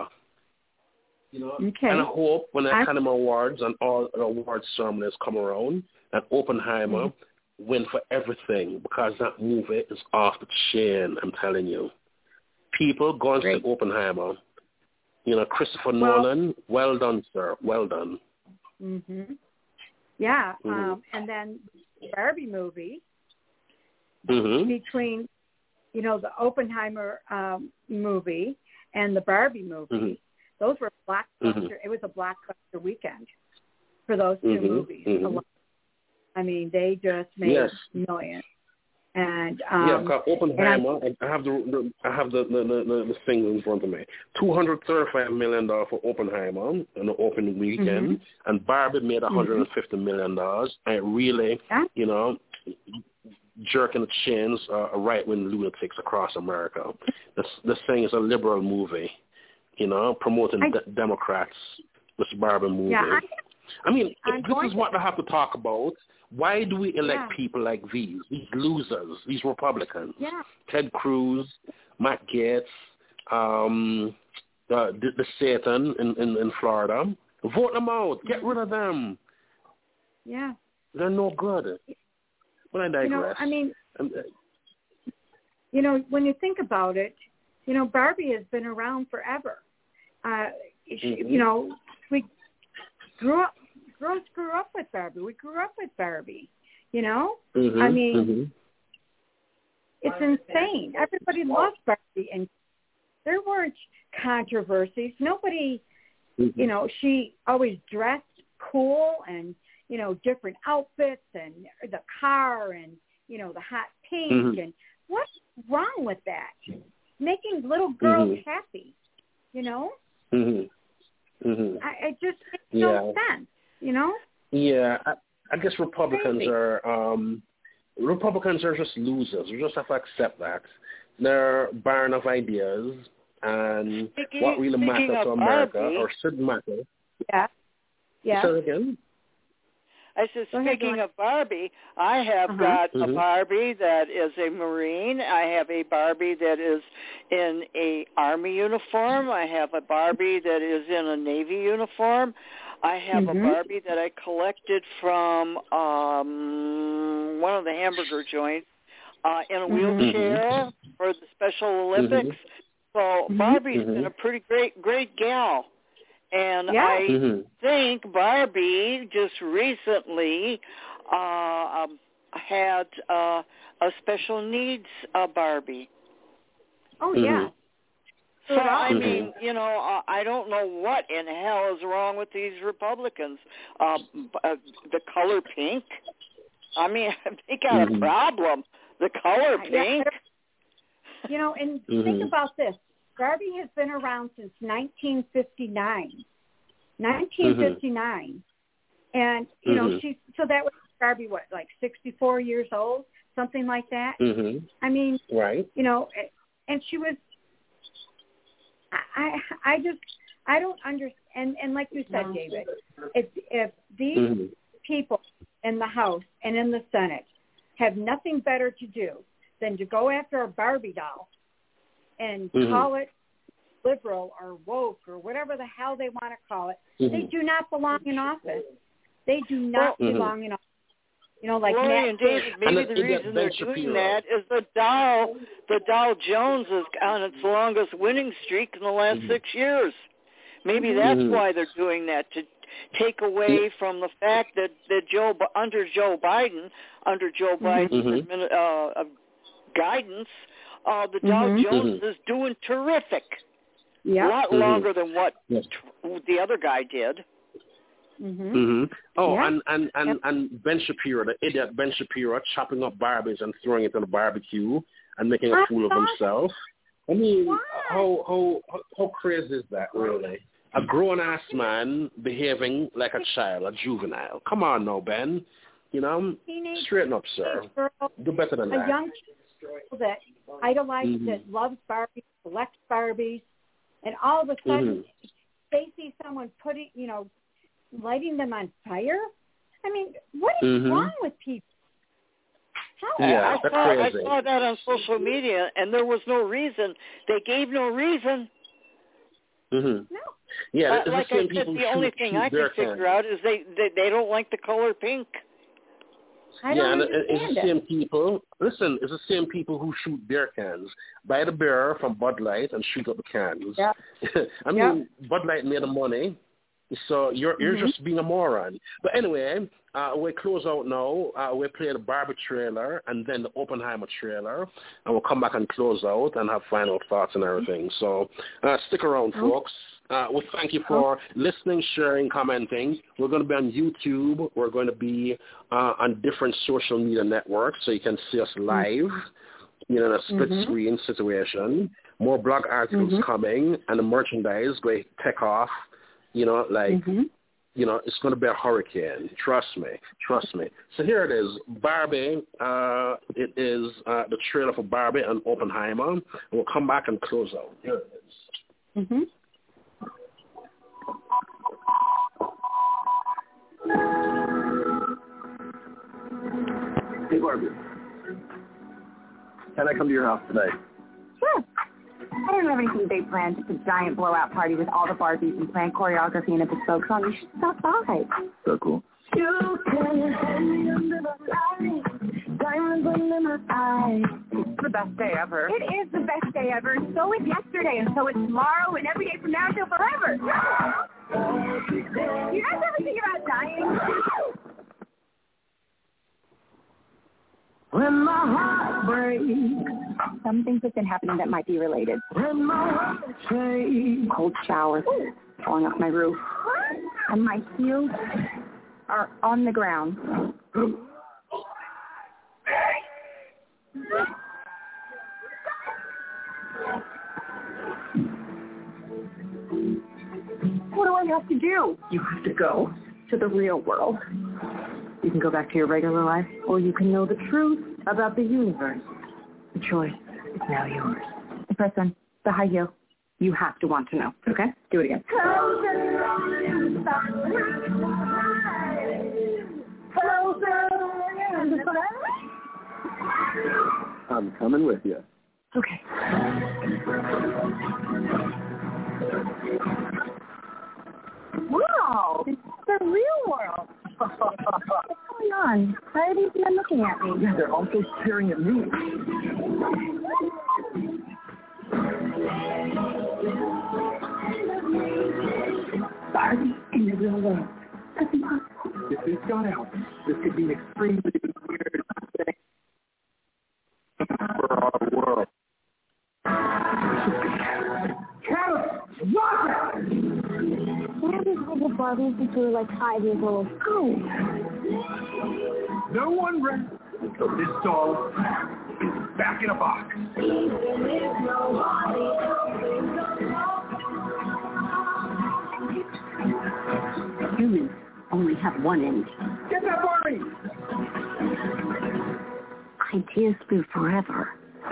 You know, Okay. and I hope when the I- Academy Awards and all the awards ceremonies come around, that Oppenheimer win for everything because that movie is off the chain. I'm telling you, people go and see Oppenheimer. You know, Christopher Well- Nolan, well done, sir, well done. Mhm. Yeah. Mhm. Um, and then the Barbie movie Mm-hmm. between, you know, the Oppenheimer um, movie and the Barbie movie. Mhm. Those were blockbuster. Mhm. It was a blockbuster weekend for those two Mhm. movies. Mhm. A lot- I mean, they just made Yes. millions. And um, yeah, because Oppenheimer, and I, I have the, the I have the the, the, the the thing in front of me. Two hundred thirty-five million dollars for Oppenheimer in the opening weekend, Mhm. and Barbie made one hundred and fifty million dollars. And it really, you know, jerking the chins uh, right wing lunatics across America. This this thing is a liberal movie, you know, promoting I- de- Democrats. This Barbie movie. Yeah, I- I mean, I'm this going is what they have to talk about. Why do we elect Yeah. people like these, these losers, these Republicans? Yeah. Ted Cruz, Matt Gaetz, um, uh, the, the Satan in, in, in Florida. Vote them out. Get rid of them. yeah. They're no good. But I digress. You know, I mean, Um, uh, you know, when you think about it, you know, Barbie has been around forever. Uh, she, Mhm. You know, we grew up, girls grew up with Barbie. We grew up with Barbie. You know, mhm, I mean, mhm. it's insane. Everybody loves Barbie, and there weren't controversies. Nobody, Mhm. you know, she always dressed cool and, you know, different outfits and the car and, you know, the hot pink. Mhm. And what's wrong with that? Making little girls Mhm. happy, you know? Mhm. Mhm. I, it just makes no Yeah. sense, you know? Yeah, I, I guess Republicans Crazy. are um, Republicans are just losers. We just have to accept that. They're barren of ideas, and Speaking, what really matters to America Barbie, or should matter. Yeah. Yeah. Say it again. I said, Go ahead, speaking Dawn. of Barbie, I have Uh-huh. got Mhm. a Barbie that is a Marine. I have a Barbie that is in a Army uniform. I have a Barbie that is in a Navy uniform. I have Mhm. a Barbie that I collected from um, one of the hamburger joints uh, in a Mhm. wheelchair for the Special Olympics. So Mhm. Barbie's Mhm. been a pretty great, great gal. And Yeah. I Mhm. think Barbie just recently uh, um, had uh, a special needs uh, Barbie. Oh Mhm. yeah. So, I Mhm. mean, you know, uh, I don't know what in hell is wrong with these Republicans. Uh, b- uh, the color pink? I mean, they got Mhm. a problem. The color Yeah, pink? You know, and Mhm. think about this. Barbie has been around since nineteen fifty-nine. nineteen fifty-nine. And, you know, Mhm. she, so that was Barbie, what, like sixty-four years old? Something like that? Mhm. I mean, Right. you know, and she was, I, I just, I don't understand. And, and like you said, David, if, if these Mhm. people in the House and in the Senate have nothing better to do than to go after a Barbie doll and Mhm. call it liberal or woke or whatever the hell they want to call it, Mhm. they do not belong in office. They do not Well, mhm. belong in office. You know, like Lori Matt and David, Gaetz. maybe And the it- it reason gets they're Ben doing Shapiro. that is the Dow, the Dow Jones is on its longest winning streak in the last Mhm. six years. Maybe that's Mhm. why they're doing that, to take away from the fact that, that Joe under Joe Biden, under Joe Biden's Mhm. admin, uh, guidance, uh, the Dow Mhm. Jones Mhm. is doing terrific. Yeah. A lot Mhm. longer than what Yes. t- the other guy did. Mhm. Mm-hmm. Oh, Yeah. and, and, and, Yep. and Ben Shapiro, the idiot Ben Shapiro, chopping up Barbies and throwing it on the barbecue and making a I fool of saw himself. I mean, Why? how, how how how crazy is that, really? A grown-ass man behaving like a child, a juvenile. Come on now, Ben. You know, Teenage, straighten up, sir. teenage girl, Do better than a that. young girl that idolizes, Mhm. that loves Barbies, collects Barbies, and all of a sudden Mhm. they see someone putting, you know, lighting them on fire. I mean, what is Mhm. wrong with people? How? Yeah, I that's saw, I crazy. saw that on social media, and there was no reason. They gave no reason. Mhm. No. Yeah, Uh, it's like the same I said, people the who only shoot, thing shoot I their can figure cans. out is they, they they don't like the color pink. I yeah, don't and it- it's understand the it. same people. Listen, it's the same people who shoot their cans. Buy the beer from Bud Light and shoot up the cans. Yeah. I mean, Bud Light made the money, so you're you're Mhm. just being a moron. But anyway, uh, we close out now. Uh, we play the Barbie trailer and then the Oppenheimer trailer, and we'll come back and close out and have final thoughts and everything. So uh, stick around, Oh. folks. Uh, we thank you for listening, sharing, commenting. We're going to be on YouTube. We're going to be uh, on different social media networks, so you can see us live, you know, in a split Mhm. screen situation. More blog articles Mhm. coming, and the merchandise going to take off, you know, like, Mhm. you know, it's going to be a hurricane. Trust me. Trust me. So here it is. Barbie. Uh, it is uh, the trailer for Barbie and Oppenheimer. And we'll come back and close out. Here it is. Mhm. Hey, Barbie. Can I come to your house today? Sure. I don't have anything big planned, just a giant blowout party with all the Barbies and planned choreography and a bespoke song. You should stop by. So cool. You can hold me under the light, diamonds under my eyes. It's the best day ever. It is the best day ever. And so is yesterday, and so is tomorrow, and every day from now until forever. You guys ever think about dying? When my heart breaks, Some things have been happening that might be related. when my heart shakes, Cold showers, falling off my roof, and my heels are on the ground. What do I have to do? You have to go to the real world. You can go back to your regular life, or you can know the truth about the universe. The choice is now yours. The first one, the high heel. You have to want to know. Okay? Do it again. I'm coming with you. Okay. Wow, it's the real world. What's going on? Why are these men looking at me? Yeah, they're also staring at me. Barbie in the real world. That's impossible. If this got out, this could be an extremely weird thing for our world. Carol, watch it! We haven't played with Barbies since we were like five years old. Oh. No one rests until this doll is back in a box. Humans only have one end. Get that Barbie! Ideas live forever.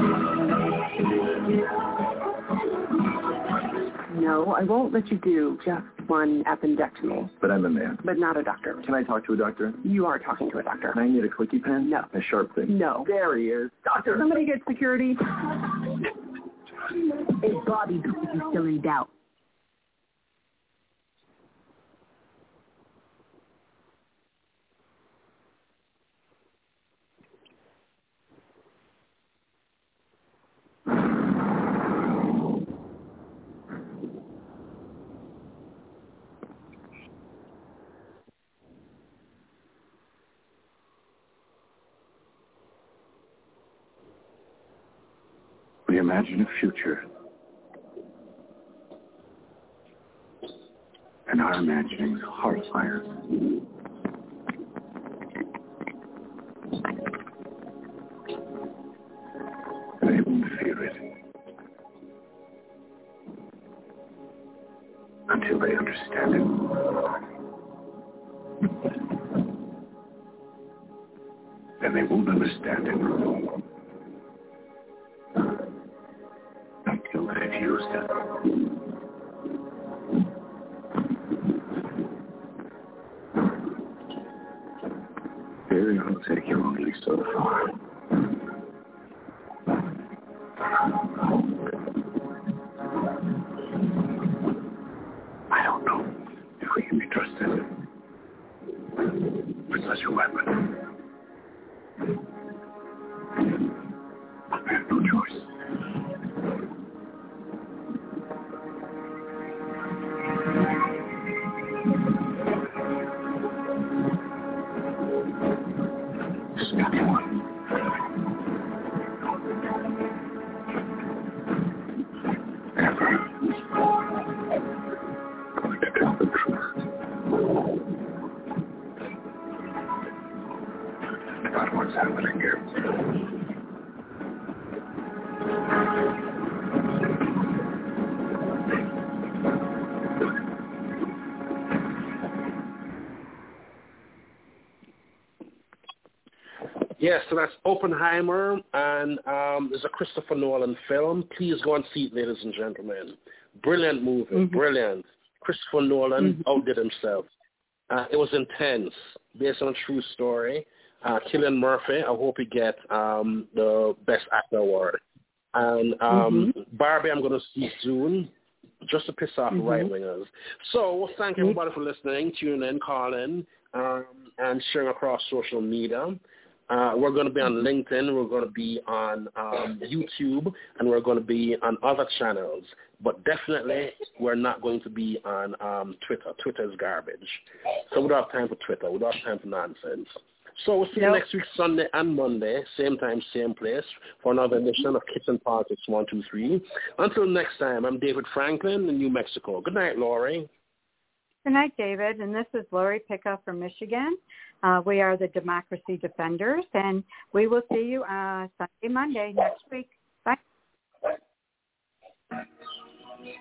No, I won't let you do just one appendectomy. But I'm a man. But not a doctor. Can I talk to a doctor? You are talking to a doctor. Can I need a clicky pen? No. A sharp thing? No. There he is. Doctor! Somebody get security. Is Bobby still in doubt? We imagine a future. And our imaginings are heart fires. And they won't feel it until they understand it. And they won't understand it until they've used it. Maybe I'll take you only so far. I don't know if we can be trusted with such a weapon. I have no choice. Happening here. Yes, so that's Oppenheimer, and um, it's a Christopher Nolan film. Please go and see it, ladies and gentlemen. Brilliant movie, mm-hmm. brilliant. Christopher Nolan mm-hmm. outdid himself. Uh, it was intense, based on a true story. Uh, Cillian Murphy, I hope he gets um, the Best Actor award. And um, mm-hmm. Barbie, I'm going to see soon, just to piss off mm-hmm. the right-wingers. So thank everybody for listening, tuning in, calling, um, and sharing across social media. Uh, we're going to be on LinkedIn, we're going to be on um, YouTube, and we're going to be on other channels. But definitely, we're not going to be on um, Twitter. Twitter is garbage. So we don't have time for Twitter. We don't have time for nonsense. So we'll see you nope. next week, Sunday and Monday, same time, same place, for another edition of Kitchen Politics one two three. Until next time, I'm David Franklin in New Mexico. Good night, Laurie. Good night, David. And this is Laurie Pickup from Michigan. Uh, we are the Democracy Defenders, and we will see you uh, Sunday, Monday next week. Bye.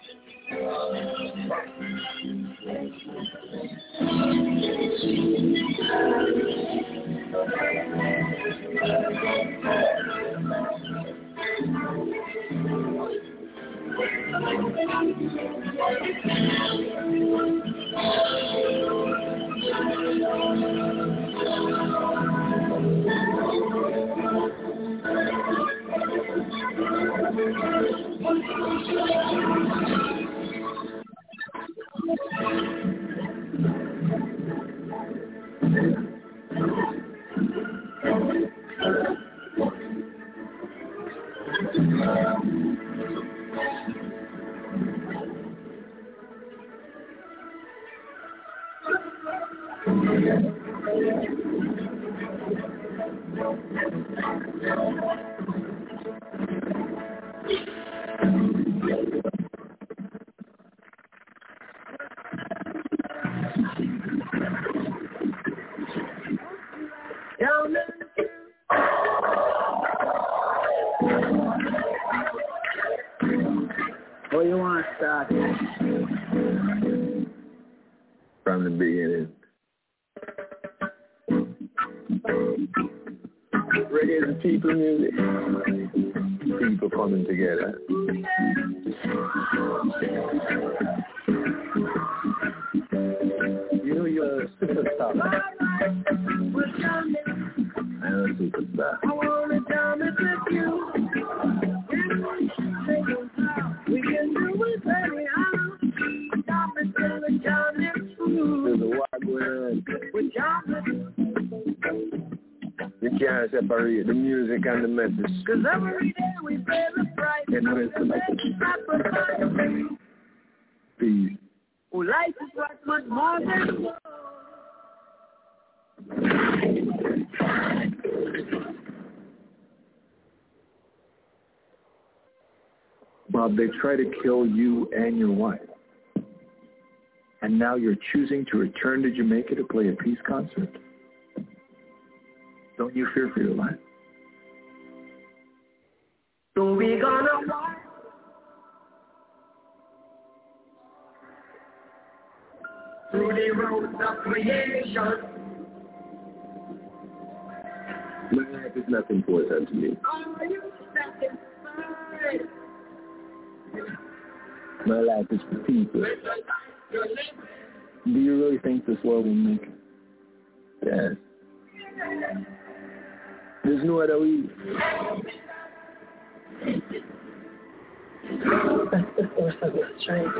What you want to start? From the beginning. Reggae is people music. People coming together. You know you're a superstar. I'm a superstar. I want to jam it with you. We can do it anyhow. Stop it till the jam is through. There's a war going on. We jam it. You can't separate the music and the message. Cause every day we pay the price. And when it's like peace. Oh, life is worth much more than gold. Bob, they try to kill you and your wife. And now you're choosing to return to Jamaica to play a peace concert? Don't you fear for your life? So we gonna walk through the roads of creation. My life is nothing important to me. Are you satisfied? My life is for people. Do you really think this world will make it? Yes. There's no other way. That's the force of your strength.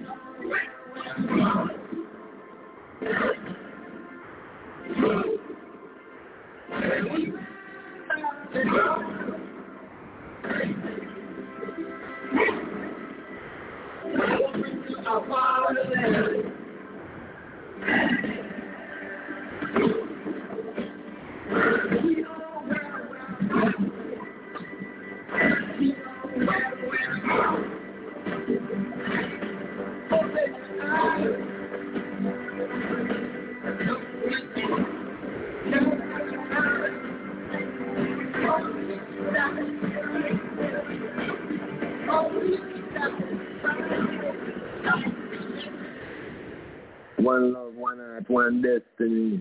One love, one heart, one destiny.